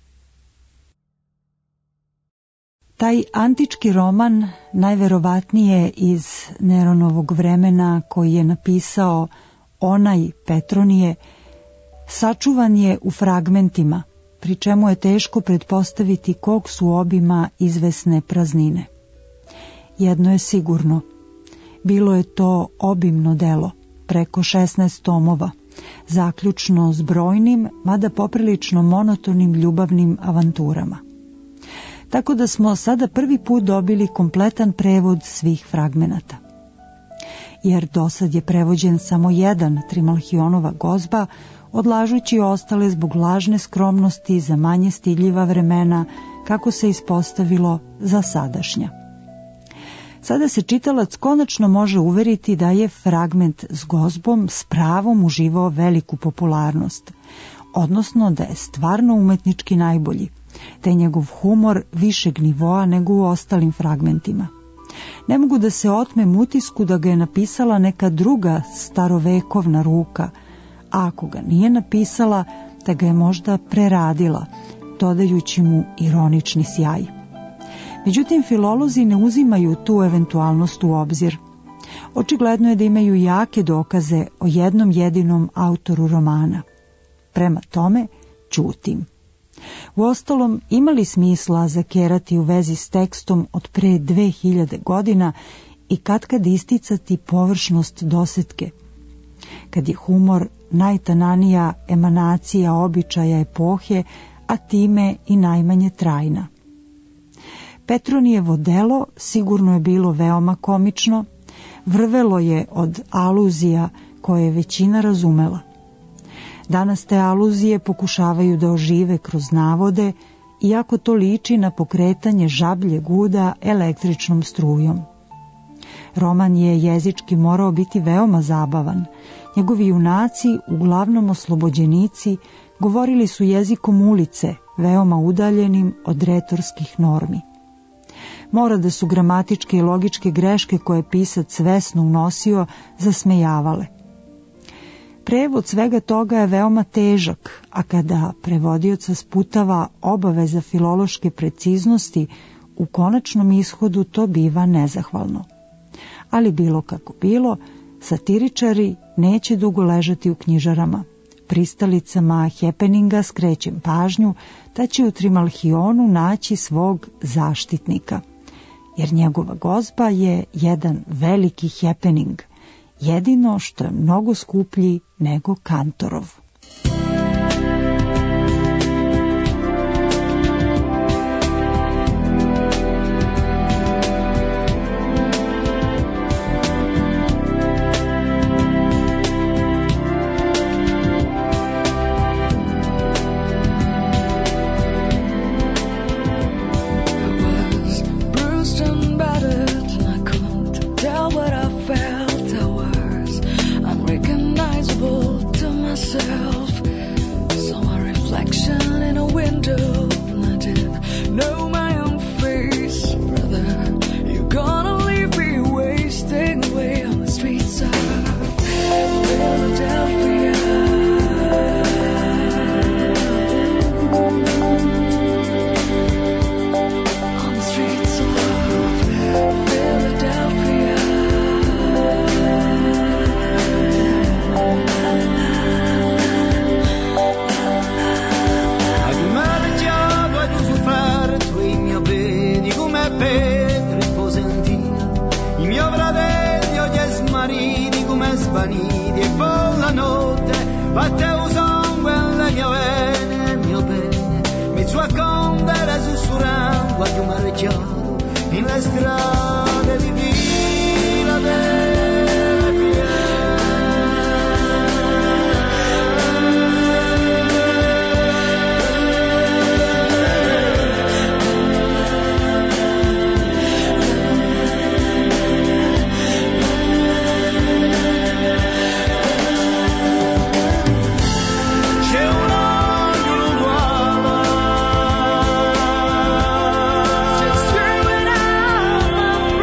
Taj antički roman, najverovatnije iz Neronovog vremena, koji je napisao onaj Petronije, sačuvan je u fragmentima, pri čemu je teško pretpostaviti kog su obima izvesne praznine. Jedno je sigurno, bilo je to obimno delo, preko šesnaest tomova, zaključno s brojnim, mada poprilično monotonim ljubavnim avanturama. Tako da smo sada prvi put dobili kompletan prevod svih fragmenata. Jer dosad je prevođen samo jedan Trimalhionova gozba, odlažući ostale zbog lažne skromnosti za manje stidljiva vremena, kako se ispostavilo za sadašnja. Sada se čitalac konačno može uveriti da je fragment s gozbom s pravom uživao veliku popularnost, odnosno da je stvarno umetnički najbolji, te je njegov humor višeg nivoa nego u ostalim fragmentima. Ne mogu da se otmem utisku da ga je napisala neka druga starovekovna ruka, a ako ga nije napisala, da ga je možda preradila, dodajući mu ironični sjaj. Međutim, filolozi ne uzimaju tu eventualnost u obzir. Očigledno je da imaju jake dokaze o jednom jedinom autoru romana. Prema tome, ćutim. Uostalom, ima li smisla zakerati u vezi s tekstom od pre dve hiljade godina i katkad isticati površnost dosetke, kad je humor najtananija emanacija običaja epohe, a time i najmanje trajna. Petronijevo delo sigurno je bilo veoma komično, vrvelo je od aluzija koje je većina razumela. Danas te aluzije pokušavaju da ožive kroz navode, iako to liči na pokretanje žablje guda električnom strujom. Roman je jezički morao biti veoma zabavan. Njegovi junaci, uglavnom oslobođenici, govorili su jezikom ulice, veoma udaljenim od retorskih normi. Mora da su gramatičke i logičke greške koje je pisac svesno unosio zasmejavale. Prevod svega toga je veoma težak, a kada prevodioca sputava obaveza filološke preciznosti, u konačnom ishodu to biva nezahvalno. Ali bilo kako bilo, satiričari neće dugo ležati u knjižarama. Pristalicama happeninga skrećem pažnju da će u Trimalhionu naći svog zaštitnika, jer njegova gozba je jedan veliki happening, jedino što je mnogo skuplji nego Kantorov. Just threw it out my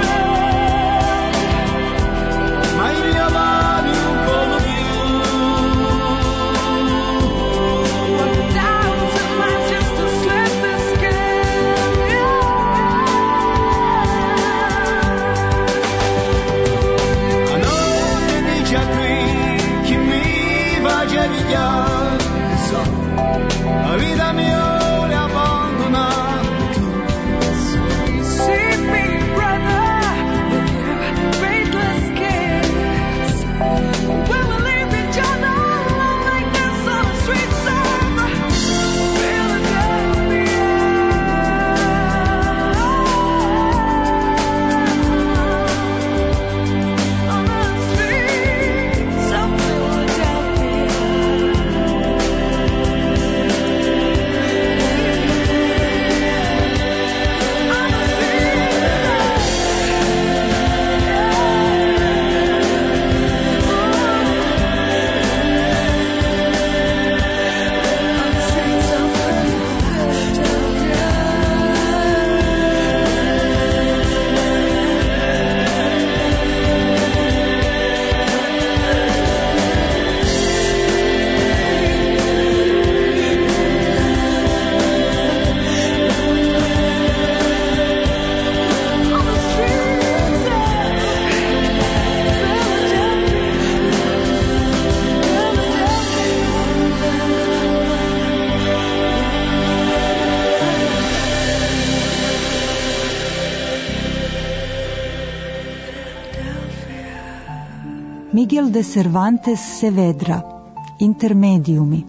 Miguel de Cervantes Saavedra, Intermediumi.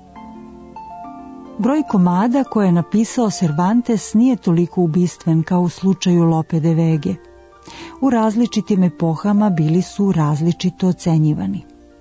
Broj komada koje je napisao Cervantes nije toliko ubistven kao u slučaju Lope de Vege. U različitim epohama bili su različito ocenjivani.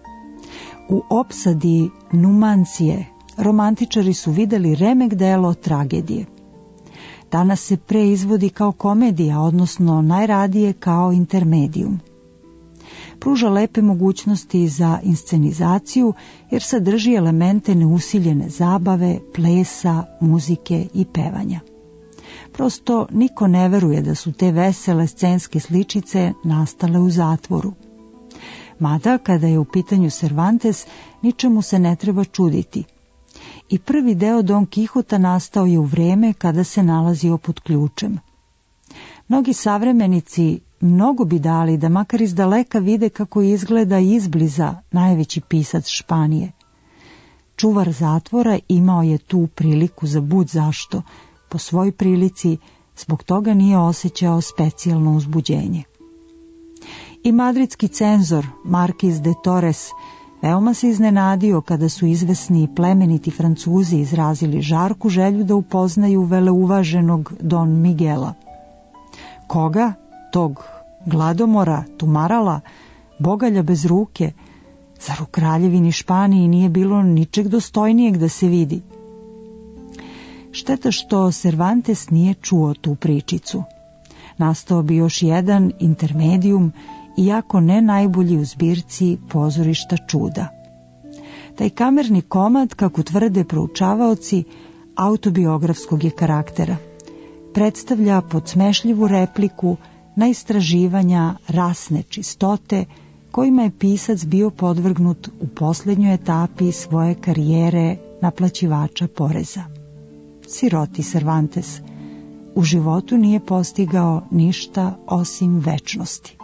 U opsadi Numancije romantičari su videli remek delo tragedije. Danas se preizvodi kao komedija, odnosno najradije kao intermedium. Pruža lepe mogućnosti za inscenizaciju jer sadrži elemente neusiljene zabave, plesa, muzike i pevanja. Prosto niko ne veruje da su te vesele scenske sličice nastale u zatvoru. Mada, kada je u pitanju Cervantes, ničemu se ne treba čuditi. I prvi deo Don Kihota nastao je u vreme kada se nalazio pod ključem. Mnogi savremenici mnogo bi dali da makar iz daleka vide kako izgleda izbliza najveći pisac Španije. Čuvar zatvora imao je tu priliku za bud zašto, po svoj prilici, zbog toga nije osjećao specijalno uzbuđenje. I madridski cenzor Marquis de Torres veoma se iznenadio kada su izvesni i plemeniti Francuzi izrazili žarku želju da upoznaju veleuvaženog Don Miguela. Koga? Tog gladomora, tumarala, bogalja bez ruke. Zar u kraljevini Španiji nije bilo ničeg dostojnijeg da se vidi? Šteta što Cervantes nije čuo tu pričicu. Nastao bi još jedan intermedium, iako ne najbolji u zbirci Pozorišta čuda. Taj kamerni komad, kako tvrde proučavaoci, autobiografskog je karaktera. Predstavlja podsmešljivu repliku na istraživanja rasne čistote kojima je pisac bio podvrgnut u posljednjoj etapi svoje karijere naplaćivača poreza. Siroti Cervantes u životu nije postigao ništa osim večnosti.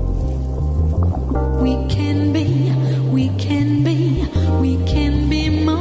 We can be, we can be, we can be more.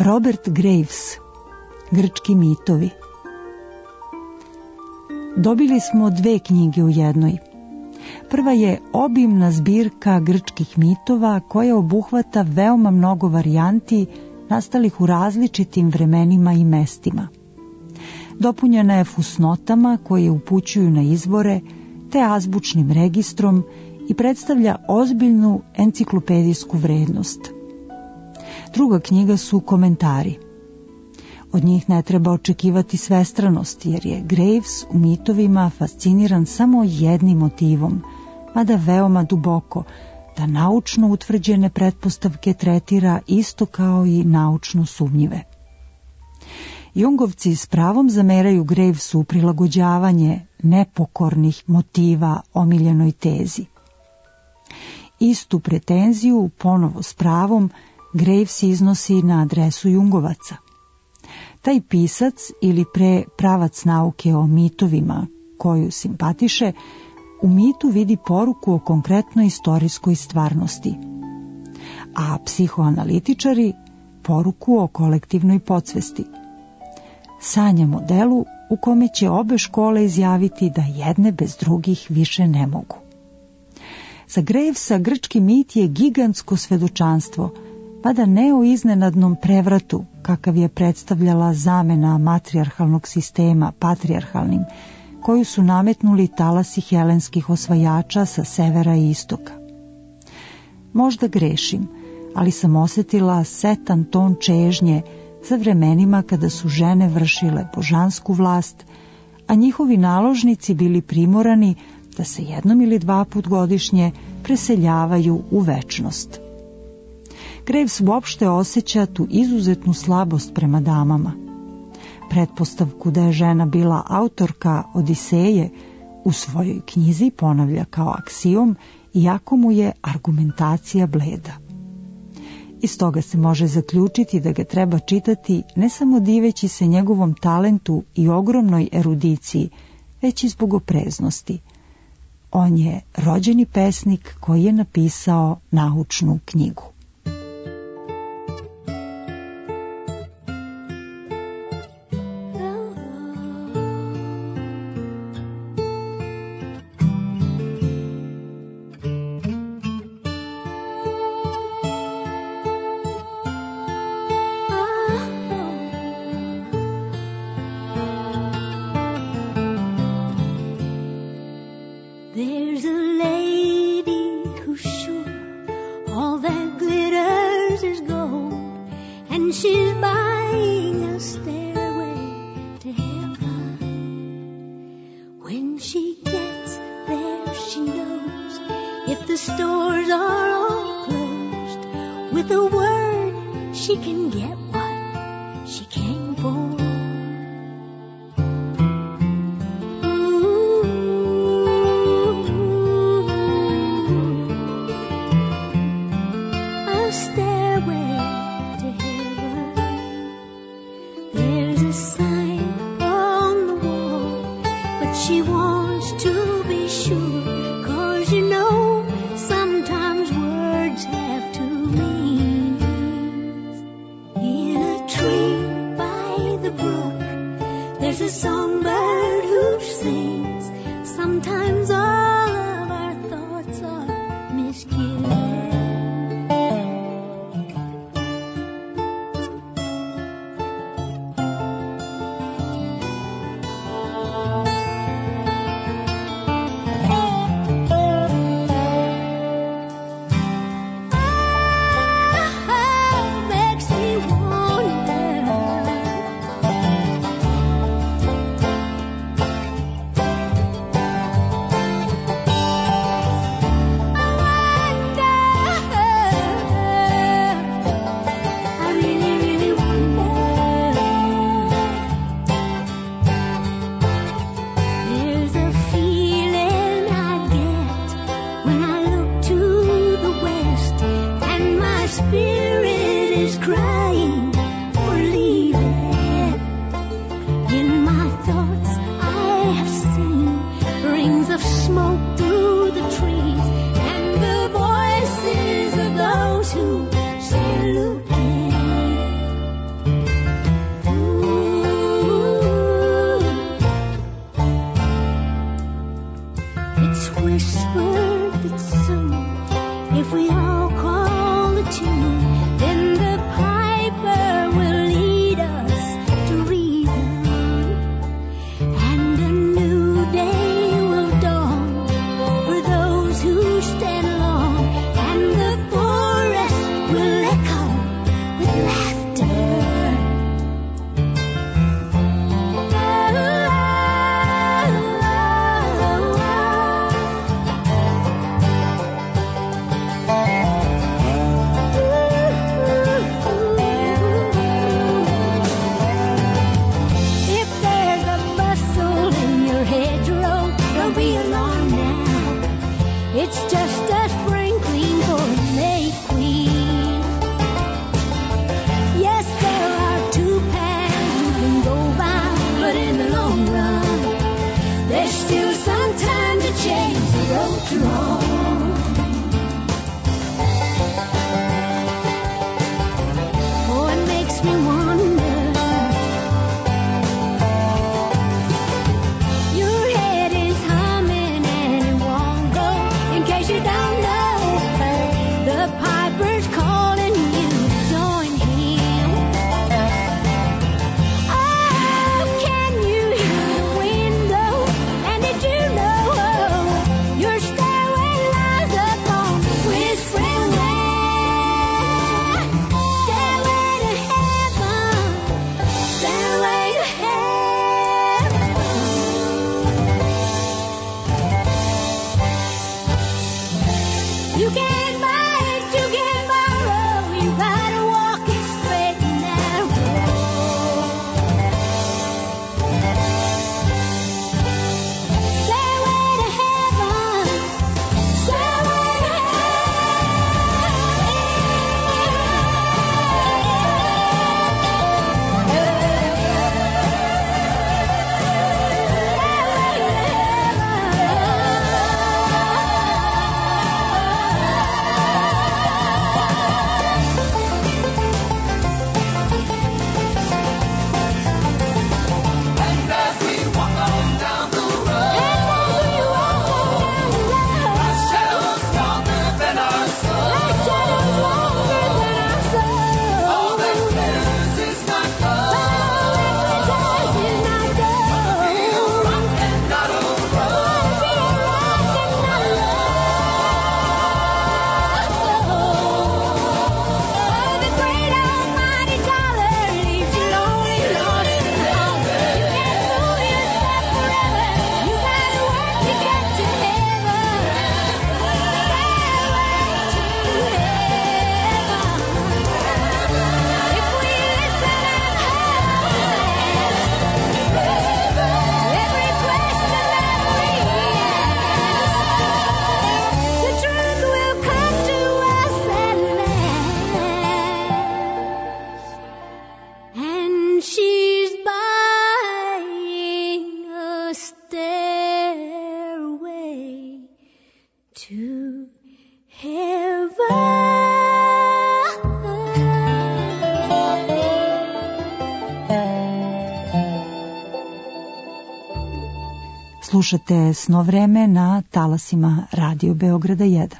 Robert Graves, Grčki mitovi. Dobili smo dve knjige u jednoj. Prva je obimna zbirka grčkih mitova koja obuhvata veoma mnogo varijanti nastalih u različitim vremenima i mestima. Dopunjena je fusnotama koje upućuju na izvore, te azbučnim registrom i predstavlja ozbiljnu enciklopedijsku vrednost. Druga knjiga su komentari. Od njih ne treba očekivati svestranost, jer je Graves u mitovima fasciniran samo jednim motivom, mada veoma duboko, da naučno utvrđene pretpostavke tretira isto kao i naučno sumnjive. Jungovci s pravom zameraju Gravesu prilagođavanje nepokornih motiva omiljenoj tezi. Istu pretenziju, ponovo s pravom, Graves iznosi na adresu Jungovaca. Taj pisac, ili pre pravac nauke o mitovima koju simpatiše, u mitu vidi poruku o konkretnoj istorijskoj stvarnosti, a psihoanalitičari poruku o kolektivnoj podsvesti. Sanja modelu u kome će obe škole izjaviti da jedne bez drugih više ne mogu. Za Gravesa grčki mit je gigantsko svedočanstvo, mada ne o iznenadnom prevratu kakav je predstavljala zamena matrijarhalnog sistema patrijarhalnim, koju su nametnuli talasi helenskih osvajača sa severa i istoka. Možda grešim, ali sam osjetila setan ton čežnje za vremenima kada su žene vršile božansku vlast, a njihovi naložnici bili primorani da se jednom ili dva put godišnje preseljavaju u večnost. Graves uopšte osjeća tu izuzetnu slabost prema damama. Pretpostavku da je žena bila autorka Odiseje u svojoj knjizi ponavlja kao aksiom, iako mu je argumentacija bleda. Iz toga se može zaključiti da ga treba čitati ne samo diveći se njegovom talentu i ogromnoj erudiciji, već i zbog opreznosti. On je rođeni pesnik koji je napisao naučnu knjigu. There's a lady who's sure all that glitters is gold, and she's buying a stairway to heaven. When she gets there, she knows if the stores are all closed, with a word she can get what she came for. whispered that soon, if we all call the tune, then the piper will lead us to reason, and a new day will dawn for those who stand long, and the forest will echo with laughter. It's just a sprinkling for May Queen. Yes, there are two paths you can go by, but in the long run, there's still some time to change the road to home. Oh, it makes me wonder. Your head is humming and it won't go. In case you don't know, the piper's calling you to join him. Oh, can you hear the window? And did you know your stairway lies upon the whispering wind? Stairway to heaven, stairway to heaven. You can't buy it, you can't borrow, you gotta walk it straight and narrow. Stairway to heaven, stairway to And as we walk on down the road, our shadows longer than our soul. All that glitters is not gold. Be a rock and not a road. The great almighty dollar leaves you lonely, lost and alone. You can't fool yourself forever. You gotta work to get to heaven. Stairway to heaven. If we listen and every question that we ask, the truth will come to us at last. And she's buying a stairway to Slušate Sno vreme na talasima Radio Beograda jedan.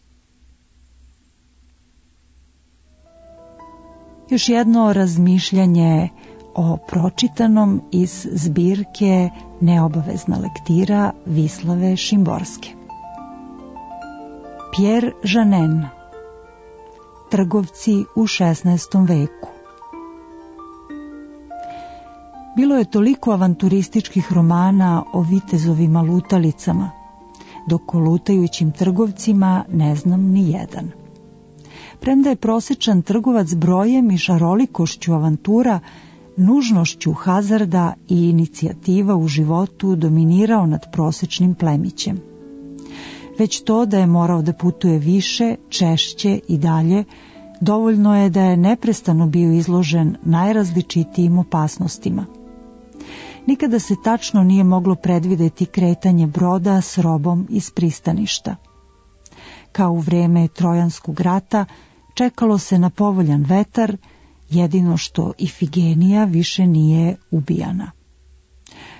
Još jedno razmišljanje o pročitanom iz zbirke Neobavezna lektira Vislave Šimborske. Pierre Janin, Trgovci u šesnaestom veku. Bilo je toliko avanturističkih romana o vitezovima lutalicama, dok o lutajućim trgovcima ne znam ni jedan. Premda je prosečan trgovac brojem i šarolikošću avantura, nužnošću hazarda i inicijativa u životu dominirao nad prosečnim plemićem. Već to da je morao da putuje više, češće i dalje, dovoljno je da je neprestano bio izložen najrazličitijim opasnostima. Nikada se tačno nije moglo predvideti kretanje broda s robom iz pristaništa. Kao u vreme Trojanskog rata, čekalo se na povoljan vetar, jedino što Ifigenija više nije ubijana.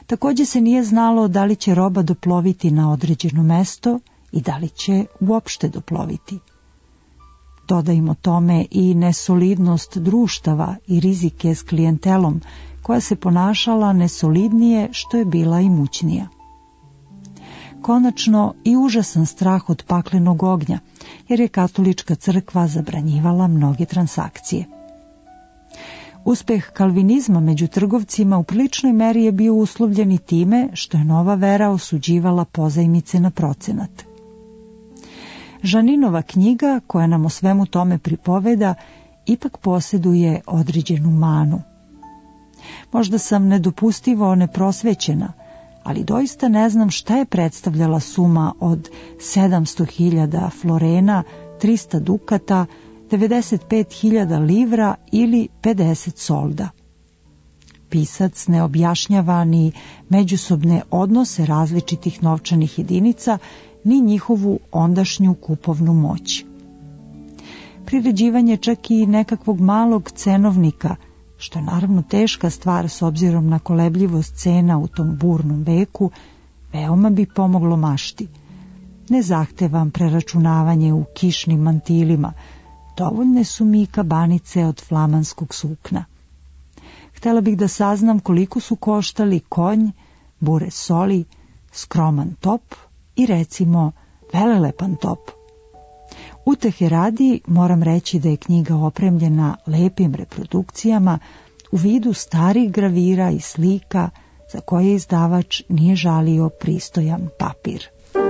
Takođe se nije znalo da li će roba doploviti na određeno mesto i da li će uopšte doploviti. Dodajmo tome i nesolidnost društava i rizike s klijentelom koja se ponašala nesolidnije što je bila imućnija. Konačno i užasan strah od paklenog ognja, jer je katolička crkva zabranjivala mnoge transakcije. Uspeh kalvinizma među trgovcima u priličnoj meri je bio uslovljen i time što je nova vera osuđivala pozajmice na procenat. Žaninova knjiga, koja nam o svemu tome pripoveda, ipak posjeduje određenu manu. Možda sam nedopustivo neprosvećena, ali doista ne znam šta je predstavljala suma od sedamsto hiljada florena, trista dukata, devedeset pet hiljada livra ili pedeset solda. Pisac ne objašnjava ni međusobne odnose različitih novčanih jedinica, ni njihovu ondašnju kupovnu moć. Priređivanje čak i nekakvog malog cenovnika, što je naravno teška stvar s obzirom na kolebljivost cena u tom burnom veku, veoma bi pomoglo mašti. Ne zahtevam preračunavanje u kišnim mantilima, dovoljne su mi kabanice od flamanskog sukna. Htela bih da saznam koliko su koštali konj, bure soli, skroman top i recimo velelepan top. Utehe radi moram reći da je knjiga opremljena lepim reprodukcijama u vidu starih gravira i slika za koje izdavač nije žalio pristojan papir.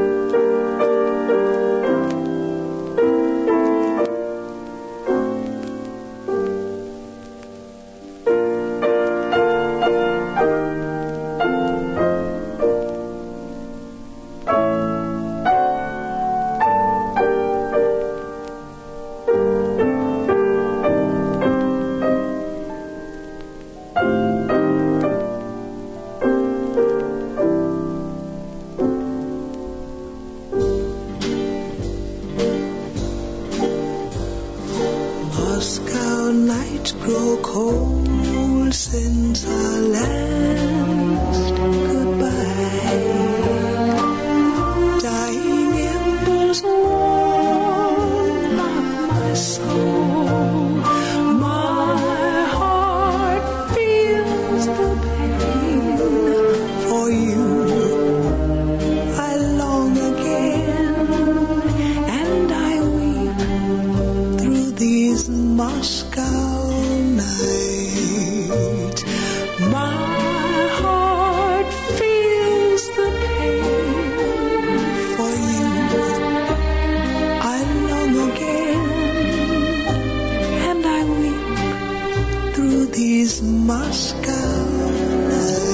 Moscow nights grow cold since our last goodbye. Dying embers warm my soul. My heart feels the pain for you. I long again, and I weep through these Moscow nights. My heart feels the pain for you. I long again, and I weep through these Moscow nights.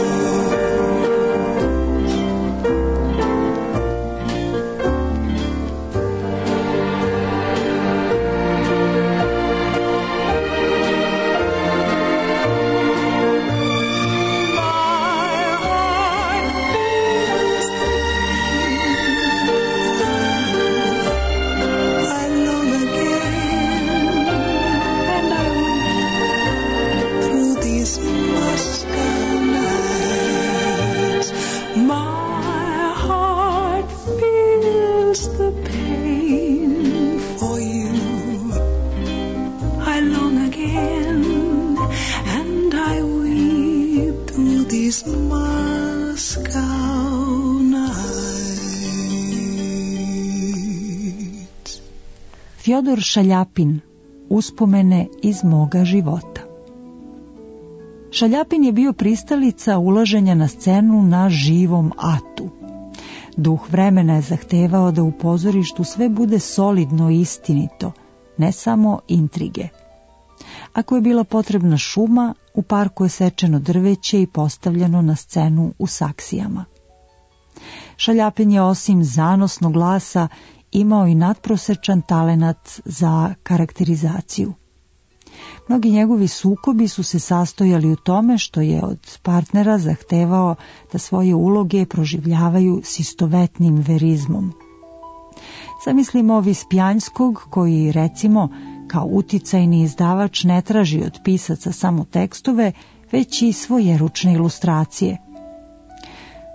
Fjodor Šaljapin, uspomene iz moga života. Šaljapin je bio pristalica ulaženja na scenu na živom atu. Duh vremena je zahtevao da u pozorištu sve bude solidno i istinito, ne samo intrige. Ako je bila potrebna šuma, u parku je sečeno drveće i postavljeno na scenu u saksijama. Šaljapin je osim zanosnog glasa imao i nadprosečan talenat za karakterizaciju. Mnogi njegovi sukobi su se sastojali u tome što je od partnera zahtevao da svoje uloge proživljavaju s istovetnim verizmom. Zamislimo Vispjanskog koji, recimo, kao uticajni izdavač ne traži od pisaca samo tekstove, već i svoje ručne ilustracije.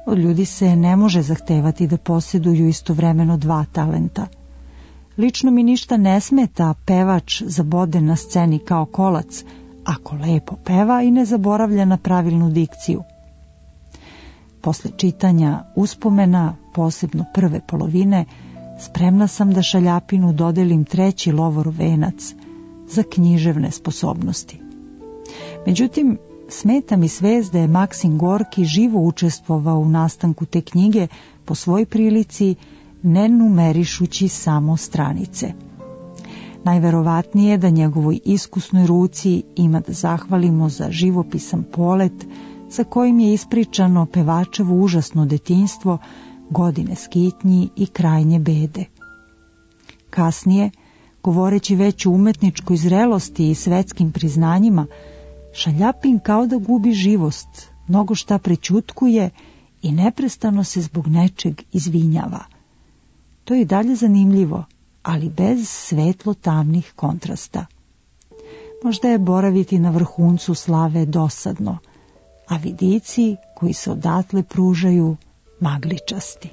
Od ljudi se ne može zahtevati da posjeduju istovremeno dva talenta. Lično mi ništa ne smeta pevač zabode na sceni kao kolac, ako lepo peva i ne zaboravlja na pravilnu dikciju. Posle čitanja uspomena, posebno prve polovine, spremna sam da Šaljapinu dodelim treći Lovorov venac za književne sposobnosti. Međutim, smeta mi svest da je Maksim Gorki živo učestvovao u nastanku te knjige po svoj prilici, ne numerišući samo stranice. Najverovatnije je da njegovoj iskusnoj ruci ima da zahvalimo za živopisan polet sa kojim je ispričano pevačevo užasno detinjstvo, godine skitnji i krajnje bede. Kasnije, govoreći već o umetničkoj zrelosti i svetskim priznanjima, Šaljapin kao da gubi živost, mnogo šta prećutkuje i neprestano se zbog nečeg izvinjava. To je i dalje zanimljivo, ali bez svetlo-tamnih kontrasta. Možda je boraviti na vrhuncu slave dosadno, a vidici koji se odatle pružaju magličasti.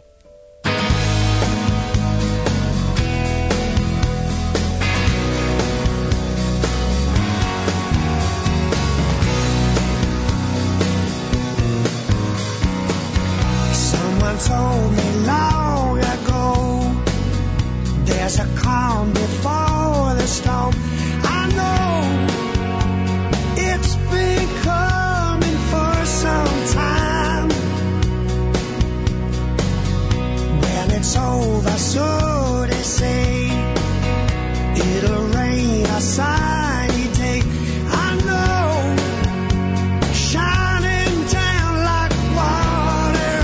Someone told me long ago, there's a calm before the storm. I know it's been coming for some time. When it's over, so they say, it'll rain a sunny day. I know, shining down like water.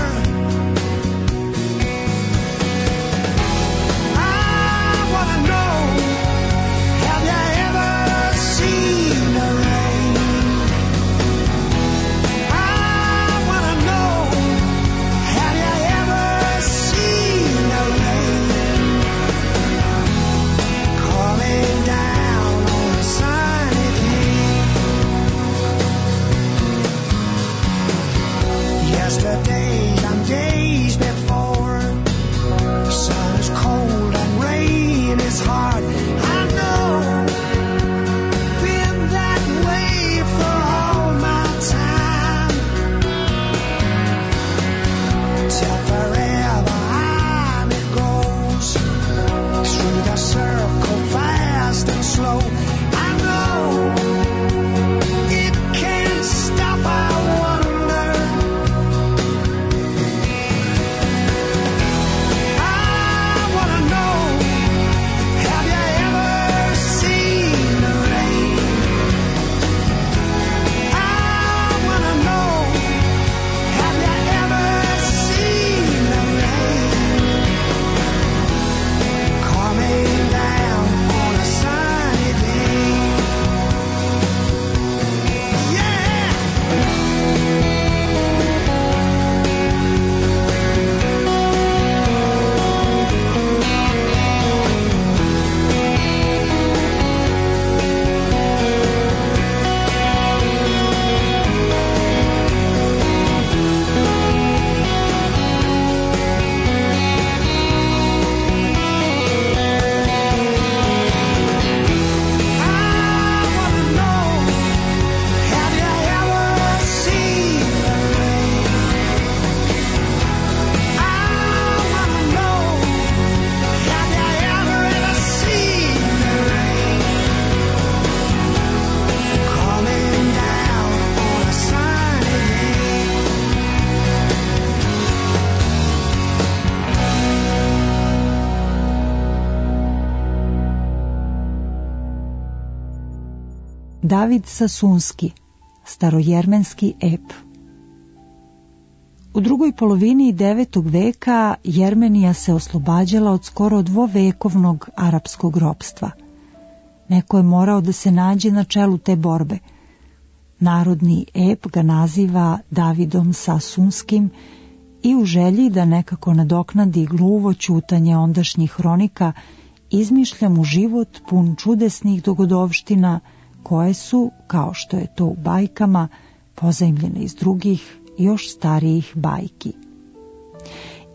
I wanna know, have you ever seen the rain? I wanna know, have you ever seen the rain coming down on a sunny day? Yesterdays and days before, sun is cold and rain is hard. I know, been that way for all my time. Till forever on it goes, through the circle fast and slow. I know, it can't stop, I wonder. I wanna know, have you ever seen the rain? I wanna know, have you ever seen the rain coming down on a sunny day? Yeah! I wanna know, have you ever seen the rain? I wanna know, have you ever, ever seen the rain coming down on a sunny day? David Sasunski, starojermenski ep. U drugoj polovini devetog veka Jermenija se oslobađala od skoro dvovekovnog arapskog ropstva. Neko je morao da se nađe na čelu te borbe. Narodni ep ga naziva Davidom Sasunskim i u želji da nekako nadoknadi gluvo ćutanje ondašnjih hronika izmišlja mu život pun čudesnih dogodovština koje su, kao što je to u bajkama, pozajmljene iz drugih, još starijih bajki.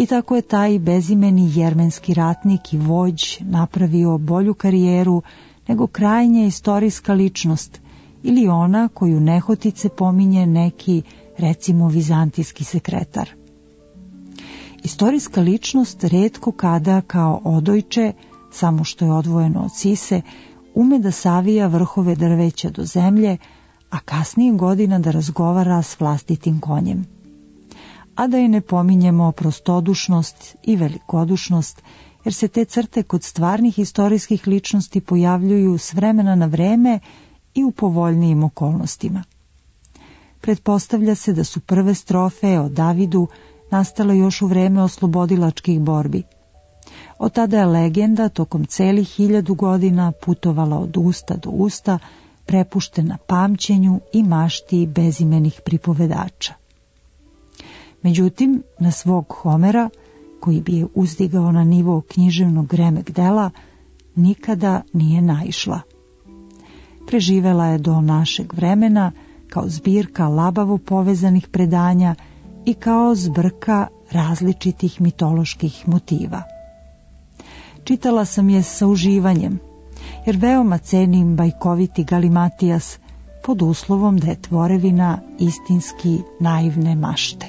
I tako je taj bezimeni jermenski ratnik i vođ napravio bolju karijeru nego krajnje istorijska ličnost ili ona koju nehotice pominje neki, recimo, vizantijski sekretar. Istorijska ličnost retko kada kao odojče, samo što je odvojeno od sise, ume da savija vrhove drveća do zemlje, a kasnijih godina da razgovara s vlastitim konjem. A da je ne pominjemo prostodušnost i velikodušnost, jer se te crte kod stvarnih istorijskih ličnosti pojavljuju s vremena na vreme i u povoljnijim okolnostima. Pretpostavlja se da su prve strofe o Davidu nastale još u vreme oslobodilačkih borbi. Od tada je legenda tokom celih hiljadu godina putovala od usta do usta, prepuštena pamćenju i mašti bezimenih pripovedača. Međutim, na svog Homera, koji bi je uzdigao na nivo književnog remek dela, nikada nije naišla. Preživela je do našeg vremena kao zbirka labavo povezanih predanja i kao zbrka različitih mitoloških motiva. Čitala sam je sa uživanjem, jer veoma cenim bajkoviti Galimatijas pod uslovom da je tvorevina istinski naivne mašte.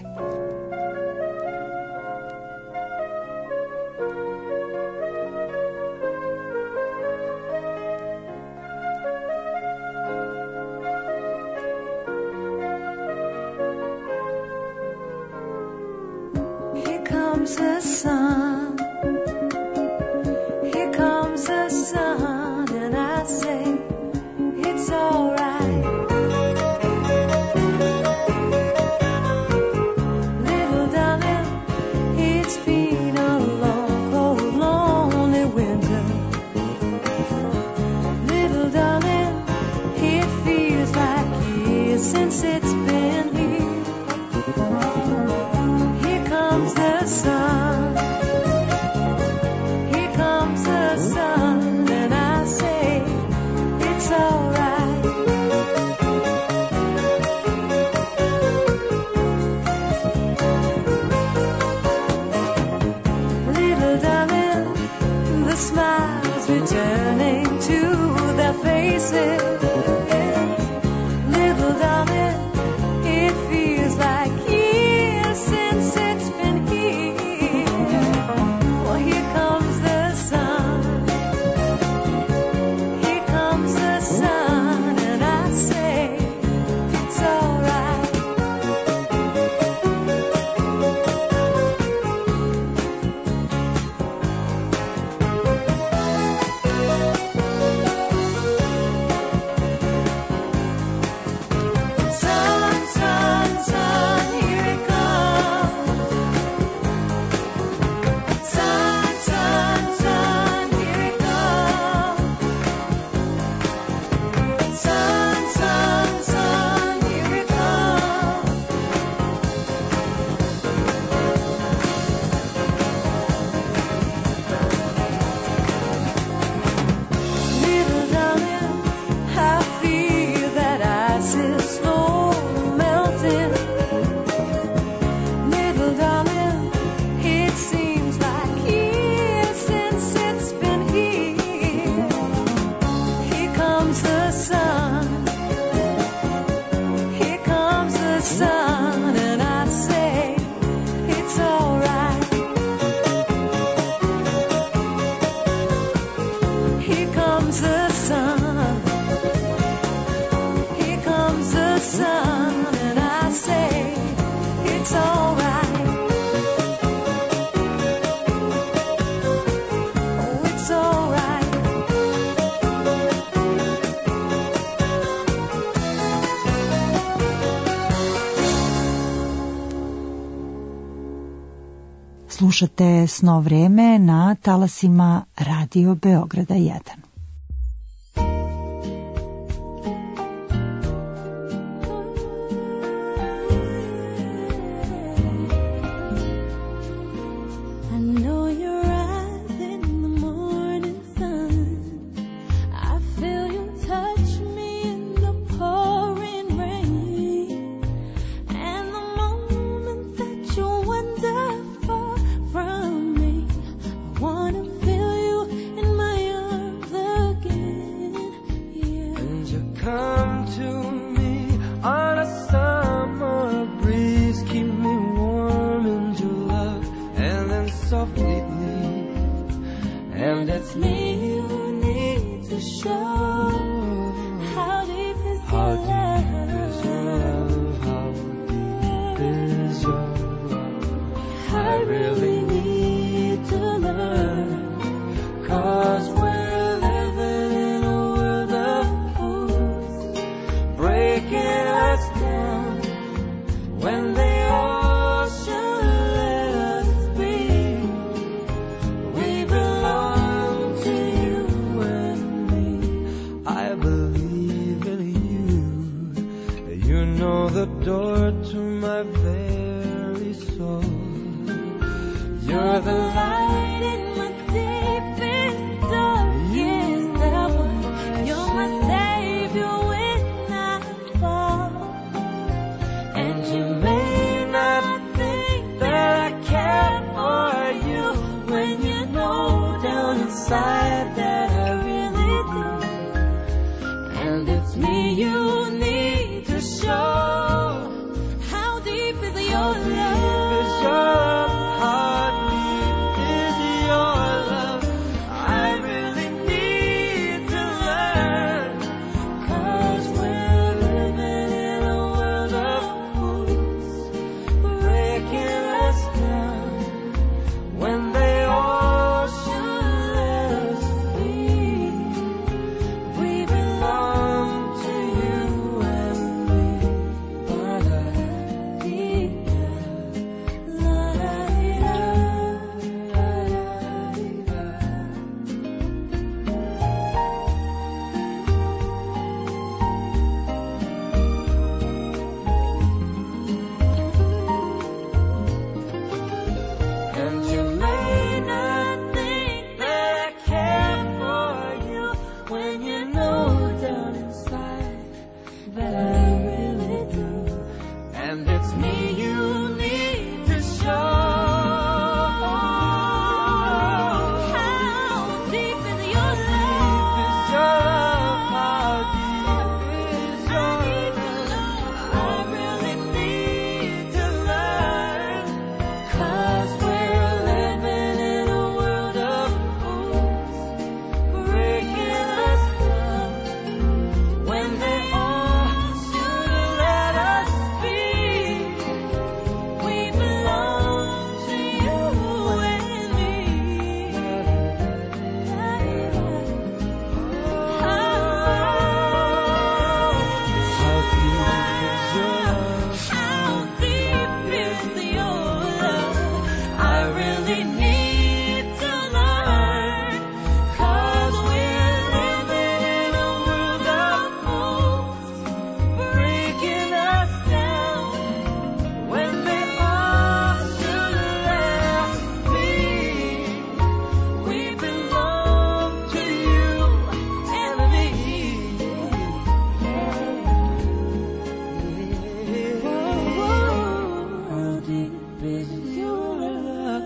Here comes the sun. Here comes the sun, and I say it's alright. Little darling, it's been a long, cold, lonely winter. Little darling, it feels like years since it's been here. Here comes the sun. Here comes the sun, and I say it's alright. Little darling, the smiles returning to their faces. Little darling, it feels like years since it's been here. Well, here comes the sun. Here comes the sun, and I say it's alright. Sun, sun, sun, here it comes. Sun, sun, sun, here it comes. Sun, sun, sun, here it comes. Little darling, I feel that ice is slowly melting. Little darling, it seems like years since it's been here. Here comes the sun. Here comes the sun, and I say it's alright. Here comes the sun. Here comes the sun, and I say it's alright. Oh, it's alright. Slušate Sno vreme na talasima Radio Beograda jedan. I know you're right in the morning sun. I feel you touch me in the pouring rain. And the moment that you wander far so fleetly, and it's me you need to show. How deep is your love? How deep is your love? I really need to learn, 'cause we're living in a world of fools, breaking us down when they all should let us be. We belong to you and me. I believe in you. You know the door to my very soul. You're the light in my deepest, darkest hour. You're my savior when I fall. And you may not think that I care for you, when you know down inside that I really do. And it's me you need to show. How deep is your love? Is your love? How deep is your love? I really need to learn, 'cause we're living in a world of fools, breaking us down when they all should let us be. We belong to you and me. La-da-dee-da, la-da-dee-da, la-da-dee-da. And you may not think that I care for you, when you know down inside that I really do. And it's me you need to show. How deep is your love? How deep is your love? I really need to learn, 'cause we're living in a world of fools, breaking us down when they all should let us be. We belong to you and me. How deep is your love? I really need to learn, 'cause we're living in a world of fools, breaking us down when they all should let us be. We belong to you and me. How deep is your love?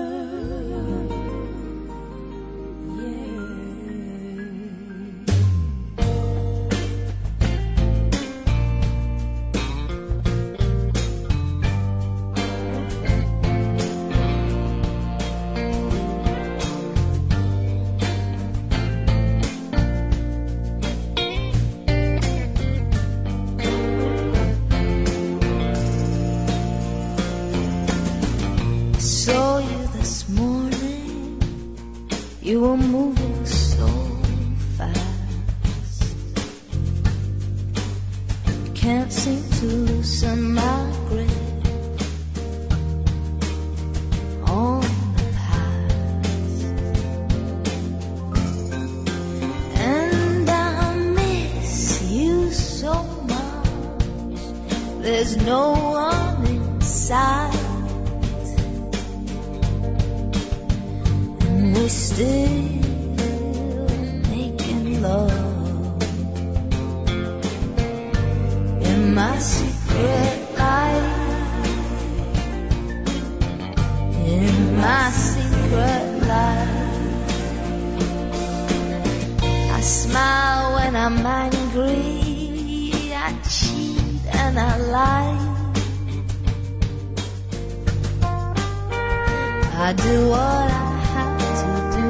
Saw you this morning. You were moving so fast. Can't seem to loosen my grip on the past. And I miss you so much. There's no one inside. We're still making love in my secret life, in my secret life. I smile when I'm angry, I cheat and I lie. I do what I have to do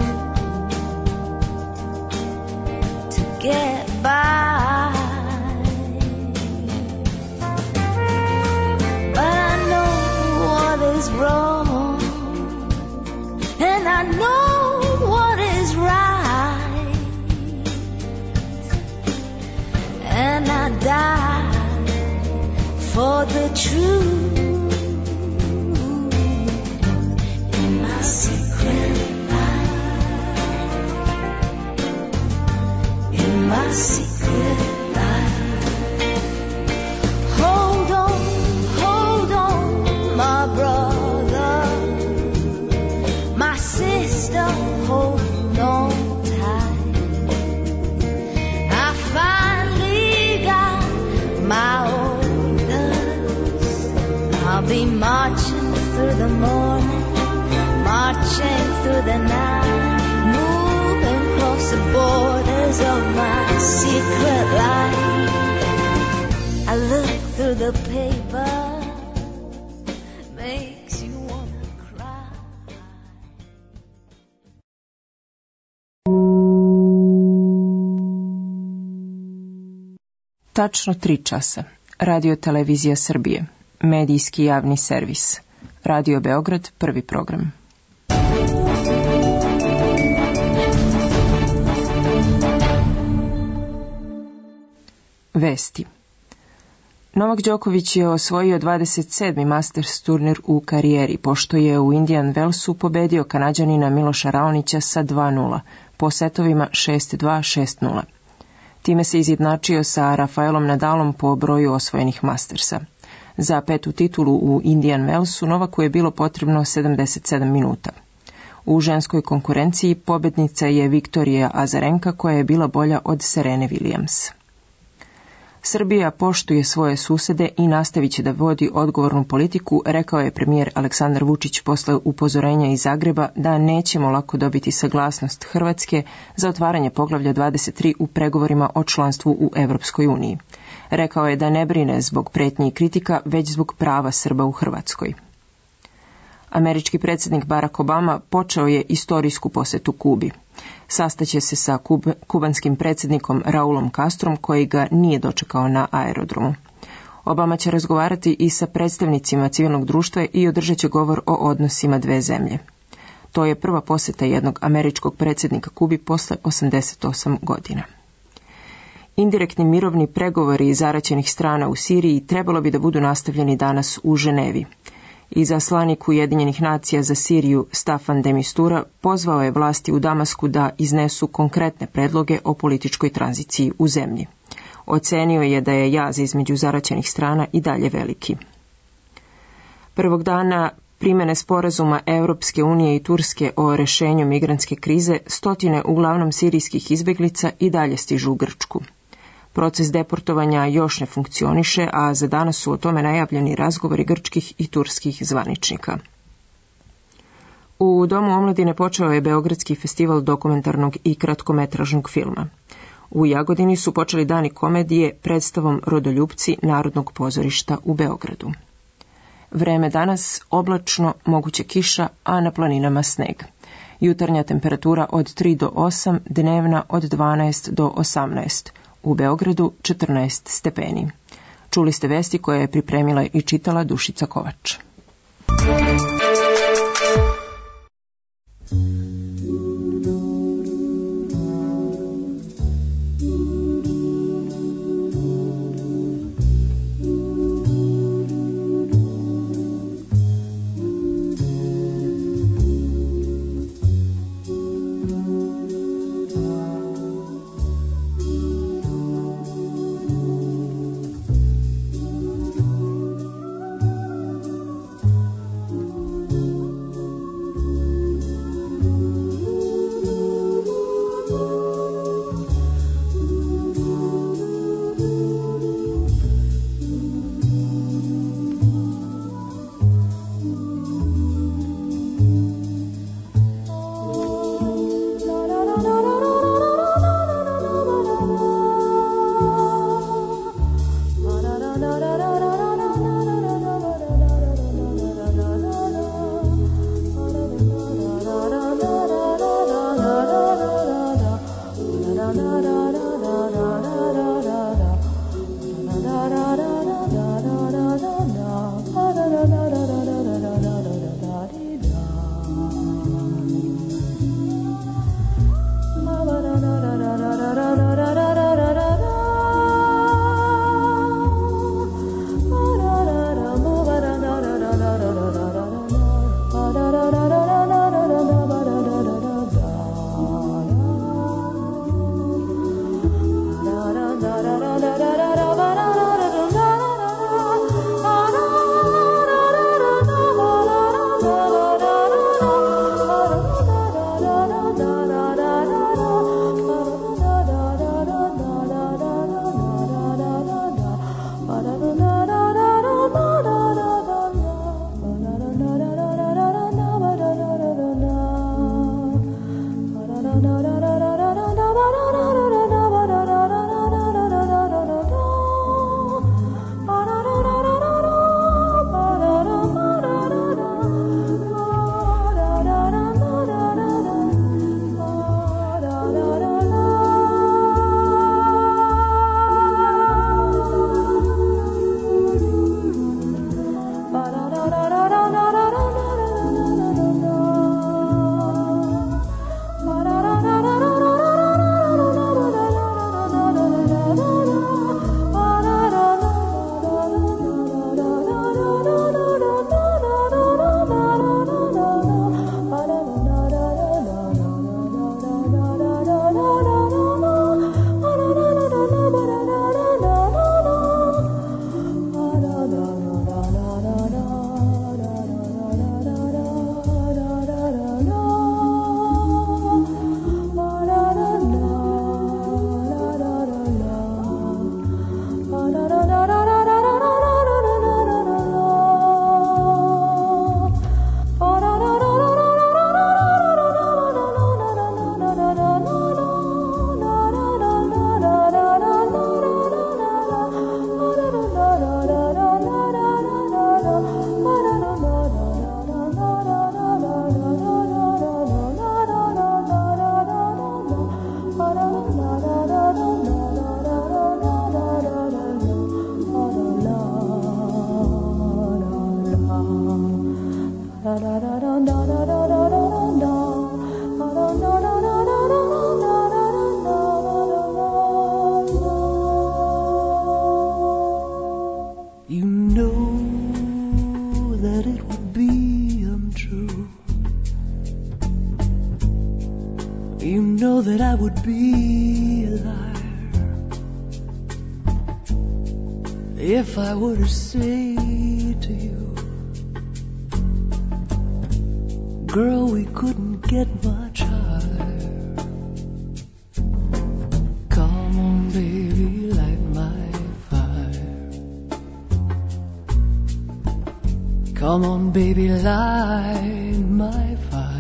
to get by. But I know what is wrong, and I know what is right, and I die for the truth. In my secret life, in my secret life, hold on, hold on, my brother, my sister, hold on tight. I finally got my orders. I'll be marching through the morning, marching through the night, moving across the borders of my secret life. I look through the paper, makes you wanna cry. Tačno tri časa. Radio Televizija Srbije. Medijski javni servis. Radio Beograd, prvi program. Vesti. Novak Đoković je osvojio dvadeset sedmi Masters turnir u karijeri, pošto je u Indian Wellsu pobedio Kanađanina Miloša Raonića sa dva nula, po setovima šest dva šest nula. Time se izjednačio sa Rafaelom Nadalom po broju osvojenih Mastersa. Za petu titulu u Indian Wellsu Novaku je bilo potrebno sedamdeset sedam minuta. U ženskoj konkurenciji pobednica je Viktorija Azarenka, koja je bila bolja od Serene Williams. Srbija poštuje svoje susede i nastavit će da vodi odgovornu politiku, rekao je premijer Aleksandar Vučić posle upozorenja iz Zagreba da nećemo lako dobiti saglasnost Hrvatske za otvaranje poglavlja dvadeset tri u pregovorima o članstvu u Evropskoj uniji. Rekao je da ne brine zbog pretnji i kritika, već zbog prava Srba u Hrvatskoj. Američki predsjednik Barack Obama počeo je istorijsku posetu Kubi. Sastaće se sa kub, kubanskim predsjednikom Raulom Castrom, koji ga nije dočekao na aerodromu. Obama će razgovarati i sa predstavnicima civilnog društva i održat će govor o odnosima dve zemlje. To je prva posjeta jednog američkog predsjednika Kubi posle osamdeset osam godina. Indirektni mirovni pregovori zaraćenih strana u Siriji trebalo bi da budu nastavljeni danas u Ženevi. Izaslanik Ujedinjenih nacija za Siriju Staffan de Mistura pozvao je vlasti u Damasku da iznesu konkretne predloge o političkoj tranziciji u zemlji. Ocenio je da je jaz između zaraćenih strana i dalje veliki. Prvog dana primene sporazuma Europske unije i Turske o rešenju migrantske krize, stotine uglavnom sirijskih izbeglica i dalje stižu u Grčku. Proces deportovanja još ne funkcioniše, a za danas su o tome najavljeni razgovori grčkih i turskih zvaničnika. U Domu omladine počeo je Beogradski festival dokumentarnog i kratkometražnog filma. U Jagodini su počeli dani komedije predstavom Rodoljupci Narodnog pozorišta u Beogradu. Vreme danas oblačno, moguće kiša, a na planinama sneg. Jutarnja temperatura od tri do osam, dnevna od dvanaest do osamnaest. U Beogradu četrnaest stepeni. Čuli ste vesti koje je pripremila i čitala Dušica Kovač. You know that I would be a liar if I were to say to you, girl, we couldn't get much higher. Come on, baby, light my fire. Come on, baby, light my fire.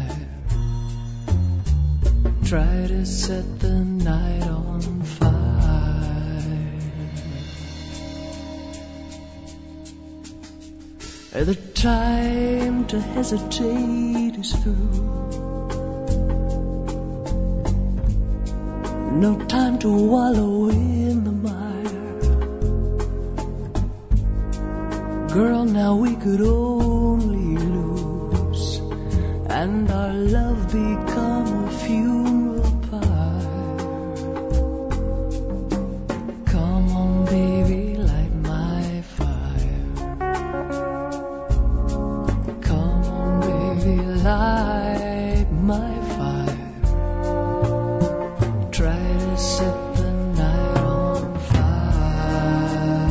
Try to set the night on fire. The time to hesitate is through. No time to wallow in the mire. Girl, now we could only lose, and our love become a funeral pyre. Come on, baby, light my fire. Come on, baby, light my fire. Try to set the night on fire.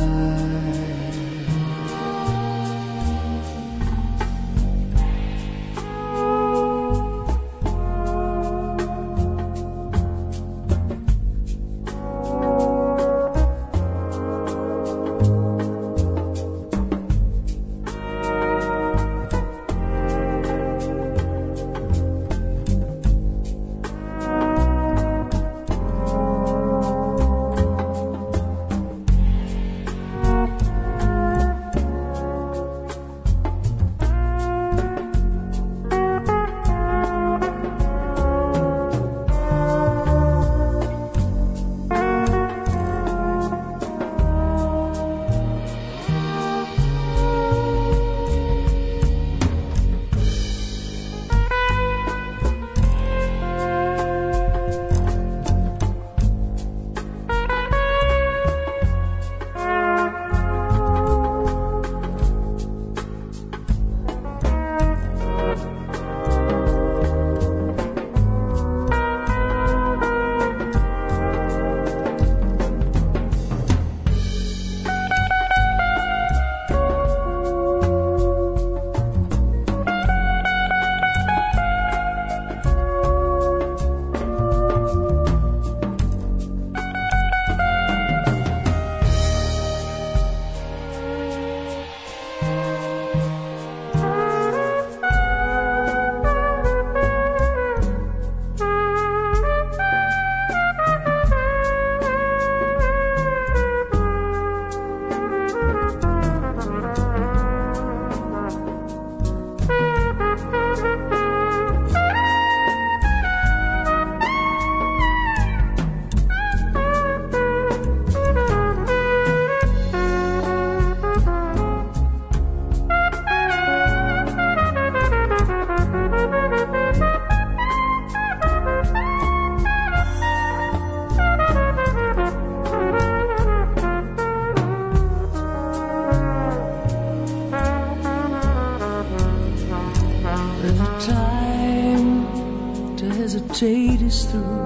Hesitate is through.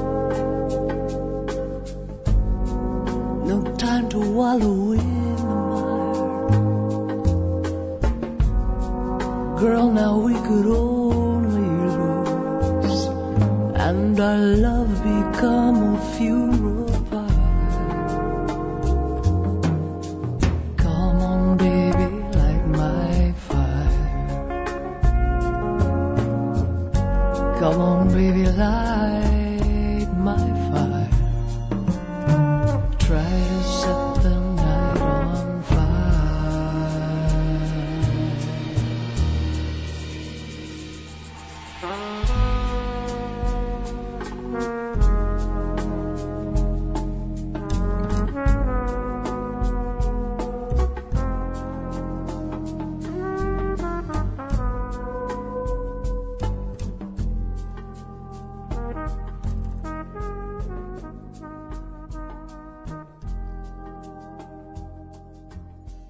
No time to wallow in the mire. Girl, now we could only lose, and our love become a funeral pyre. Come on, baby, light my fire. Come on, baby, light my fire. Try to set the night on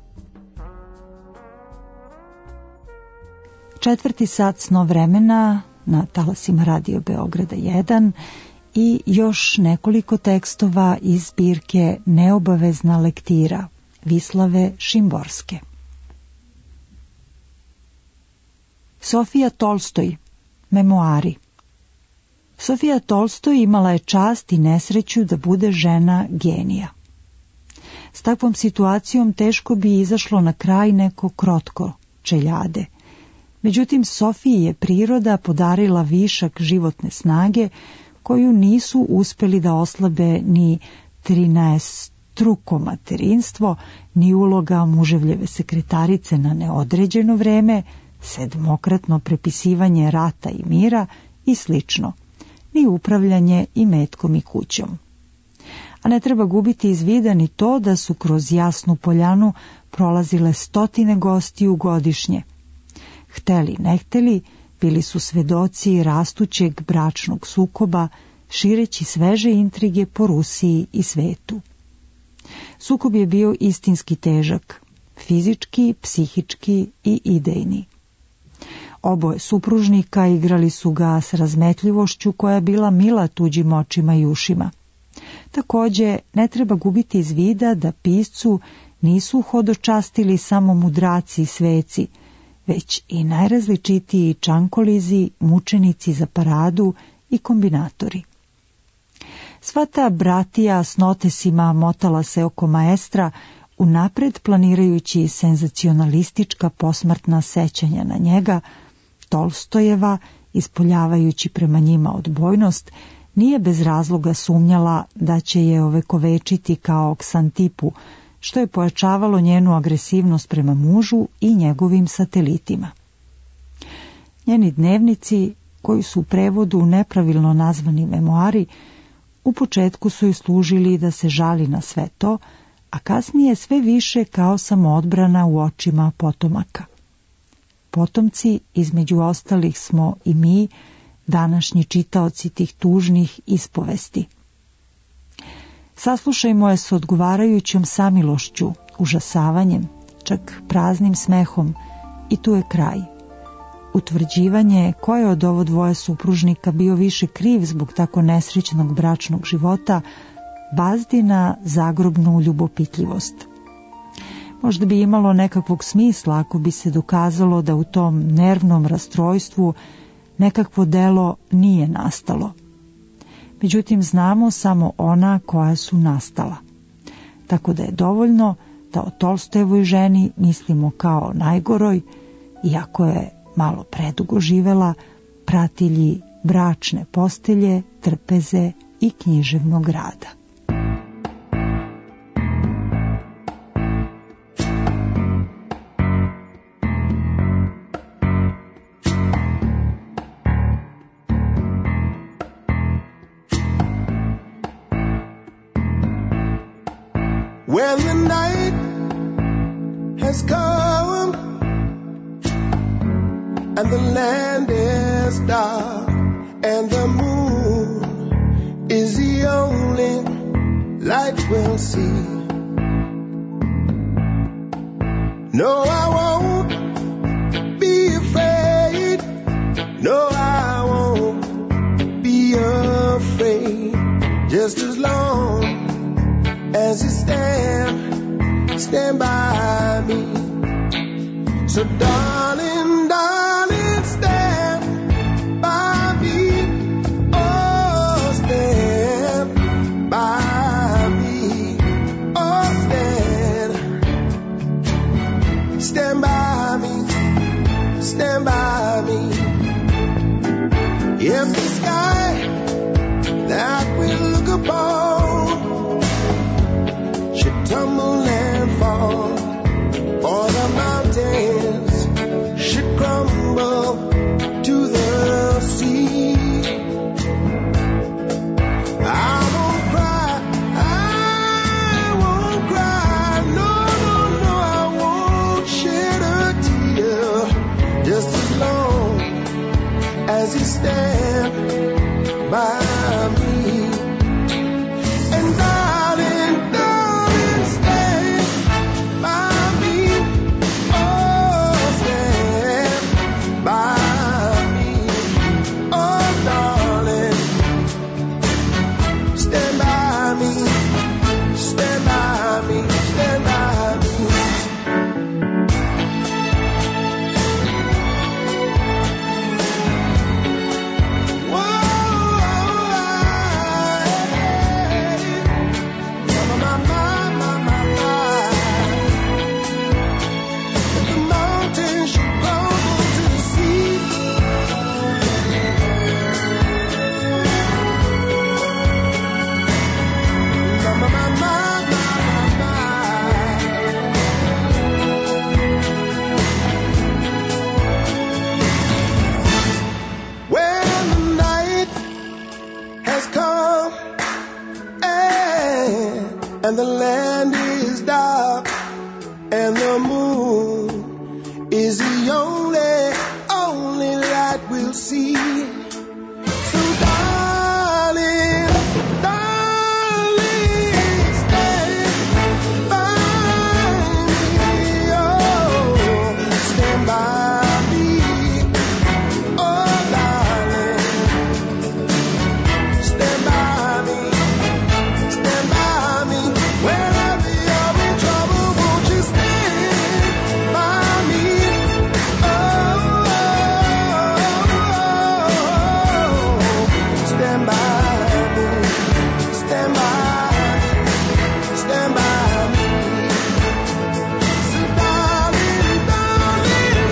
Četvrti sat sno vremena na talasima Radio Beograda jedan i još nekoliko tekstova iz zbirke Neobavezna lektira Vislave Šimborske. Sofija Tolstoj, memoari. Sofija Tolstoj imala je čast i nesreću da bude žena genija. S takvom situacijom teško bi izašlo na kraj neko krotko čeljade. Međutim, Sofiji je priroda podarila višak životne snage koju nisu uspeli da oslabe ni trinaestruko materinstvo, ni uloga muževljeve sekretarice na neodređeno vreme, sedmokratno prepisivanje rata i mira i slično, ni upravljanje imetkom i kućom. A ne treba gubiti iz vida ni to da su kroz Jasnu poljanu prolazile stotine gostiju godišnje. Hteli ne hteli, bili su svedoci rastućeg bračnog sukoba, šireći sveže intrige po Rusiji i svetu. Sukob je bio istinski težak, fizički, psihički i idejni. Oboje supružnika igrali su ga s razmetljivošću koja je bila mila tuđim očima i ušima. Takođe, ne treba gubiti iz vida da piscu nisu hodočastili samo mudraci i sveci, već i najrazličitiji čankolizi, mučenici za paradu i kombinatori. Sva ta bratija s notesima motala se oko maestra, unapred planirajući senzacionalistička posmrtna sećanja na njega. Tolstojeva, ispoljavajući prema njima odbojnost, nije bez razloga sumnjala da će je ovekovečiti kao Ksantipu, što je pojačavalo njenu agresivnost prema mužu i njegovim satelitima. Njeni dnevnici, koji su u prevodu nepravilno nazvani memoari, u početku su joj služili da se žali na sve to, a kasnije sve više kao samoodbrana u očima potomaka. Potomci, između ostalih, smo i mi, današnji čitaoci tih tužnih ispovesti. Saslušajmo je s odgovarajućom samilošću, užasavanjem, čak praznim smehom, i tu je kraj. Utvrđivanje ko je od ovo dvoje supružnika bio više kriv zbog tako nesrećnog bračnog života bazdi na zagrobnu ljubopitljivost. Možda bi imalo nekakvog smisla ako bi se dokazalo da u tom nervnom rastrojstvu nekakvo delo nije nastalo. Međutim, znamo samo ona koja su nastala. Tako da je dovoljno da o Tolstojevoj ženi mislimo kao najgoroj, iako je malo predugo živela, pratilji bračne postelje, trpeze i književnog rada. When the night has come and the land is dark and the moon is the only light we'll see. No, I won't be afraid. No, I won't be afraid. Just as long as you stand, stand by me. So darling, darling, stand by me. Oh, stand by me. Oh, stand. Stand by me. Stand by me. If the sky that we look upon should tumble and fall, or the mountains should crumble to the sea, I won't cry, I won't cry, no, no, no, I won't shed a tear, just as long as you stand by me. And darling, darling, stand by me. Oh, stand by me. and the land is dark, and the moon is the only, only light we'll see. So darling, darling, stand by me, oh, stand by me, oh darling, stand by me, stand by me, whenever you're in trouble, won't you stand by me, oh, stand by me, stand by, stand by me. So darling, darling,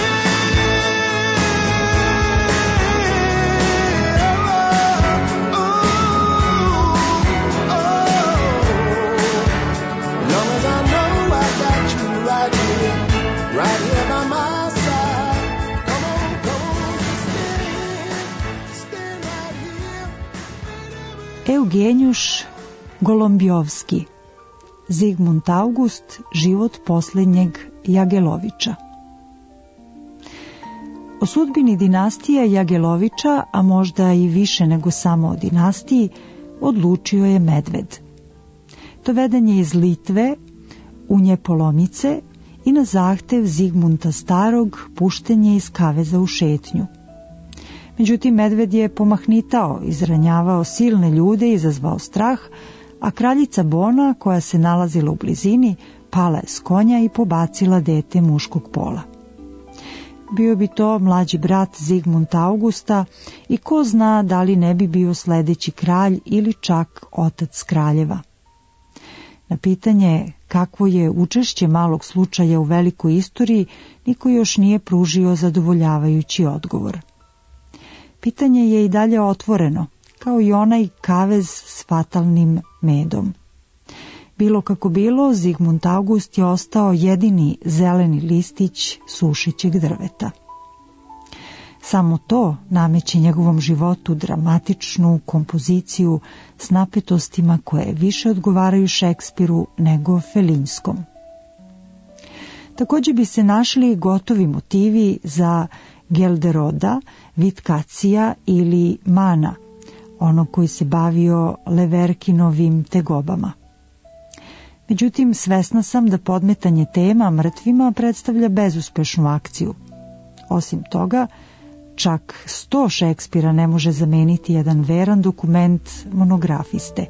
stand, oh, oh, oh. Long as I know I got you right here, right here by my side. Come on, come on, stand, stand right here. Eugenijuš Golombijovski, Zigmund August, život posljednjeg Jagelovića. O sudbini dinastije Jagelovića, a možda i više nego samo o dinastiji, odlučio je Medved. Doveden je iz Litve u Njepolomice i na zahtev Zigmunta Starog pušten je iz kaveza u šetnju. Međutim, Medved je pomahnitao, izranjavao silne ljude i izazvao strah, a kraljica Bona, koja se nalazila u blizini, pala je s konja i pobacila dete muškog pola. Bio bi to mlađi brat Zigmunda Augusta i ko zna da li ne bi bio sledeći kralj ili čak otac kraljeva. Na pitanje kakvo je učešće malog slučaja u velikoj istoriji, niko još nije pružio zadovoljavajući odgovor. Pitanje je i dalje otvoreno, kao i onaj kavez s fatalnim medom. Bilo kako bilo, Zigmund August je ostao jedini zeleni listić sušećeg drveta. Samo to nameće njegovom životu dramatičnu kompoziciju s napetostima koje više odgovaraju Šekspiru nego Felinskom. Također bi se našli gotovi motivi za Gelderoda, Vitkacija ili Mana, ono koji se bavio Leverkinovim tegobama. Međutim, svesna sam da podmetanje tema mrtvima predstavlja bezuspešnu akciju. Osim toga, čak sto Šekspira ne može zameniti jedan veran dokument monografiste.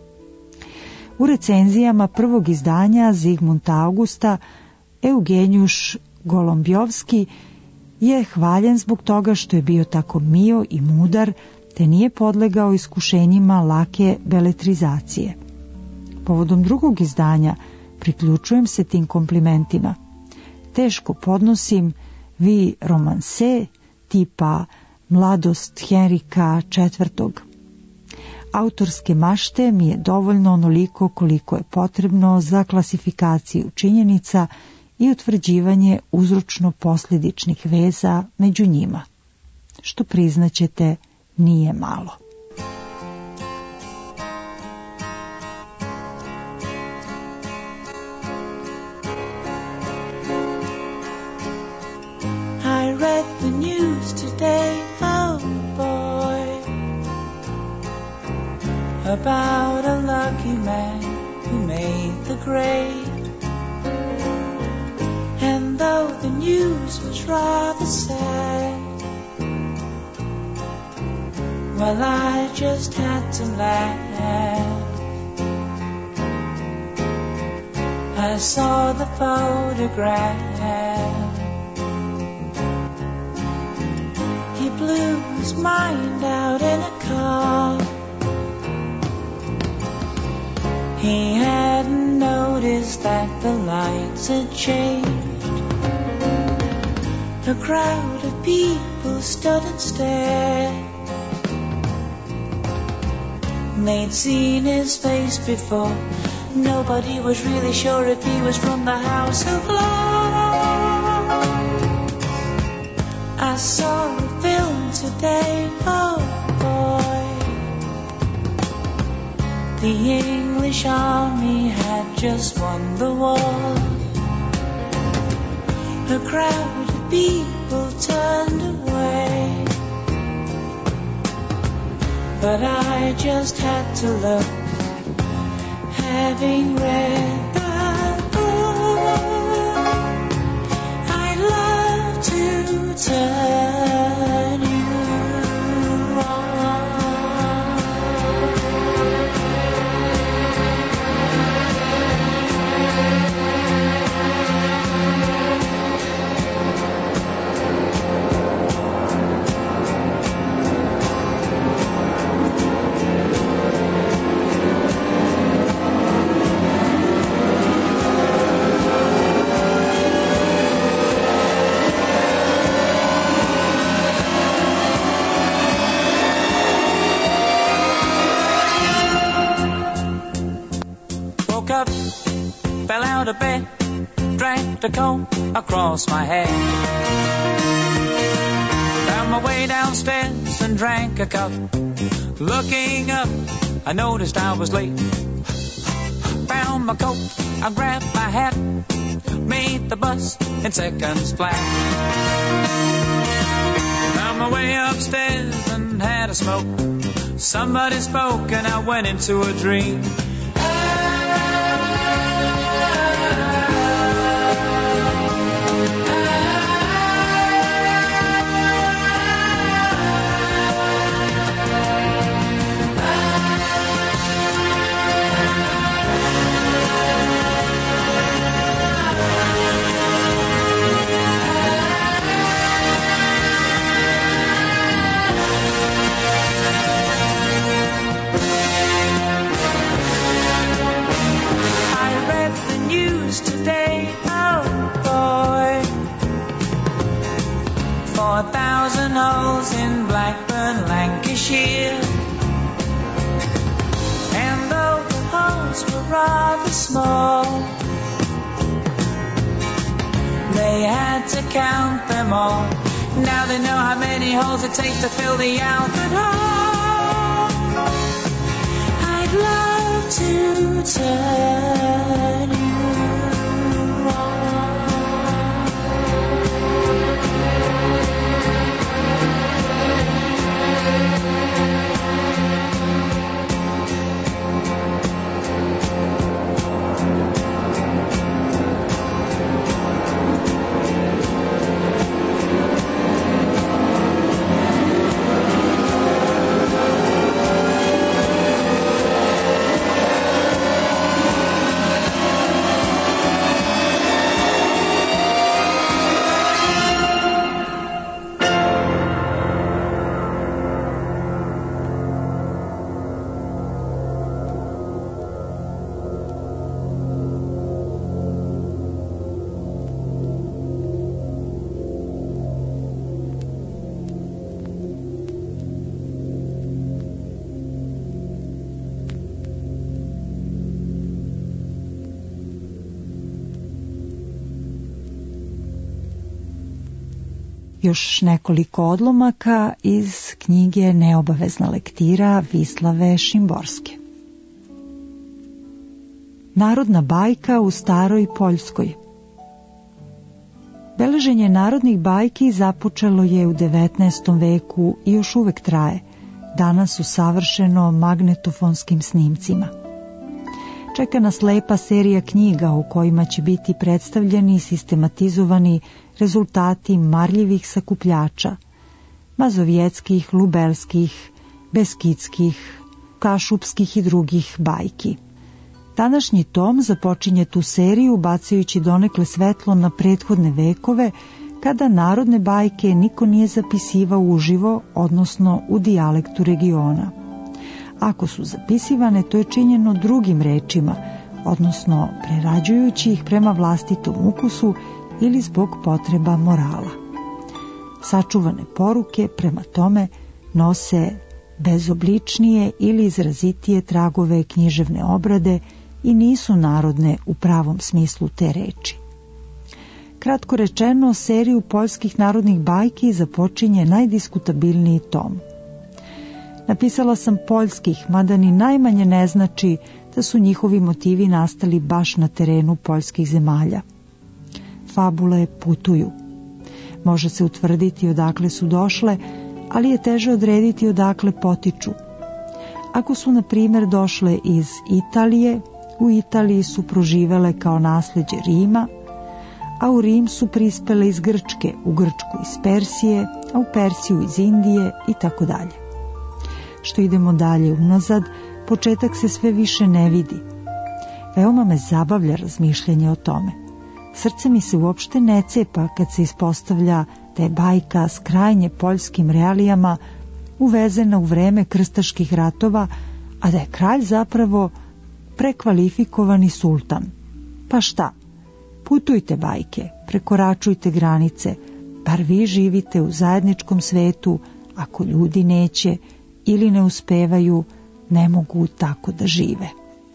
U recenzijama prvog izdanja Zigmunda Augusta Eugenijuš Golombijovski je hvaljen zbog toga što je bio tako mio i mudar, te nije podlegao iskušenjima lake beletrizacije. Povodom drugog izdanja priključujem se tim komplimentima. Teško podnosim vi romanse tipa Mladost Henrika četvrtog. Autorske mašte mi je dovoljno onoliko koliko je potrebno za klasifikaciju činjenica i utvrđivanje uzročno-posljedičnih veza među njima, što priznaćete nije malo. I read the news today, oh boy, about a lucky man who made the grade. And though the news was rather sad, well, I just had to laugh. I saw the photograph. He blew his mind out in a car. He hadn't noticed that the lights had changed. A crowd of people stood and stared. They'd seen his face before. Nobody was really sure if he was from the House of Lords. I saw a film today, oh boy. The English English army had just won the war. A crowd of people turned away, but I just had to look, having read the book. I'd love to turn you on. Up, fell out of bed, dragged a comb across my head, found my way downstairs and drank a cup. Looking up, I noticed I was late. Found my coat, I grabbed my hat, made the bus in seconds flat. Found my way upstairs and had a smoke. Somebody spoke and I went into a dream. Today, oh boy, four thousand holes in Blackburn, Lancashire. And though the holes were rather small, they had to count them all. Now they know how many holes it takes to fill the Albert Hall. I'd love to turn you još nekoliko odlomaka iz knjige Neobavezna lektira Vislave Šimborske. Narodna bajka u staroj Poljskoj. Beleženje narodnih bajki započelo je u devetnaestom veku i još uvek traje, danas usavršeno magnetofonskim snimcima. Čeka nas lepa serija knjiga u kojima će biti predstavljeni i sistematizovani rezultati marljivih sakupljača, mazovjetskih, lubelskih, beskidskih, kašupskih i drugih bajki. Današnji tom započinje tu seriju bacajući donekle svetlo na prethodne vekove, kada narodne bajke niko nije zapisivao uživo, odnosno u dijalektu regiona. Ako su zapisivane, to je činjeno drugim rečima, odnosno prerađujući ih prema vlastitom ukusu ili zbog potreba morala. Sačuvane poruke, prema tome, nose bezobličnije ili izrazitije tragove književne obrade i nisu narodne u pravom smislu te reči. Kratko rečeno, seriju poljskih narodnih bajki započinje najdiskutabilniji tom. Napisala sam poljskih, mada ni najmanje ne znači da su njihovi motivi nastali baš na terenu poljskih zemalja. Fabule putuju. Može se utvrditi odakle su došle, ali je teže odrediti odakle potiču. Ako su, na primjer, došle iz Italije, u Italiji su proživele kao nasleđe Rima, a u Rim su prispele iz Grčke, u Grčku iz Persije, a u Persiju iz Indije i tako dalje. Što idemo dalje unazad, početak se sve više ne vidi. Veoma me zabavlja razmišljanje o tome. Srce mi se uopšte ne cepa kad se ispostavlja da je bajka s krajnje poljskim realijama uvezena u vreme krstaških ratova, a da je kralj zapravo prekvalifikovani sultan. Pa šta? Putujte, bajke, prekoračujte granice, bar vi živite u zajedničkom svetu, ako ljudi neće ili ne uspevaju, ne mogu tako da žive.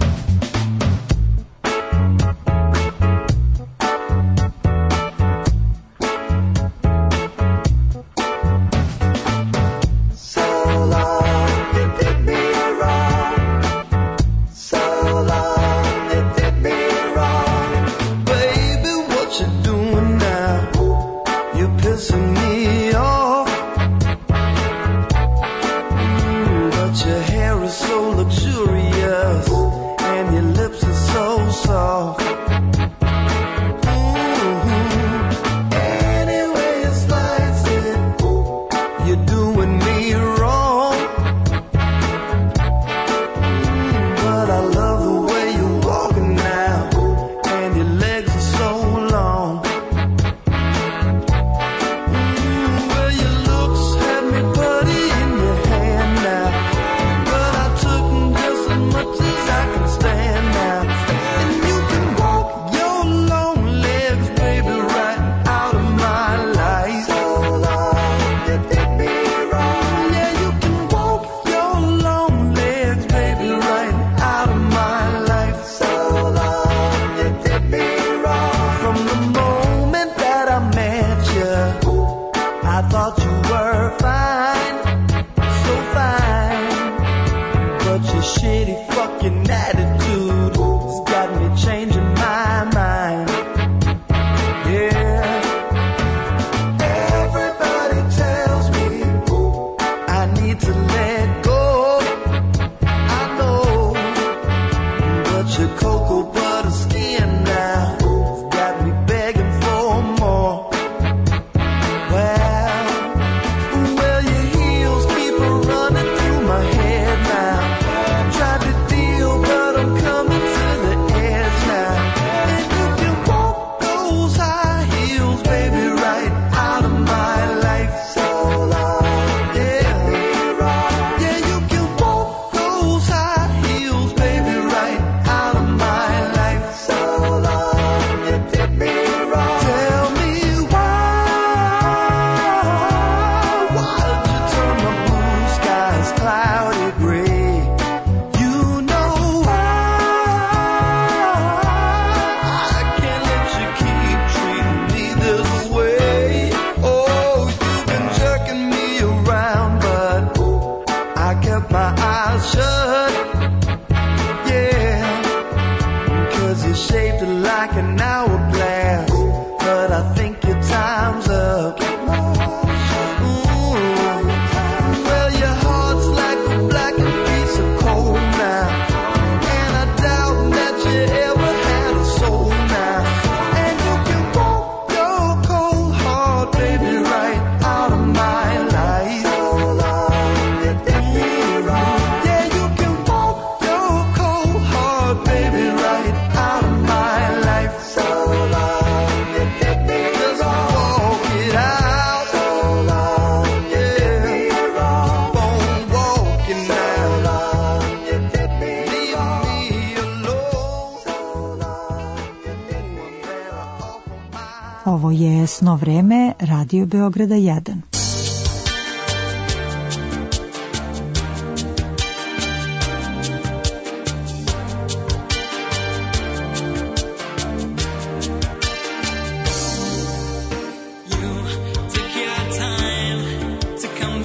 Ovo je Sno vreme, Radio Beograda jedan.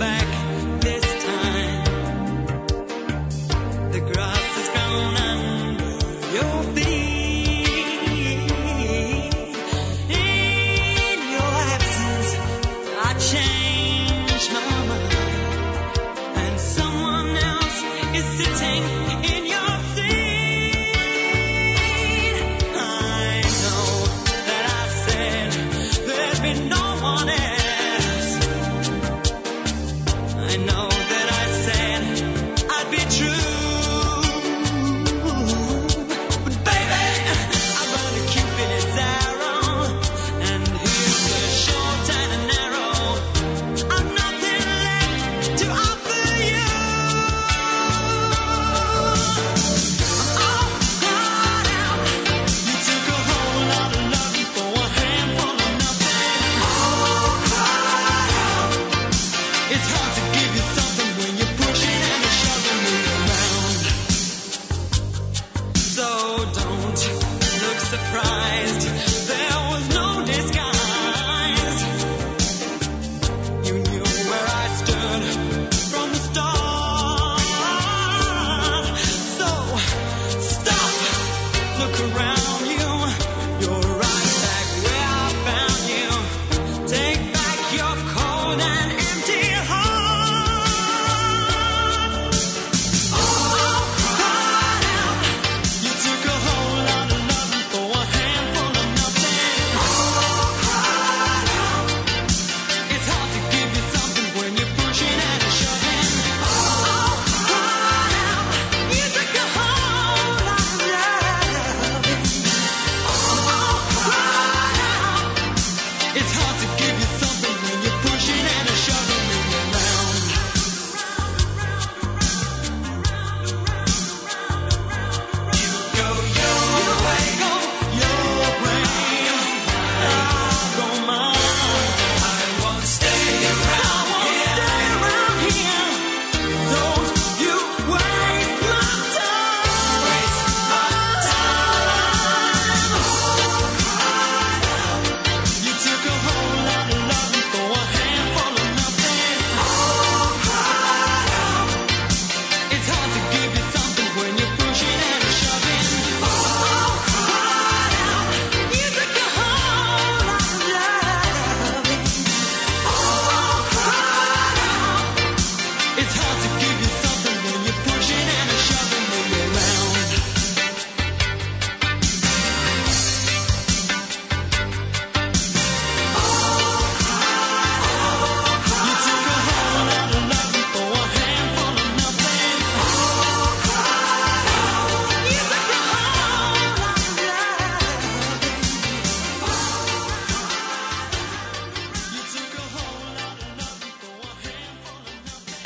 The grass is grown and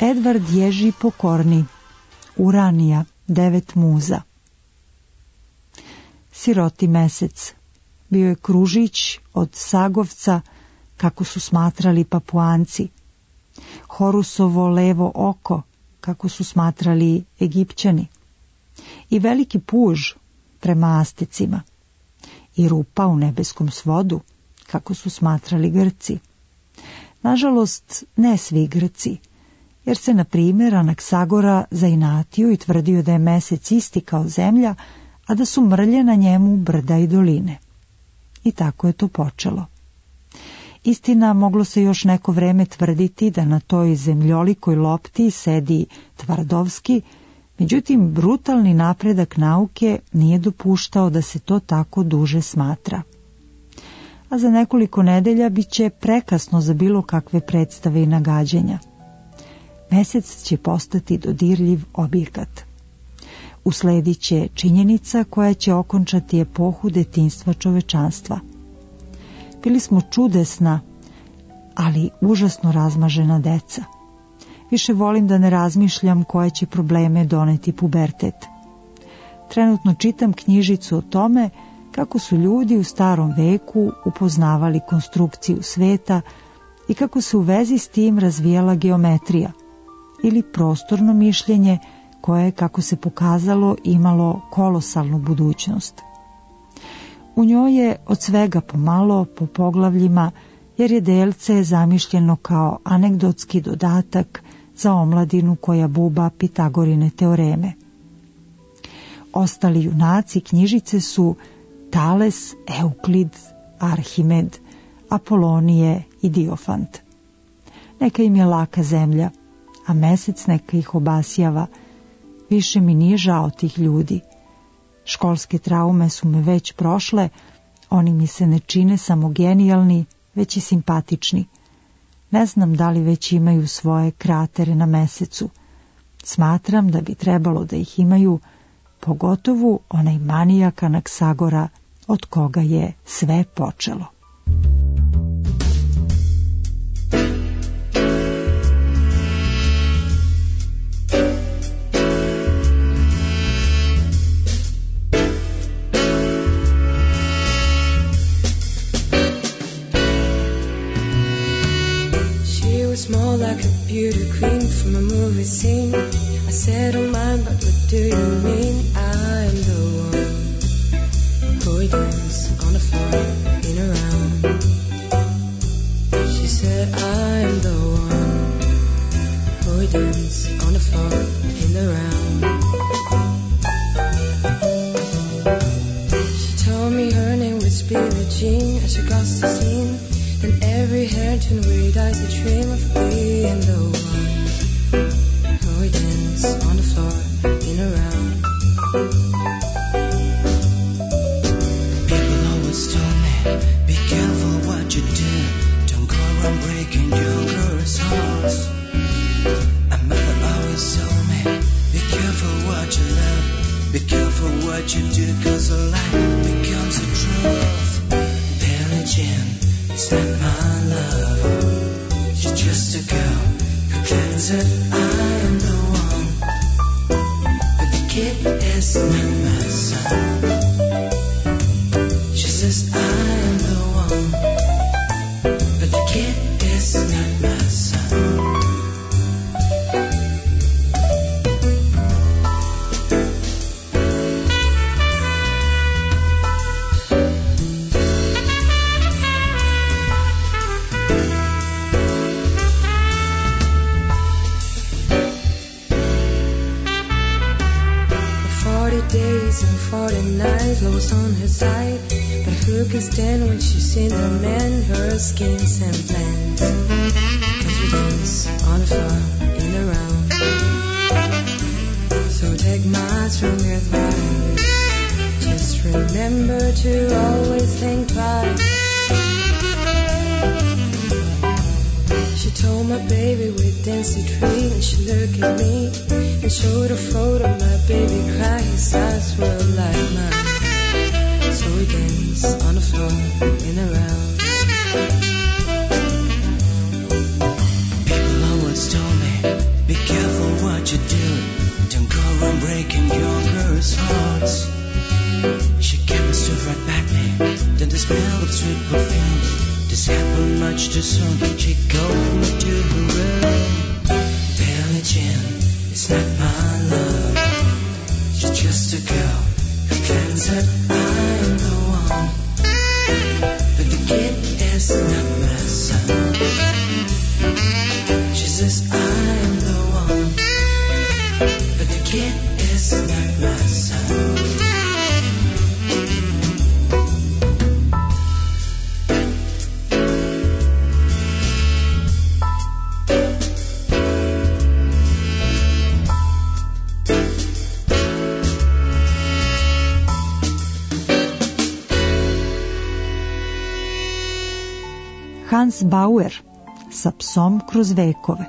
Edvard Ježi Pokorni, Uranija, devet muza. Siroti mesec. Bio je kružić od sagovca, kako su smatrali Papuanci. Horusovo levo oko, kako su smatrali Egipćani. I veliki puž prema Astecima. I rupa u nebeskom svodu, kako su smatrali Grci. Nažalost, ne svi Grci, jer se, na primjer, Anaksagora zainatio i tvrdio da je mesec isti kao zemlja, a da su mrlje na njemu brda i doline. I tako je to počelo. Istina, moglo se još neko vreme tvrditi da na toj zemljolikoj lopti sedi Tvardovski, međutim, brutalni napredak nauke nije dopuštao da se to tako duže smatra. A za nekoliko nedelja bit će prekasno za bilo kakve predstave i nagađanja. Mesec će postati dodirljiv objekat. Usledit će činjenica koja će okončati epohu detinjstva čovečanstva. Bili smo čudesna, ali užasno razmažena deca. Više volim da ne razmišljam koje će probleme doneti pubertet. Trenutno čitam knjižicu o tome kako su ljudi u starom veku upoznavali konstrukciju sveta i kako se u vezi s tim razvijala geometrija ili prostorno mišljenje koje je, kako se pokazalo, imalo kolosalnu budućnost. U njoj je od svega pomalo, po poglavljima, jer je delce zamišljeno kao anegdotski dodatak za omladinu koja buba Pitagorine teoreme. Ostali junaci knjižice su Tales, Euklid, Arhimed, Apolonije i Diofant. Neka im je laka zemlja, a mesec neka ih obasjava. Više mi nije žao tih ljudi. Školske traume su me već prošle, oni mi se ne čine samo genijalni, već i simpatični. Ne znam da li već imaju svoje kratere na mesecu. Smatram da bi trebalo da ih imaju, pogotovo onaj manijak Anaksagora od koga je sve počelo. More like a beauty queen from a movie scene. I said, oh mine, but what do you mean? I'm the one who dance on the floor in a round. She said, I'm the one who dance on the floor in the round. She told me her name was Billie Jean as she crossed the scene. And every hair turned weird eyes a dream of being the one who would dance on the floor in a round. People always told me, be careful what you do. Don't go around breaking your girl's hearts. And mother always told me, be careful what you love. Be careful what you do, cause a lie becomes a truth. Billie Jean, it's not my love. She's just a girl who claims that I am the one. But the kid is not my son. She says I am the one. But the kid is not my son. Days and forty nights, Lois on her side. But who can stand when she's seen the man, her schemes and plans? Cause we dance on the floor in the round. So take my strong advice. Just remember to always think twice. She told my baby we'd dance the tree, and she looked at me and showed a photo of my baby crying. His eyes were like mine. So we danced on the floor in a round. People always told me, be watched her son, she go to her room. Billie Jean is not my love. She's just a girl who claims that I'm the one. But the kid is not my son. She says I'm the one. But the kid is not my son. Hans Bauer, Sa psom kroz vekove.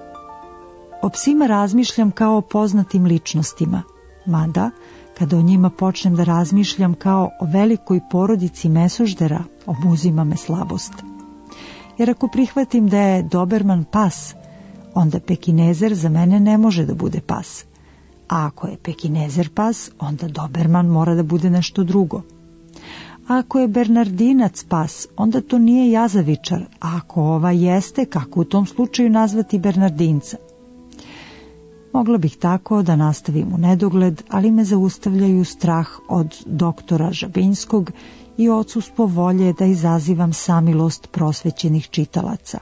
O psima razmišljam kao o poznatim ličnostima, mada, kada o njima počnem da razmišljam kao o velikoj porodici mesoždera, obuzima me slabost. Jer ako prihvatim da je Doberman pas, onda Pekinezer za mene ne može da bude pas. A ako je Pekinezer pas, onda Doberman mora da bude nešto drugo. A ako je Bernardinac pas, onda to nije jazavičar, a ako ova jeste, kako u tom slučaju nazvati Bernardinca? Mogla bih tako da nastavim u nedogled, ali me zaustavljaju strah od doktora Žabinskog i odsustvo volje da izazivam samilost prosvećenih čitalaca.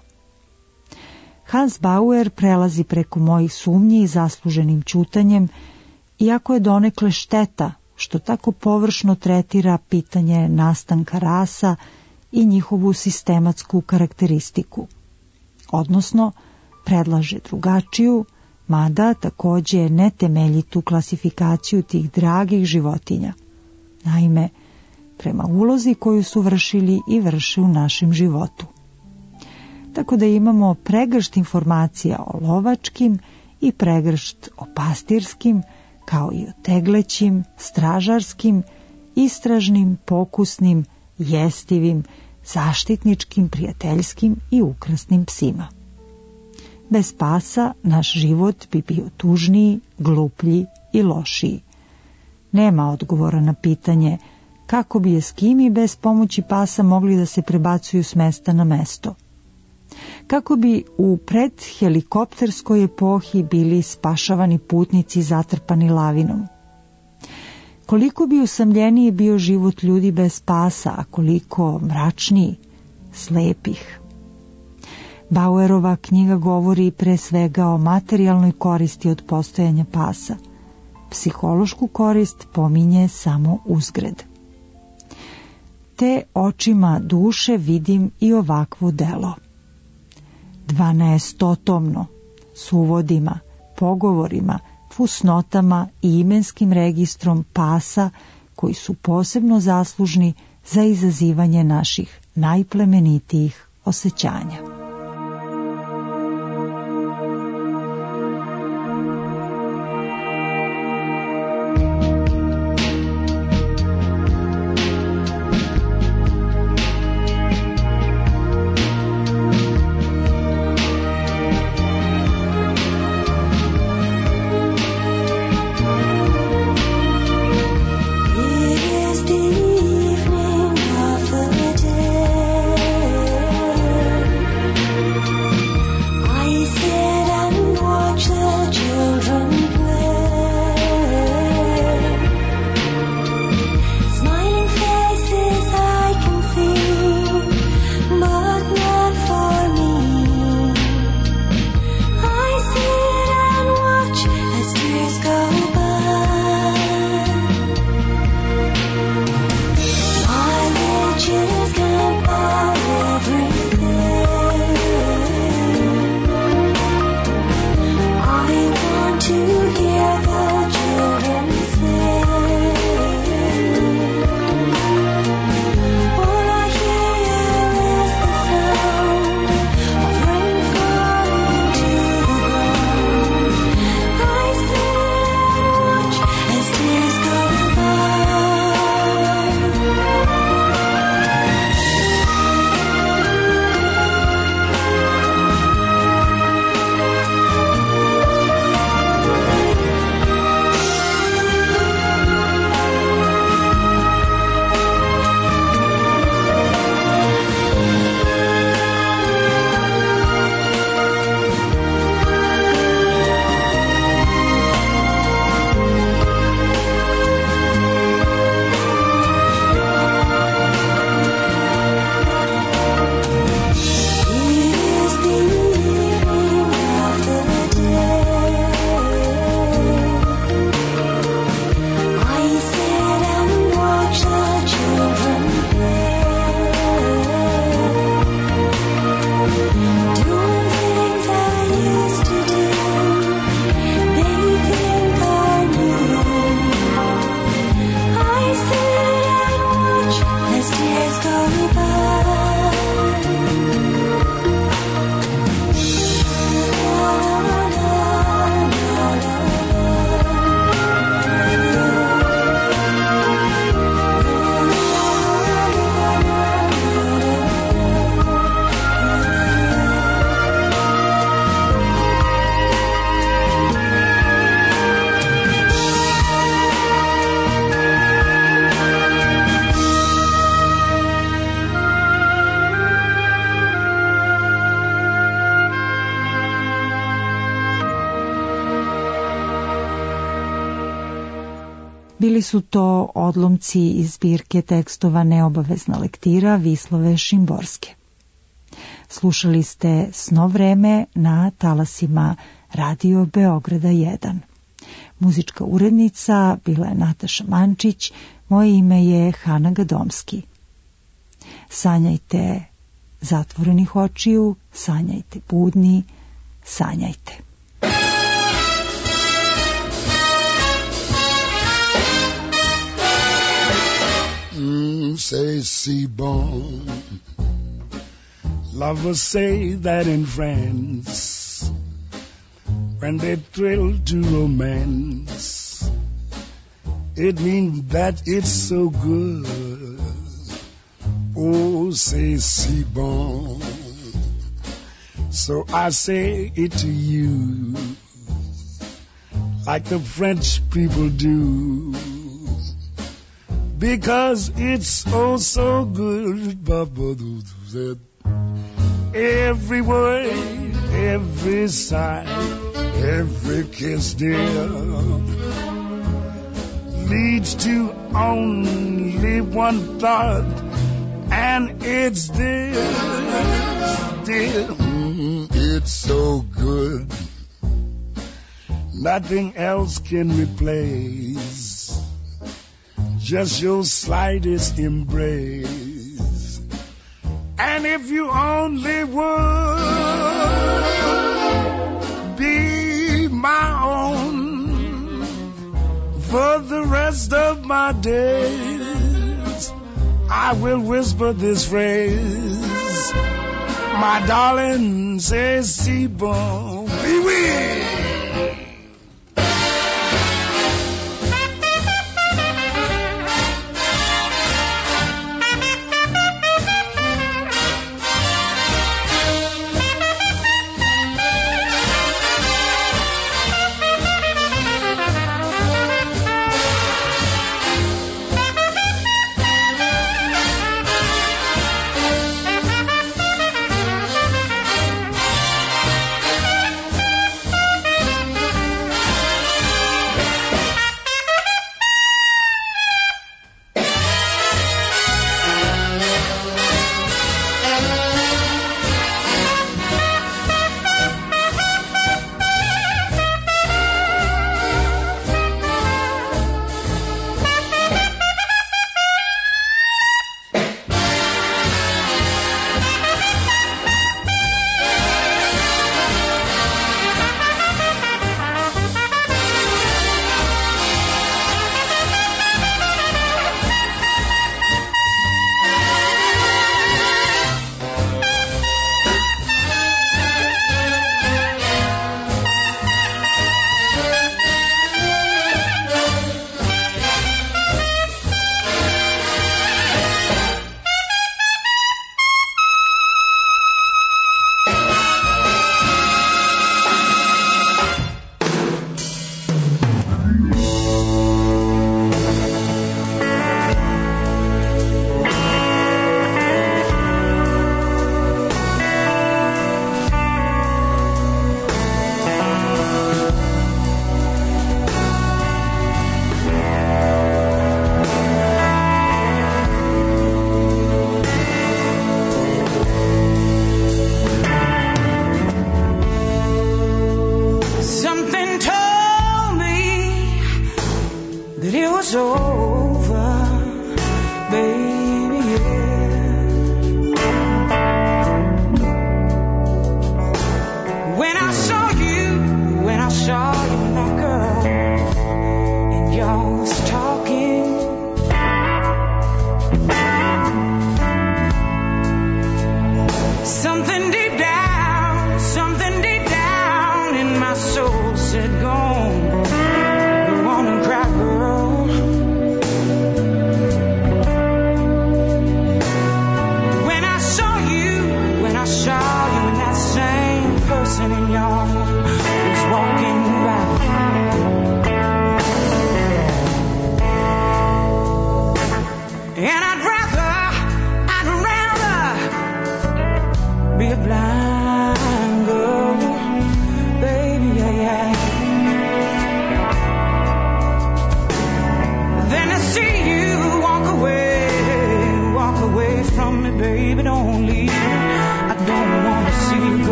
Hans Bauer prelazi preko mojih sumnji i zasluženim ćutanjem, iako je donekle šteta što tako površno tretira pitanje nastanka rasa i njihovu sistematsku karakteristiku. Odnosno, predlaže drugačiju, mada takođe netemeljitu klasifikaciju tih dragih životinja. Naime, prema ulozi koju su vršili i vrše u našem životu. Tako da imamo pregršt informacija o lovačkim i pregršt o pastirskim, kao i o teglećim, stražarskim, istražnim, pokusnim, jestivim, zaštitničkim, prijateljskim i ukrasnim psima. Bez pasa naš život bi bio tužniji, gluplji i lošiji. Nema odgovora na pitanje kako bi eskimi bez pomoći pasa mogli da se prebacuju s mesta na mesto. Kako bi u predhelikopterskoj epohi bili spašavani putnici zatrpani lavinom. Koliko bi usamljeniji bio život ljudi bez pasa, a koliko mračniji, slepih. Bauerova knjiga govori pre svega o materijalnoj koristi od postojanja pasa. Psihološku korist pominje samo uzgred. Te očima duše vidim i ovakvo delo. Dvanaestotomno, s uvodima, pogovorima, fusnotama i imenskim registrom pasa koji su posebno zaslužni za izazivanje naših najplemenitijih osjećanja. Evening of the day. Bili su to odlomci iz zbirke tekstova Neobavezna lektira Vislove Šimborske. Slušali ste Sno vreme na talasima Radio Beograda jedan. Muzička urednica bila je Nataša Mančić, moje ime je Hana Gadomski. Sanjajte zatvorenih očiju, sanjajte budni, sanjajte. Mm, say, C-Bone. Lovers say that in France, when they thrill to romance, it means that it's so good. Oh, say, C-Bone. So I say it to you, like the French people do, because it's oh so good. Every word, every sigh, every kiss, dear, leads to only one thought, and it's this, dear. Mm, it's so good, nothing else can replace just your slightest embrace. And if you only would be my own for the rest of my days, I will whisper this phrase, my darling, says C-Bone, wee-wee.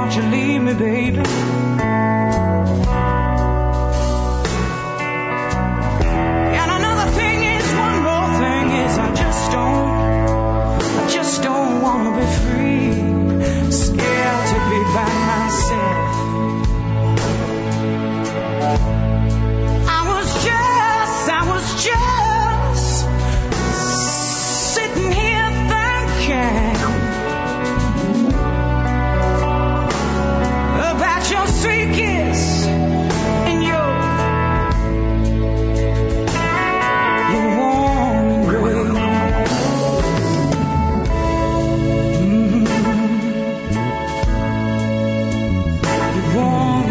won't you leave me, baby? And another thing is, one more thing is, I just don't, I just don't wanna be free. Scared to be by myself. I was just, I was just sitting here thinking about your sweet kiss and your your warm embrace. Mm-hmm. Your warm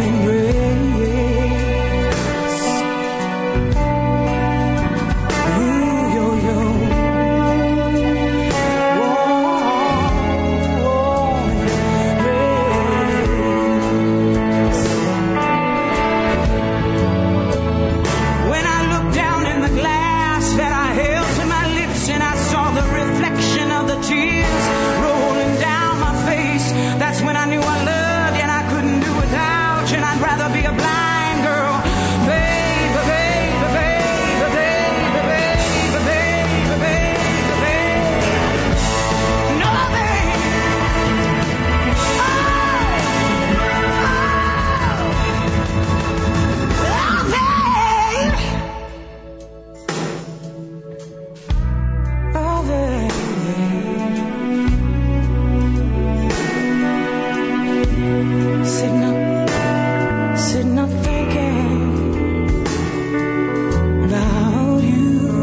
embrace. Ooh, yo, yo. When I looked down in the glass that I held to my lips and I saw the reflection of the tears rolling down my face, that's when I knew I loved you and I couldn't do without you, and I'd rather be a blind girl. Baby, baby, baby, baby, baby, baby, baby, baby. No, baby. Oh, oh, baby. Oh, baby. Sitting up, sitting up thinking about you.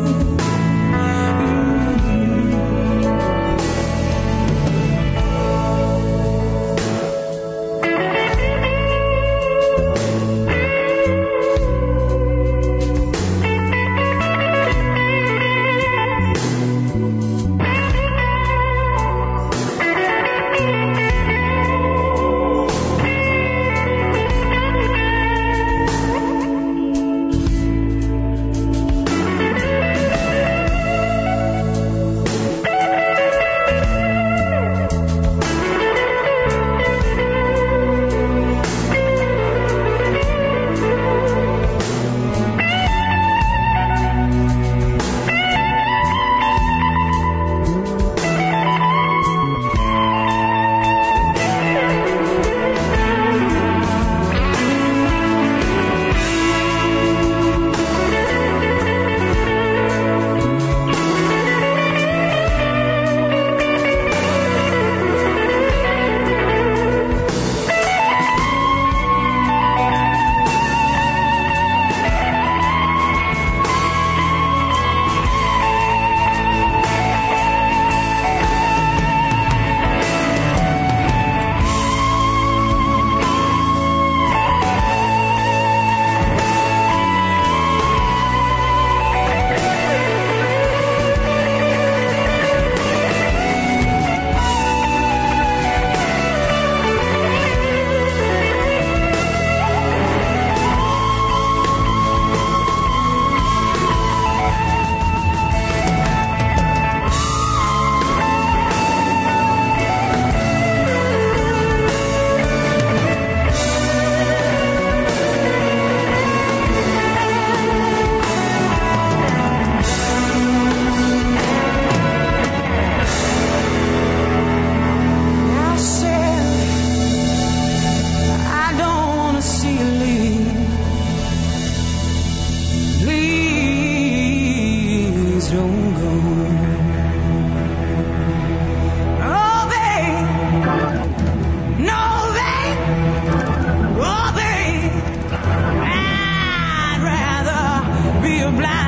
I said I don't wanna see you leave. Please don't go. Oh, babe. No, babe. Oh, babe. I'd rather be a blind